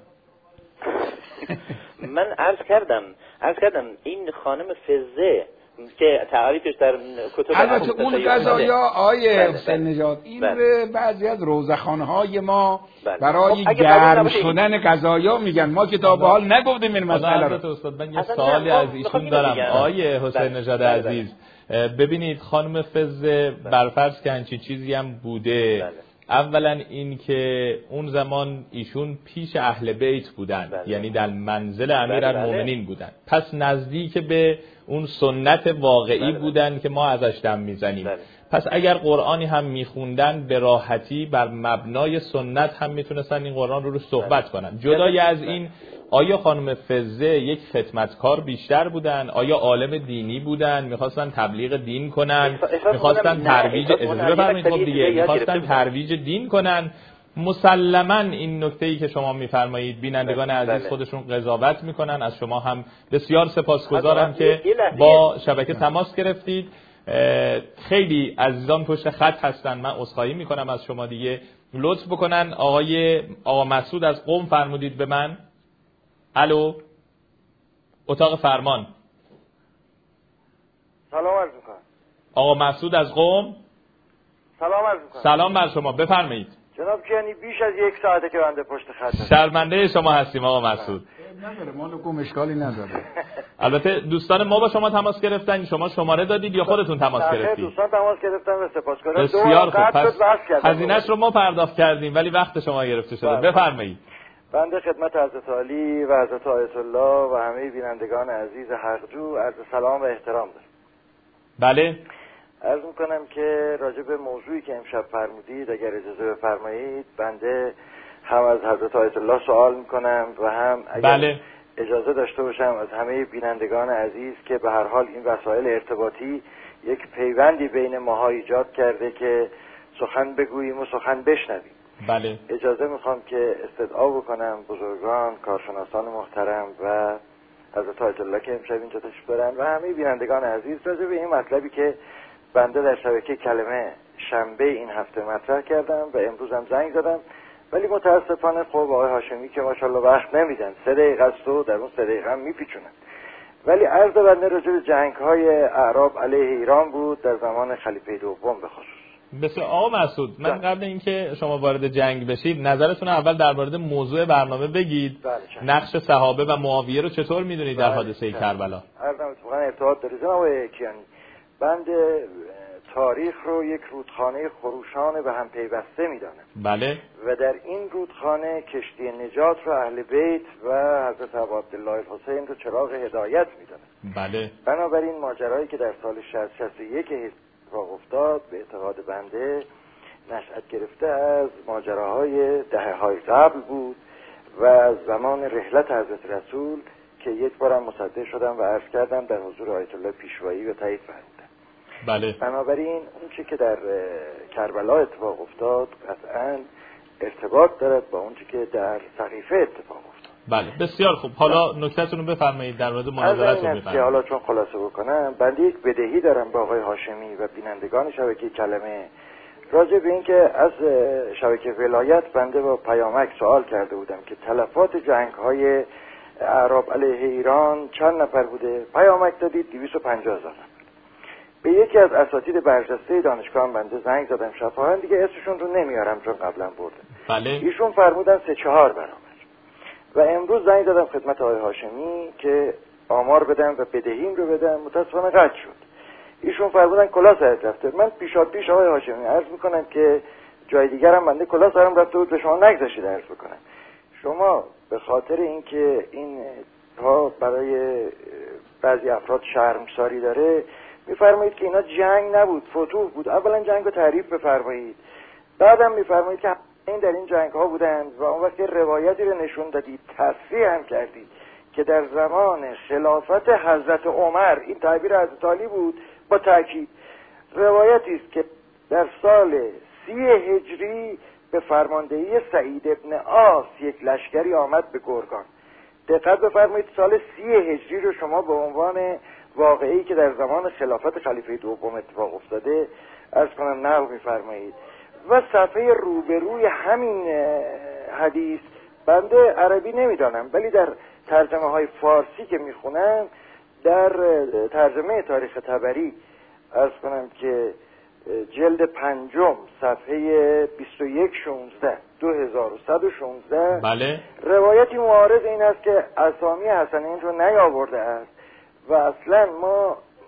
من عرض کردم عرض کردم این خانم فزه که تعریفش در کتب
البته اون قضایا آیه حسین نژاد این بله. بعضی از روزخانه‌های ما بله. برای خب گرم شدن قضایا میگن، ما که تا به حال نگفتیم این مسئله رو.
استاد من یه سوالی از ایشون دارم. آیه حسین نژاد عزیز، ببینید خانم فزه برفرض که همچین چیزی هم بوده، بله. اولا این که اون زمان ایشون پیش اهل بیت بودن، بله. یعنی در منزل امیرالمومنین بودن، پس نزدیک به اون سنت واقعی بله. بودن که ما ازش دم میزنیم، بله. پس اگر قرآنی هم میخوندن به راحتی بر مبنای سنت هم میتونستن این قرآن رو رو صحبت بله. کنن. جدای از این، آیا خانم فزه یک خدمتکار بیشتر بودن؟ آیا عالم دینی بودن؟ میخواستن تبلیغ دین کنن؟ میخواستن ترویج اجازه بفرمایید خب دیگه میخواستن ترویج دین کنن؟ مسلماً این نکته‌ای که شما میفرمایید بینندگان عزیز خودشون قضاوت میکنن. از شما هم بسیار سپاسگزارم که با شبکه تماس گرفتید. خیلی عزیزان پشت خط هستن، من عذرخواهی میکنم از شما دیگه لطف بکنن. آقای آقا مسعود از قم فرمودید به من. الو، اتاق فرمان.
سلام عرض میکنم.
آقا مسعود از قم.
سلام عرض میکنم.
سلام بر شما، بفرمایید.
جناب کیانی بیش از یک ساعته که بنده پشت خط هستم.
شرمنده شما هستیم آقا مسعود.
نداره، مال قم اشکالی نداره.
البته دوستان ما با شما تماس گرفتن، شما شماره دادید یا خودتون تماس گرفتید؟
دوستان تماس گرفتن و سپاسگزارم.
بسیار خوب. پس هزینه‌اش رو ما پرداخت کردیم ولی وقت شما گرفته شده. بفرمایید.
بنده خدمت حضرت علی و حضرت آیت الله و همه بینندگان عزیز حقجو عرض سلام و احترام دارم.
بله.
عرض میکنم که راجع به موضوعی که امشب فرمودید اگر اجازه بفرمایید بنده هم از حضرت آیت الله سوال میکنم و هم اگر
بله.
اجازه داشته باشم از همه بینندگان عزیز که به هر حال این وسایل ارتباطی یک پیوندی بین ماها ایجاد کرده که سخن بگوییم و سخن بشنویم.
بله.
اجازه میخوام که استدعا بکنم بزرگان، کارشناسان محترم و حضرت آیت الله که امشب اینجا تشریف دارن و همه بینندگان عزیز راجع به این مطلبی که بنده در شبکه کلمه شنبه این هفته مطرح کردم و امروز هم زنگ زدم، ولی متاسفانه خب آقای هاشمی که ماشاءالله وقت نمیدن، سه دقیقه است و در اون سه دقیقه هم میپیچونن. ولی عرض بنده راجع به جنگ‌های اعراب علیه ایران بود در زمان خلیفه دوم به خصوص.
بسیار. آقا مسعود، من قبل اینکه شما وارد جنگ بشید نظرتون اول در مورد موضوع برنامه بگید.
بله.
نقش صحابه و معاویه رو چطور میدونید بله. در حادثه بله. کربلا؟
عرضم اتفاقا ارتباط داره جناب کیانی. بند تاریخ رو یک رودخانه خروشان به هم پیوسته میدانم.
بله.
و در این رودخانه کشتی نجات رو اهل بیت و حضرت ابا عبدالله الحسین رو چراغ هدایت میدانم.
بله.
بنابراین ماجرایی که در سال شصت شصت و یک اتفاق افتاد به اعتقاد بنده نشأت گرفته از ماجراهای دهه‌های قبل بود و از زمان رحلت حضرت رسول که یک بارم مصدق شدم و عرض کردم در حضور آیت الله پیشوایی و تایید فرمودم.
بله.
بنابراین اون چی که در کربلا اتفاق افتاد قطعاً ارتباط دارد با اون چی که در سقیفه اتفاق افتاد.
بله بسیار خوب. حالا نکته‌تون رو بفرمایید در مورد مناظرتون بفرمایید.
حالا چون خلاصه بکنم بنده یک بدهی دارم با آقای هاشمی و بینندگان شبکه کلمه راجع به این که از شبکه ولایت بنده با پیامک سوال کرده بودم که تلفات جنگ‌های اعراب علیه ایران چند نفر بوده؟ پیامک دادید دویست و پنجاه هزار. به یکی از اساتید برجسته دانشگاه بنده زنگ زدم شفاهن دیگه اسمشون رو نمیارم چون قبلا برده.
بله.
ایشون فرمودن سه چهار برابر. و امروز زنگ زدم خدمت آقای هاشمی که آمار بدم و بدهیم رو بدم، متاسفانه قطع شد. ایشون فرمودن کلا سرت رفته. من پیشا پیش آقای هاشمی عرض میکنم که جای دیگر هم بنده کلا سرم رفته بود به شما نگذاشتید عرض بکنم. شما به خاطر اینکه این ها برای بعضی افراد شرمساری داره میفرمایید که اینا جنگ نبود، فتوح بود. اولا جنگ رو تعریف بفرمایید، بعدم میفرمایید که این در این جنگ ها بودند و اون وقت روایتی رو نشون دادید، تصریح هم کردید که در زمان خلافت حضرت عمر، این تعبیر حضرت علی بود با تاکید، روایتی است که در سال سی هجری به فرماندهی سعید ابن عاص یک لشکری آمد به گرگان. دقت بفرمایید سال سی هجری رو شما به عنوان واقعی که در زمان خلافت خلیفه دوم اتفاق افتاده عرض کنم نقل می‌فرمایید. و صفحه روبروی همین حدیث بنده عربی نمیدانم ولی در ترجمه های فارسی که میخونم در ترجمه تاریخ طبری عرض کنم که جلد پنجم صفحه بیست و یک شانزده دو هزار و صد و شانزده
بله.
روایتی معارض این است که اسامی حسنین رو نیاورده است و اصلا ما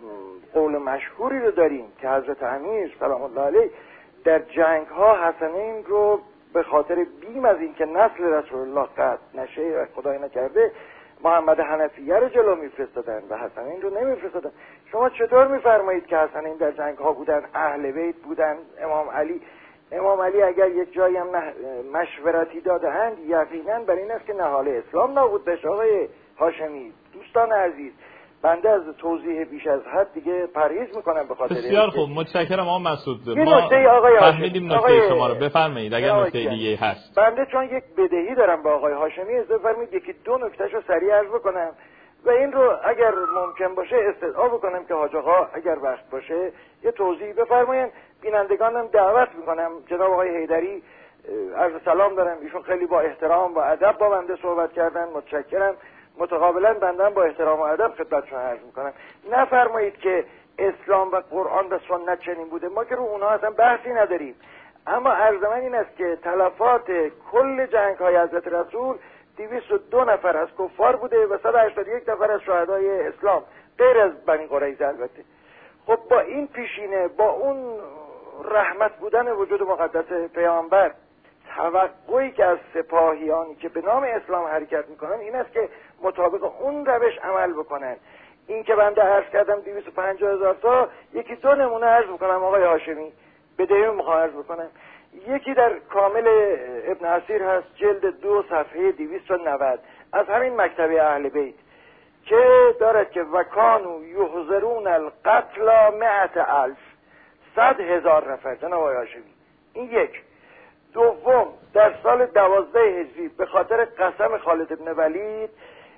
قول مشهوری رو داریم که حضرت امیر سلام الله علیه در جنگ ها حسنین رو به خاطر بیم از اینکه نسل رسول الله قطع نشه و خدای نکرده محمد حنفیه رو جلو میفرستادن و حسنین رو نمیفرستادن. شما چطور میفرمایید که حسنین در جنگ ها بودن، اهل بیت بودن، امام علی امام علی اگر یک جایی هم مشورتی دادهند یقینا بر این است که نهال اسلام نابود بشه. آقای هاشمی دوستان عزیز، بنده از توضیح بیش از حد دیگه پرهیز میکنم به خاطر
بسیار خوب، متشکرم آقای مسعود.
ما
فهمیدیم نکته شما رو، بفرمایید اگر نکته دیگه هست.
بنده چون یک بدهی دارم با آقای هاشمی، اجازه بفرمایید یکی دو نکتهشو سریع عرض بکنم و این رو اگر ممکن باشه استدعا بکنم که حاج آقا اگر وقت باشه یه توضیح بفرمایید. بینندگانم دعوت میکنم، جناب آقای حیدری عرض سلام دارم، ایشون خیلی با احترام و ادب با بنده صحبت کردن، متشکرم. متقابلا بنده با احترام و ادب خدمتشون عرض میکنم. نفرمایید که اسلام و قرآن و سنت چنین بوده، ما که رو اونها اصلا بحثی نداریم، اما عرض من این است که تلفات کل جنگ های حضرت رسول دویست و دو نفر از کفار بوده و صد و هشتاد و یک نفر از شهدای اسلام غیر از بنی قریظه. البته خب با این پیشینه، با اون رحمت بودن وجود مقدس پیامبر، توقعی که از سپاهیانی که به نام اسلام حرکت میکنن این است که مطابق اون روش عمل بکنن. این که بنده عرض کردم دویست و پنجاه هزار تا، یکی دو نمونه عرض میکنم آقای هاشمی، بدهی میخوام عرض بکنم. یکی در کامل ابن اسیر هست، جلد دو صفحه دویست و نود از همین مکتبه اهل بیت که دارد که وکانو یحضرون القتل مئت الف، صد هزار نفر. جناب آقای هاشمی این یک. دوم، در سال دوازده هجری به خاطر قسم خالد ابن ولید،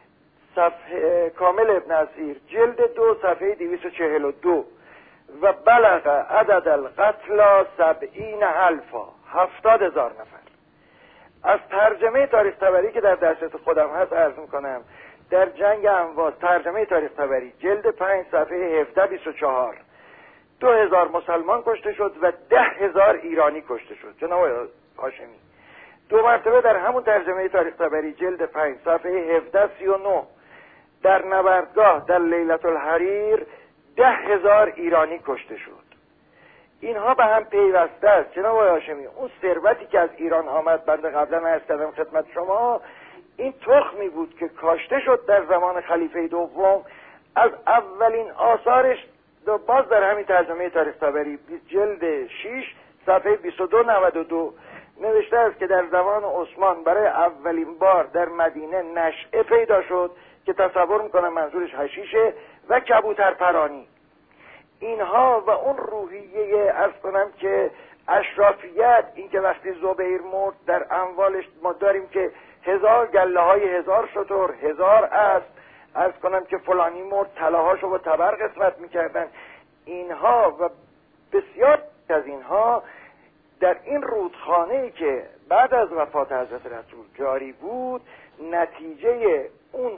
صفحه کامل ابن اسیر جلد دو صفحه دویست و چهل و دو و بلغ عدد القتل سبعین الفا، هفتاد هزار نفر. از ترجمه تاریخ طبری که در دسترس خودم هست عرض میکنم، در جنگ امواس ترجمه تاریخ طبری جلد پنج صفحه هفده بیست و چهار، دو هزار مسلمان کشته شد و ده هزار ایرانی کشته شد. جناب هاشمی دو مرتبه در همون ترجمه تاریخ طبری جلد پنج صفحه هفده سی و نه در نبردگاه در لیلة الحریر ده هزار ایرانی کشته شد. اینها به هم پیوسته است. جناب هاشمی اون ثروتی که از ایران آمد، بنده قبلا عرض کردم خدمت شما، این تخمی بود که کاشته شد در زمان خلیفه دوم. از اولین آثارش باز در همین ترجمه تاریخ طبری جلد شش صفحه بیست و دو نود و دو نوشته است که در زمان عثمان برای اولین بار در مدینه نشعه پیدا شد که تصور میکنم منظورش حشیشه و کبوتر پرانی. اینها و اون روحیه عرض کنم که اشرافیت، این که وقتی زبیر مرد در اموالش ما داریم که هزار گله های هزار شتر، هزار اسب، عرض کنم که فلانی مرد طلاهاشو با تبر قسمت میکردن. اینها و بسیار از اینها در این رودخانه‌ای که بعد از وفات حضرت رسول جاری بود، نتیجه اون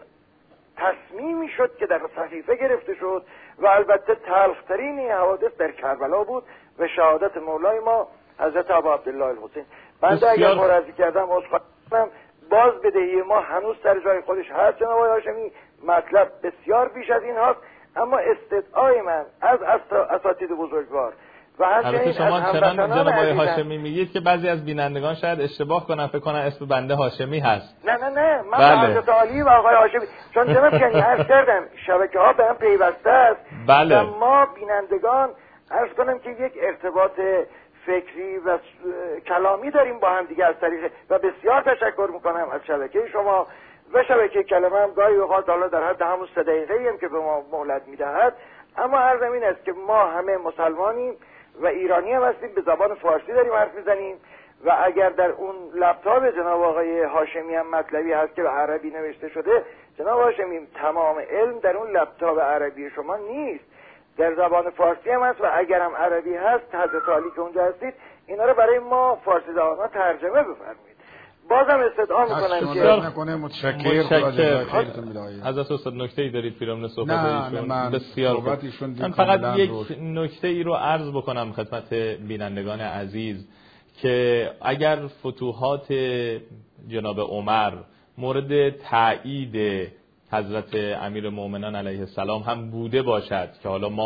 تصمیمی شد که در صحیفه گرفته شد و البته تلخترین این حوادث در کربلا بود و شهادت مولای ما حضرت ابا عبدالله الحسین. بنده اگر مرضی کردم عذر می‌خوام، باز بدهی ما هنوز سر جای خودش هست. جناب آقای هاشمی مطلب بسیار بیش از این هست، اما استدعای من از اساتید بزرگوار و
البته شما چنان جناب آقای هاشمی میگید که بعضی از بینندگان شاید اشتباه کنن، فکر کنن اسم بنده هاشمی هست.
نه نه نه من بله. حضرت علی و آقای هاشمی، چون جناب کنی عرض کردم شبکه ها به هم پیوسته است.
بله.
و ما بینندگان عرض کنم که یک ارتباط فکری و کلامی داریم با هم دیگه از طریق، و بسیار تشکر میکنم از شبکه شما و شبکه کلمه هم گاهی اوقات حالا در حد همون سه دقیقه هم که به ما مهلت میدهد. اما عرضم این است که ما همه مسلمانیم و ایرانی هم هستیم، به زبان فارسی داریم حرف میزنیم و اگر در اون لپتاپ جناب آقای هاشمی هم مطلبی هست که به عربی نوشته شده، جناب هاشمی تمام علم در اون لپتاپ عربی شما نیست، در زبان فارسی هم هست و اگر هم عربی هست حضرت علی که اونجا هستید اینا رو برای ما فارسی زبان ترجمه بفرمایید. بازم استدعا میکنم که
نکنه متشکرم.
حضرت استاد نکته‌ای دارید پیرامون صحبت ایشون؟ بسیار خوب. من فقط یک نکته ای رو عرض بکنم خدمت بینندگان عزیز که اگر فتوحات جناب عمر مورد تایید حضرت امیرالمؤمنین علیه السلام هم بوده باشد که حالا ما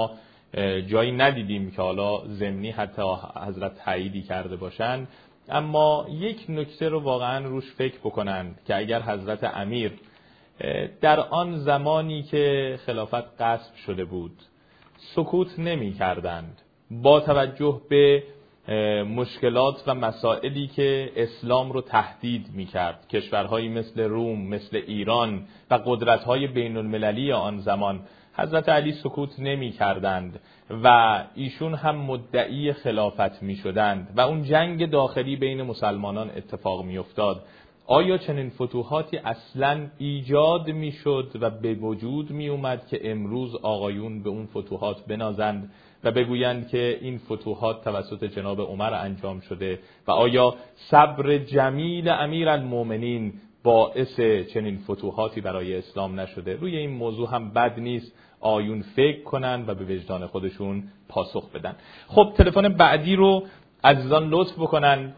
جایی ندیدیم که حالا ضمنی حتی حضرت تاییدی کرده باشن، اما یک نکته رو واقعا روش فکر بکنند که اگر حضرت امیر در آن زمانی که خلافت غصب شده بود سکوت نمی کردند، با توجه به مشکلات و مسائلی که اسلام رو تهدید می کرد، کشورهایی مثل روم، مثل ایران و قدرت‌های بین المللی آن زمان، حضرت علی سکوت نمی کردند و ایشون هم مدعی خلافت می شدند و اون جنگ داخلی بین مسلمانان اتفاق می افتاد. آیا چنین فتوحاتی اصلاً ایجاد می شد و به وجود می اومد که امروز آقایون به اون فتوحات بنازند و بگویند که این فتوحات توسط جناب عمر انجام شده؟ و آیا صبر جمیل امیرالمومنین باعث چنین فتوحاتی برای اسلام نشده؟ روی این موضوع هم بد نیست آیون فکر کنن و به وجدان خودشون پاسخ بدن. خب تلفن بعدی رو عزیزان لطف بکنن.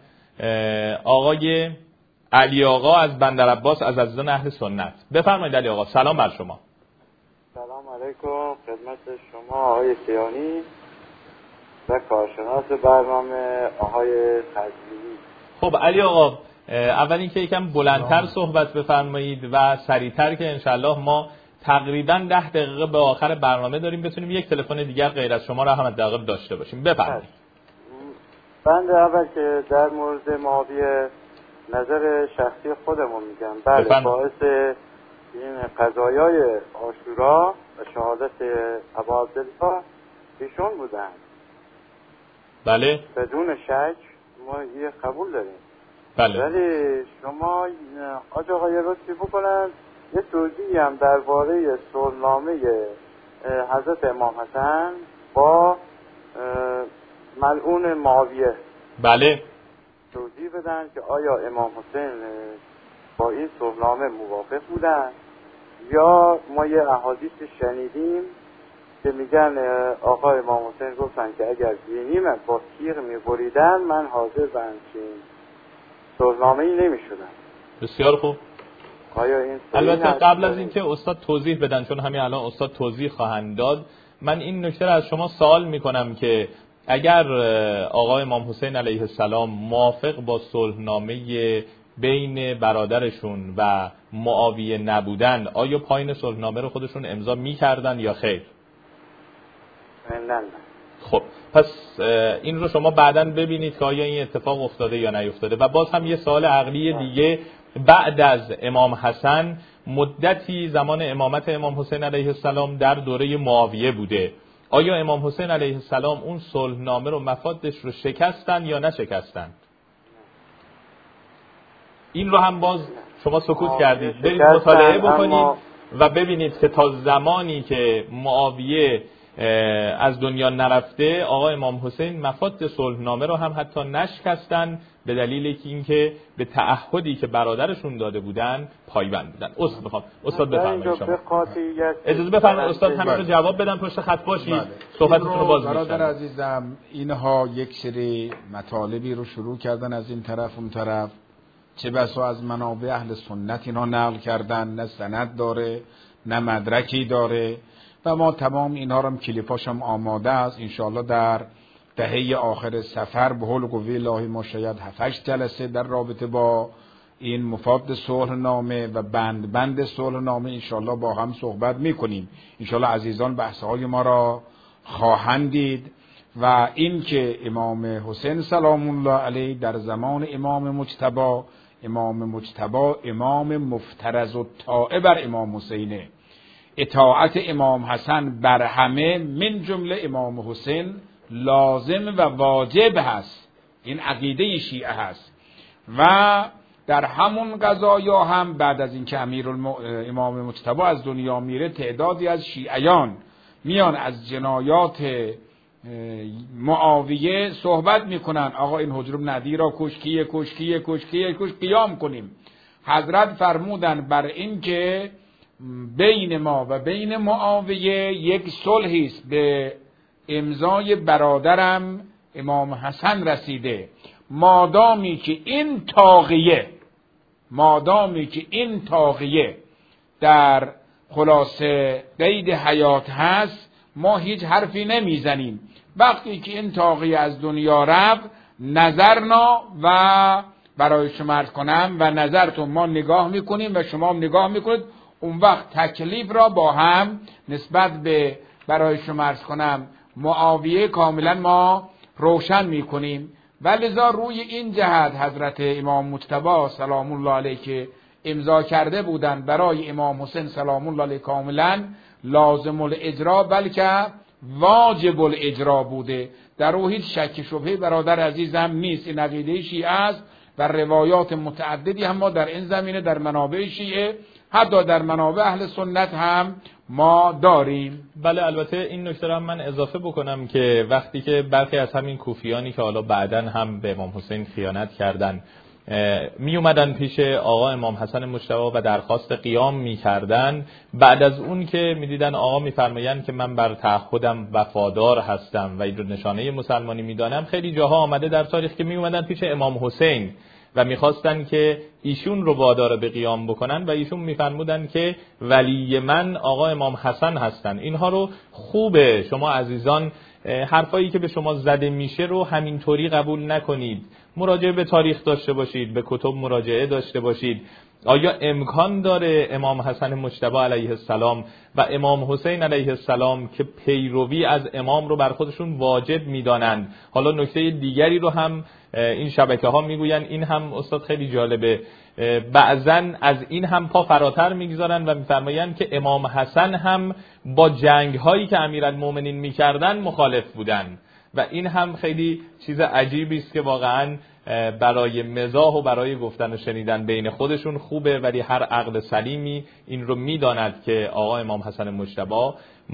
آقای علی آقا از بندر عباس از عزیزان اهل سنت، بفرمایید علی آقا. سلام بر شما.
سلام علیکم خدمت شما آقای سیانی و کارشناس برنامه آقای قزوینی.
خب علی آقا، اول اینکه یکم بلندتر صحبت بفرمایید و سریعتر که انشالله ما تقریبا ده دقیقه به آخر برنامه داریم، بتونیم یک تلفن دیگر غیر از شما را هم دقیقه داشته باشیم. بفرمایید.
بنده اول که در مورد معاویه نظر شخصی خودمون میگم، بله بفرمایید. باعث این قضایای عاشورا و شهادت ابا عبدالله ایشون بودن.
بله
بدون شک ما یه قبول داریم.
بله.
ولی شما آج آقای لطفی بکنن یه توضیحی هم درباره صلحنامه حضرت امام حسن با ملعون معاویه
بله
توضیح بدن که آیا امام حسین با این صلحنامه موافق بودن یا ما یه احادیث شنیدیم که میگن آقا امام حسین گفتن که اگر دینی من با تیغ میبریدن من حاضر به همچین صلحنامه ای نمیشدم.
بسیار خوب.
آیا این
البته قبل از اینکه استاد توضیح بدن، چون همین الان استاد توضیح خواهند داد، من این نکته را از شما سوال میکنم که اگر آقا امام حسین علیه السلام موافق با صلحنامه بین برادرشون و معاویه نبودن، آیا پایین صلحنامه رو خودشون امضا میکردن یا خیر؟
نه.
خب پس این رو شما بعداً ببینید که آیا این اتفاق افتاده یا نیفتاده. و باز هم یه سوال عقلی دیگه، بعد از امام حسن مدتی زمان امامت امام حسین علیه السلام در دوره معاویه بوده، آیا امام حسین علیه السلام اون صلحنامه رو مفادش رو شکستن یا نشکستن؟ این رو هم باز شما سکوت کردید، برید مطالعه بکنید و ببینید که تا زمانی که معاویه از دنیا نرفته آقا امام حسین مفاد صلحنامه رو هم حتی نشکستن، به دلیل اینکه به تعهدی که برادرشون داده بودن پایبند بودن. استاد بخوام استاد بفرمایید شما. اجازه بفرمایید استاد همین رو جواب بدن، پشت خط باشید، صحبتتون رو باز می‌کنم.
برادر عزیزم، اینها یک سری مطالبی رو شروع کردن از این طرف اون طرف، چه بسا از منابع اهل سنت اینا نقل کردن، نه سند داره نه مدرکی داره و ما تمام اینها رو هم کلیپاش هم آماده است. انشاءالله در دهه آخر سفر به حول قوه الهی ما شاید هفت هشت جلسه در رابطه با این مفاد صلحنامه و بند بند صلحنامه انشاءالله با هم صحبت میکنیم. انشاءالله عزیزان بحث‌های ما را خواهند دید. و این که امام حسین سلام الله علیه در زمان امام مجتبی، امام مجتبی امام مفترض الطاعه بر امام حسینه، اطاعت امام حسن بر همه من جمله امام حسین لازم و واجب هست. این عقیده شیعه هست. و در همون قضایا هم بعد از اینکه امیر امام مجتبی از دنیا میره، تعدادی از شیعیان میان از جنایات معاویه صحبت میکنن، آقا این حجر بن عدی را کشکیه کشکیه کشکیه کش قیام کنیم. حضرت فرمودن بر این که بین ما و بین معاویه یک صلحی است، به امضای برادرم امام حسن رسیده، مادامی که این طاغیه مادامی که این طاغیه در خلاصه قید حیات هست، ما هیچ حرفی نمیزنیم. وقتی که این تاقی از دنیا رفت نظرنا و برای شما عرض کنم و نظرتون ما نگاه میکنیم و شما هم نگاه میکنید، اون وقت تکلیف را با هم نسبت به برای شما عرض کنم معاویه کاملا ما روشن میکنیم. ولذا روی این جهت حضرت امام مجتبی سلام الله علیه که امضا کرده بودند برای امام حسین سلام الله علیه کاملا لازم الاجرا بلکه واجب الاجرا بوده. در او هیچ شک شبهه برادر عزیزم نیست. این عقیده شیعه است و روایات متعددی هم ما در این زمینه در منابع شیعه حتی در منابع اهل سنت هم ما داریم.
بله، البته این نکته را من اضافه بکنم که وقتی که برخی از همین کوفیانی که حالا بعداً هم به امام حسین خیانت کردن می اومدن پیش آقا امام حسن مجتبی و درخواست قیام می کردن، بعد از اون که می دیدن آقا می فرمایند که من بر تعهدم وفادار هستم و این رو نشانه مسلمانی می دانم، خیلی جاها آمده در تاریخ که می اومدن پیش امام حسین و میخواستن که ایشون رو وادار به قیام بکنن و ایشون میفرمودن که ولی من آقا امام حسن هستن. اینها رو خوبه شما عزیزان حرفایی که به شما زده میشه رو همینطوری قبول نکنید، مراجعه به تاریخ داشته باشید، به کتب مراجعه داشته باشید. آیا امکان داره امام حسن مجتبی علیه السلام و امام حسین علیه السلام که پیروی از امام رو بر خودشون واجب میدانند، حالا نکته دیگری رو هم این شبکه ها میگوین، این هم استاد خیلی جالبه، بعضن از این هم پا فراتر میگذارن و میفرمایند که امام حسن هم با جنگ هایی که امیرالمومنین میکردن مخالف بودن و این هم خیلی چیز عجیبی است که واقعا برای مزاح و برای گفتن و شنیدن بین خودشون خوبه، ولی هر عقل سلیمی این رو میداند که آقا امام حسن مجتبی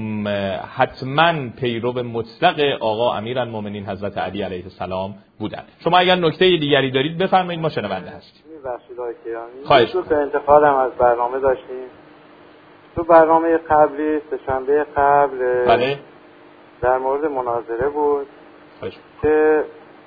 حتما پیرو مطلق آقا امیرالمومنین حضرت علی علیه السلام بودن. شما اگر نکته دیگری دارید بفرمایید، ما شنونده هستیم.
ببخشید آقای کیانی،
خواهش
تو به انتقادم از برنامه داشتیم. تو برنامه قبلی سه‌شنبه قبل
بله
در مورد مناظره بود
خواهش.
که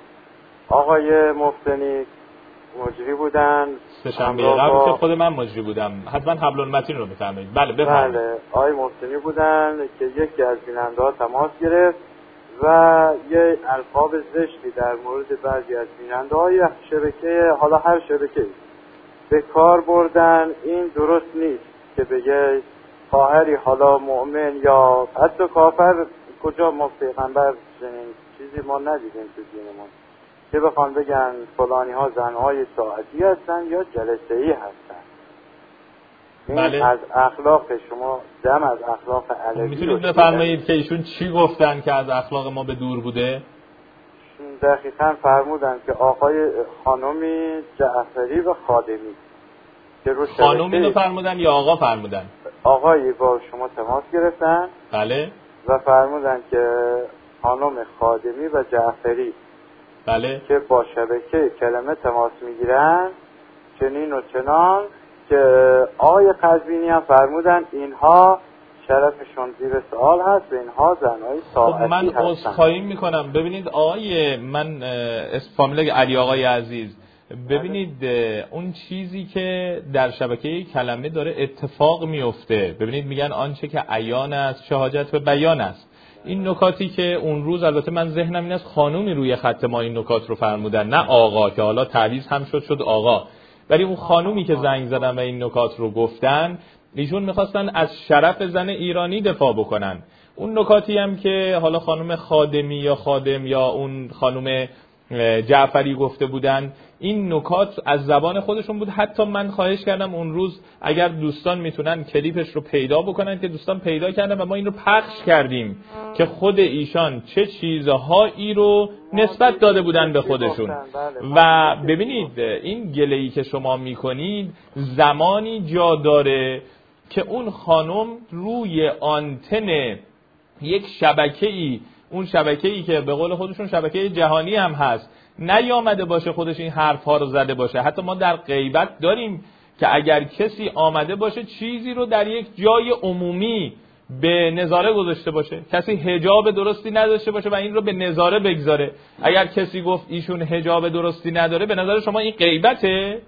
آقای محسنی مجری بودن.
سه‌شنبه قبل که خود من مجری بودم، حتما حبل المتین رو میفرمایید. بله بفرمایید.
بله، آقای محسنی بودن که یکی از بیننده‌ها تماس گرفت و یه القاب زشتی در مورد بعضی از بیننده‌های شبکه، حالا هر شبکه به کار بردن. این درست نیست که بگه خواهری حالا مؤمن یا حتی کافر، کجا ما پیغمبر چنین چیزی ما ندیدیم تو دینمون که بخوان بگن فلانی ها زنهای ساعتی هستن یا جلسه‌ای هستن. این
بله.
از اخلاق شما دم از اخلاق علوی.
میتونید بفرمایید که ایشون چی گفتن که از اخلاق ما به دور بوده؟
دقیقاً فرمودن که آقای خانمی جعفری و خادمی که رو
خانمی رو فرمودن یا آقا فرمودن؟
آقایی با شما تماس گرفتن
بله
و فرمودن که خانم خادمی و جعفری
بله
که با شبکه کلمه تماس میگیرن چنین و چنان، که آقای قزوینی هم فرمودن اینها شرفشون زیر سوال هست و اینها زنهای ساعتی
خب من
هستن.
من عذرخواهی میکنم. ببینید آقای من فامیل علی آقای عزیز، ببینید اون چیزی که در شبکه کلمه داره اتفاق میفته، ببینید میگن آنچه که عیان است چه حاجت به بیان است. این نکاتی که اون روز، البته من ذهنم این است خانومی روی خط ما این نکات رو فرمودن، نه آقا که حالا تعویض هم شد شد آقا، ولی اون خانومی که زنگ زدن و این نکات رو گفتن، ایشون میخواستن از شرف زن ایرانی دفاع بکنن. اون نکاتی هم که حالا خانم خادمی یا خادم یا اون خانم جعفری گفته بودن، این نکات از زبان خودشون بود. حتی من خواهش کردم اون روز اگر دوستان میتونن کلیپش رو پیدا بکنن، که دوستان پیدا کردن و ما این رو پخش کردیم که خود ایشان چه چیزهایی رو نسبت داده بودن به خودشون. و ببینید این گله‌ای که شما میکنید زمانی جا داره که اون خانم روی آنتن یک شبکه‌ای، اون شبکه‌ای که به قول خودشون شبکه جهانی هم هست، نیامده باشه خودش این حرف‌ها رو زده باشه. حتی ما در غیبت داریم که اگر کسی آمده باشه چیزی رو در یک جای عمومی به نظاره گذاشته باشه، کسی حجاب درستی نداشته باشه و این رو به نظاره بگذاره، اگر کسی گفت ایشون حجاب درستی نداره، به نظر شما این غیبته؟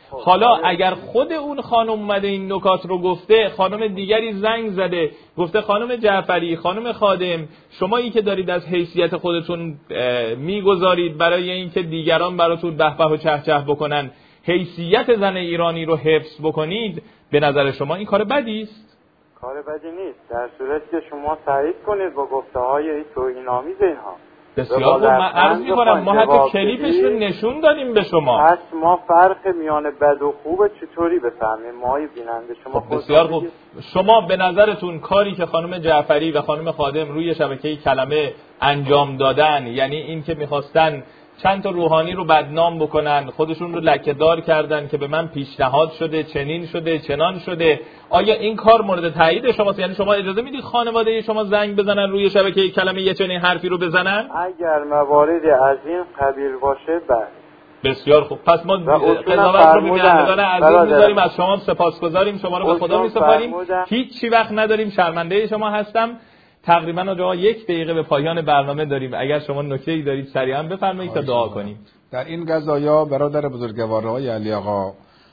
حالا اگر خود اون خانم اومده این نکات رو گفته، خانم دیگری زنگ زده گفته خانم جعفری، خانم خادم، شما این که دارید از حیثیت خودتون میگذارید برای اینکه دیگران براتون به به و چه چه بکنن، حیثیت زن ایرانی رو حفظ بکنید، به نظر شما این کار بدی است؟
کار بدی نیست، در صورتی که شما تایید کنید با گفته های این توهین‌آمیز اینها.
بسیار خوب، من عرض می‌کنم ما حتی کلیپش رو نشون دادیم به شما.
پس ما فرق میان بد و خوب چطوری بفهمیم ماهای بیننده؟ شما
خب بسیار خوب، شما به نظرتون کاری که خانم جعفری و خانم خادم روی شبکه کلمه انجام دادن، یعنی این که می‌خواستن چند تا روحانی رو بدنام بکنن، خودشون رو لکه‌دار کردن که به من پیشنهاد شده، چنین شده، چنان شده، آیا این کار مورد تایید شماست؟ یعنی شما اجازه میدید خانواده شما زنگ بزنن روی شبکه کلمه یه چنین حرفی رو بزنن؟
اگر مواردی از این قبیل باشه بله.
بسیار خوب، پس ما قضاوت رو بینندگان عزیز می‌ذاریم، از شما سپاسگزاریم، شما رو به خدا می‌سپاریم، هیچ چی وقت نداریم، شرمنده شما هستم. تقریبا آقا یک دقیقه به پایان برنامه داریم، اگر شما نکته‌ای دارید سریعا بفرمایید تا دعا کنیم.
در این قضایا برادر بزرگوار آقای علی آقا،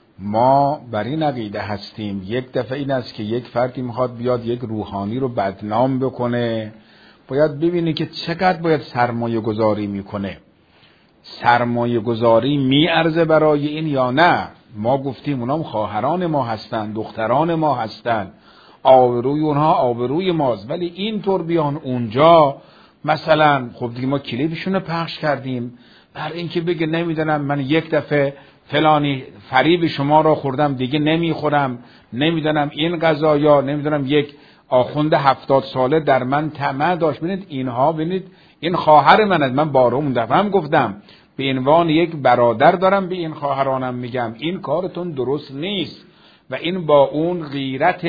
ما بر این عقیده هستیم یک دفعه این است که یک فردی میخواد بیاد یک روحانی رو بدنام بکنه، باید ببینی که چقدر باید سرمایه گذاری میکنه، سرمایه گذاری میارزه برای این یا نه. ما گفتیم اونام خواهران ما هستن، دختران ما هستن، آبروی اونها آبروی ماست، ولی اینطور بیان اونجا مثلا خب دیگه ما کلیپشون رو پخش کردیم بر اینکه بگه نمیدونم من یک دفعه فلانی فریب شما رو خوردم دیگه نمیخورم، نمیدونم این قضایا، نمیدونم یک آخوند هفتاد ساله در من طمع داشت. ببینید اینها، ببینید این خواهر من، از من بارو اون دفعه هم گفتم به عنوان یک برادر دارم به این خواهرانم میگم این کارتون درست نیست و این با اون غیرت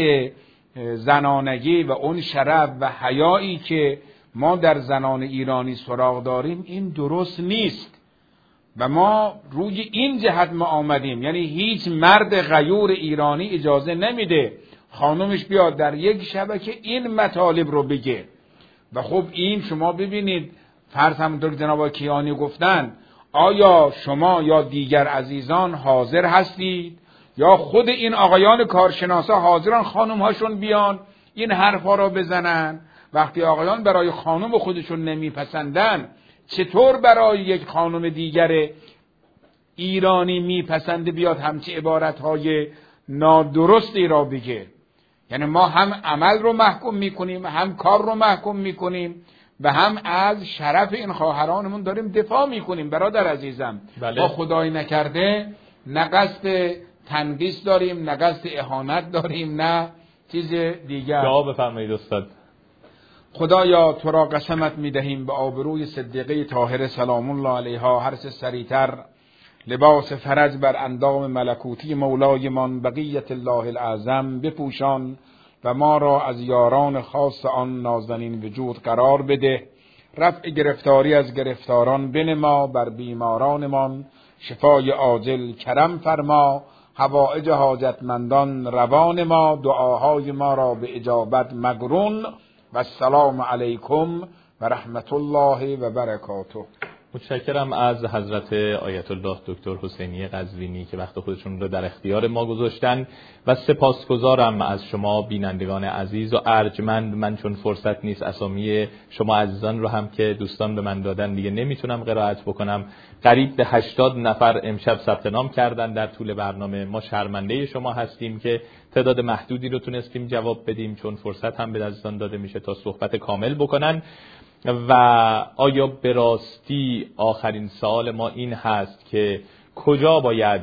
زنانگی و اون شرف و حیایی که ما در زنان ایرانی سراغ داریم این درست نیست و ما روی این جهت ما آمدیم. یعنی هیچ مرد غیور ایرانی اجازه نمیده خانمش بیاد در یک شبکه این مطالب رو بگه. و خب این شما ببینید فرض همونطور که جناب کیانی گفتن، آیا شما یا دیگر عزیزان حاضر هستید یا خود این آقایان کارشناسا حاضران خانم هاشون بیان این حرفا رو بزنن؟ وقتی آقایان برای خانم خودشون نمیپسندن، چطور برای یک خانم دیگر ایرانی میپسنده بیاد همچی عبارتهای نادرستی را بگه؟ یعنی ما هم عمل رو محکوم میکنیم، هم کار رو محکوم میکنیم و هم از شرف این خواهرانمون داریم دفاع میکنیم. برادر عزیزم بله. ما خدای نکرده نه قصد تنقیص داریم، نه قصد اهانت داریم، نه چیز دیگر.
جواب بفرمایید استاد.
خدایا تو را قسمت میدهیم به آبروی صدیقه طاهره سلام الله علیها هر چه سریعتر لباس فرج بر اندام ملکوتی مولایمان بقیت الله الاعظم بپوشان و ما را از یاران خاص آن نازنین وجود قرار بده. رفع گرفتاری از گرفتاران بنما، بر بیمارانمان شفای عاجل کرم فرما، حوائج حاجتمندان روان ما، دعاهای ما را به اجابت مقرون و السلام علیکم و رحمت الله و برکاته.
متشکرم از حضرت آیت الله دکتر حسینی قزوینی که وقت خودشون رو در اختیار ما گذاشتن و سپاسگزارم از شما بینندگان عزیز و ارجمند. من چون فرصت نیست اسامی شما عزیزان رو هم که دوستان به من دادن دیگه نمیتونم قرائت بکنم. قریب به هشتاد نفر امشب ثبت نام کردن در طول برنامه. ما شرمنده شما هستیم که تعداد محدودی رو تونستیم جواب بدیم، چون فرصت هم به عزیزان داده میشه تا صحبت کامل بکنن. و آیا به راستی آخرین سوال ما این هست که کجا باید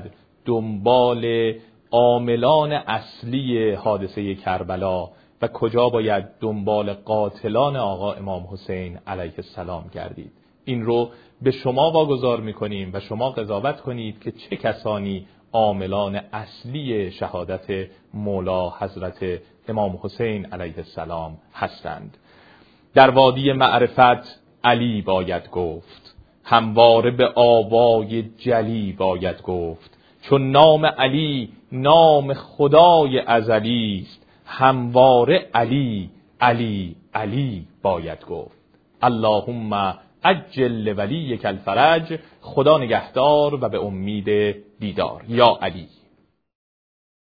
دنبال عاملان اصلی حادثه کربلا و کجا باید دنبال قاتلان آقا امام حسین علیه السلام گردید؟ این رو به شما واگذار میکنیم و شما قضاوت کنید که چه کسانی عاملان اصلی شهادت مولا حضرت امام حسین علیه السلام هستند. در وادی معرفت علی باید گفت، همواره به آوای جلی باید گفت، چون نام علی نام خدای ازلی است، همواره علی علی علی باید گفت. اللهم عجل ولیک الفرج. خدا نگهدار و به امید دیدار. یا علی.